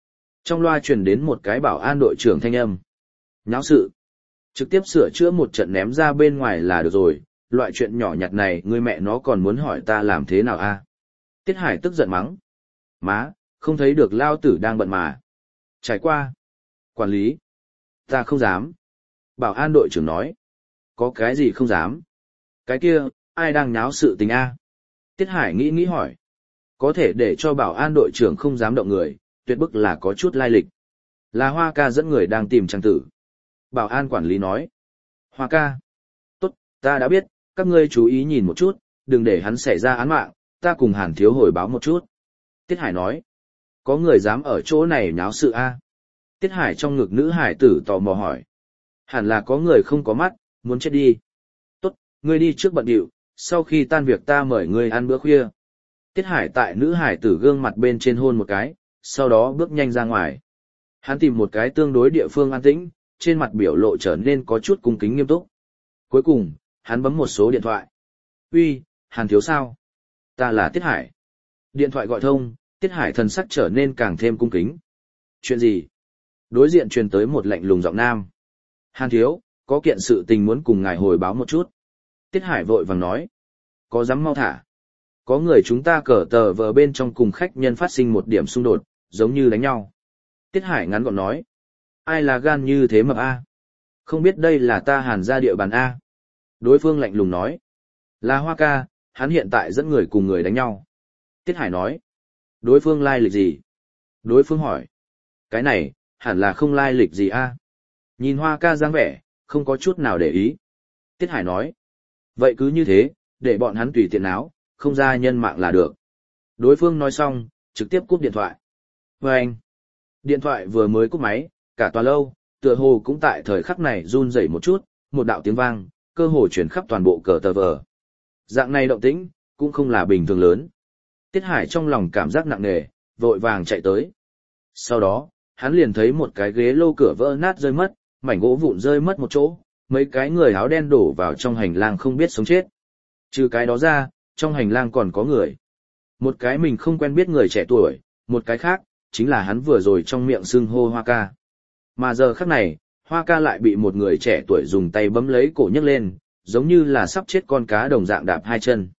Trong loa truyền đến một cái bảo an đội trưởng thanh âm. Nháo sự. Trực tiếp sửa chữa một trận ném ra bên ngoài là được rồi, loại chuyện nhỏ nhặt này người mẹ nó còn muốn hỏi ta làm thế nào a? Tiết Hải tức giận mắng. Má, không thấy được lao tử đang bận mà. Trải qua. Quản lý. Ta không dám. Bảo an đội trưởng nói. Có cái gì không dám? Cái kia, ai đang nháo sự tình a? Tiết Hải nghĩ nghĩ hỏi. Có thể để cho bảo an đội trưởng không dám động người, tuyệt bức là có chút lai lịch. Là Hoa ca dẫn người đang tìm trang tử. Bảo an quản lý nói. Hoa ca. Tốt, ta đã biết, các ngươi chú ý nhìn một chút, đừng để hắn xảy ra án mạng, ta cùng Hàn Thiếu hồi báo một chút. Tiết Hải nói. Có người dám ở chỗ này nháo sự a? Tiết Hải trong ngực nữ hải tử tò mò hỏi. Hẳn là có người không có mắt, muốn chết đi. Tốt, ngươi đi trước bận điệu, sau khi tan việc ta mời ngươi ăn bữa khuya. Tiết Hải tại nữ hải tử gương mặt bên trên hôn một cái, sau đó bước nhanh ra ngoài. Hắn tìm một cái tương đối địa phương an tĩnh, trên mặt biểu lộ trở nên có chút cung kính nghiêm túc. Cuối cùng, hắn bấm một số điện thoại. Uy, Hàn Thiếu sao? Ta là Tiết Hải. Điện thoại gọi thông, Tiết Hải thần sắc trở nên càng thêm cung kính. Chuyện gì? Đối diện truyền tới một lạnh lùng giọng nam. Hàn Thiếu, có kiện sự tình muốn cùng ngài hồi báo một chút. Tiết Hải vội vàng nói. Có dám mau thả? Có người chúng ta cờ tờ vờ bên trong cùng khách nhân phát sinh một điểm xung đột, giống như đánh nhau. Tiết Hải ngắn gọn nói. Ai là gan như thế mập a? Không biết đây là ta Hàn ra địa bàn a? Đối phương lạnh lùng nói. Là Hoa ca, hắn hiện tại dẫn người cùng người đánh nhau. Tiết Hải nói. Đối phương lai lịch gì? Đối phương hỏi. Cái này, hẳn là không lai lịch gì a? Nhìn Hoa ca dáng vẻ, không có chút nào để ý. Tiết Hải nói. Vậy cứ như thế, để bọn hắn tùy tiện áo, không ra nhân mạng là được. Đối phương nói xong, trực tiếp cúp điện thoại. Và anh, điện thoại vừa mới cúp máy, cả tòa lâu, tựa hồ cũng tại thời khắc này run rẩy một chút, một đạo tiếng vang, cơ hồ chuyển khắp toàn bộ cờ tờ vờ. Dạng này động tĩnh, cũng không là bình thường lớn. Tiết Hải trong lòng cảm giác nặng nề, vội vàng chạy tới. Sau đó, hắn liền thấy một cái ghế lô cửa vỡ nát rơi mất, mảnh gỗ vụn rơi mất một chỗ, mấy cái người áo đen đổ vào trong hành lang không biết sống chết. Trừ cái đó ra, trong hành lang còn có người. Một cái mình không quen biết người trẻ tuổi, một cái khác, chính là hắn vừa rồi trong miệng xưng hô Hoa ca. Mà giờ khắc này, Hoa ca lại bị một người trẻ tuổi dùng tay bấm lấy cổ nhấc lên, giống như là sắp chết con cá đồng dạng đạp hai chân.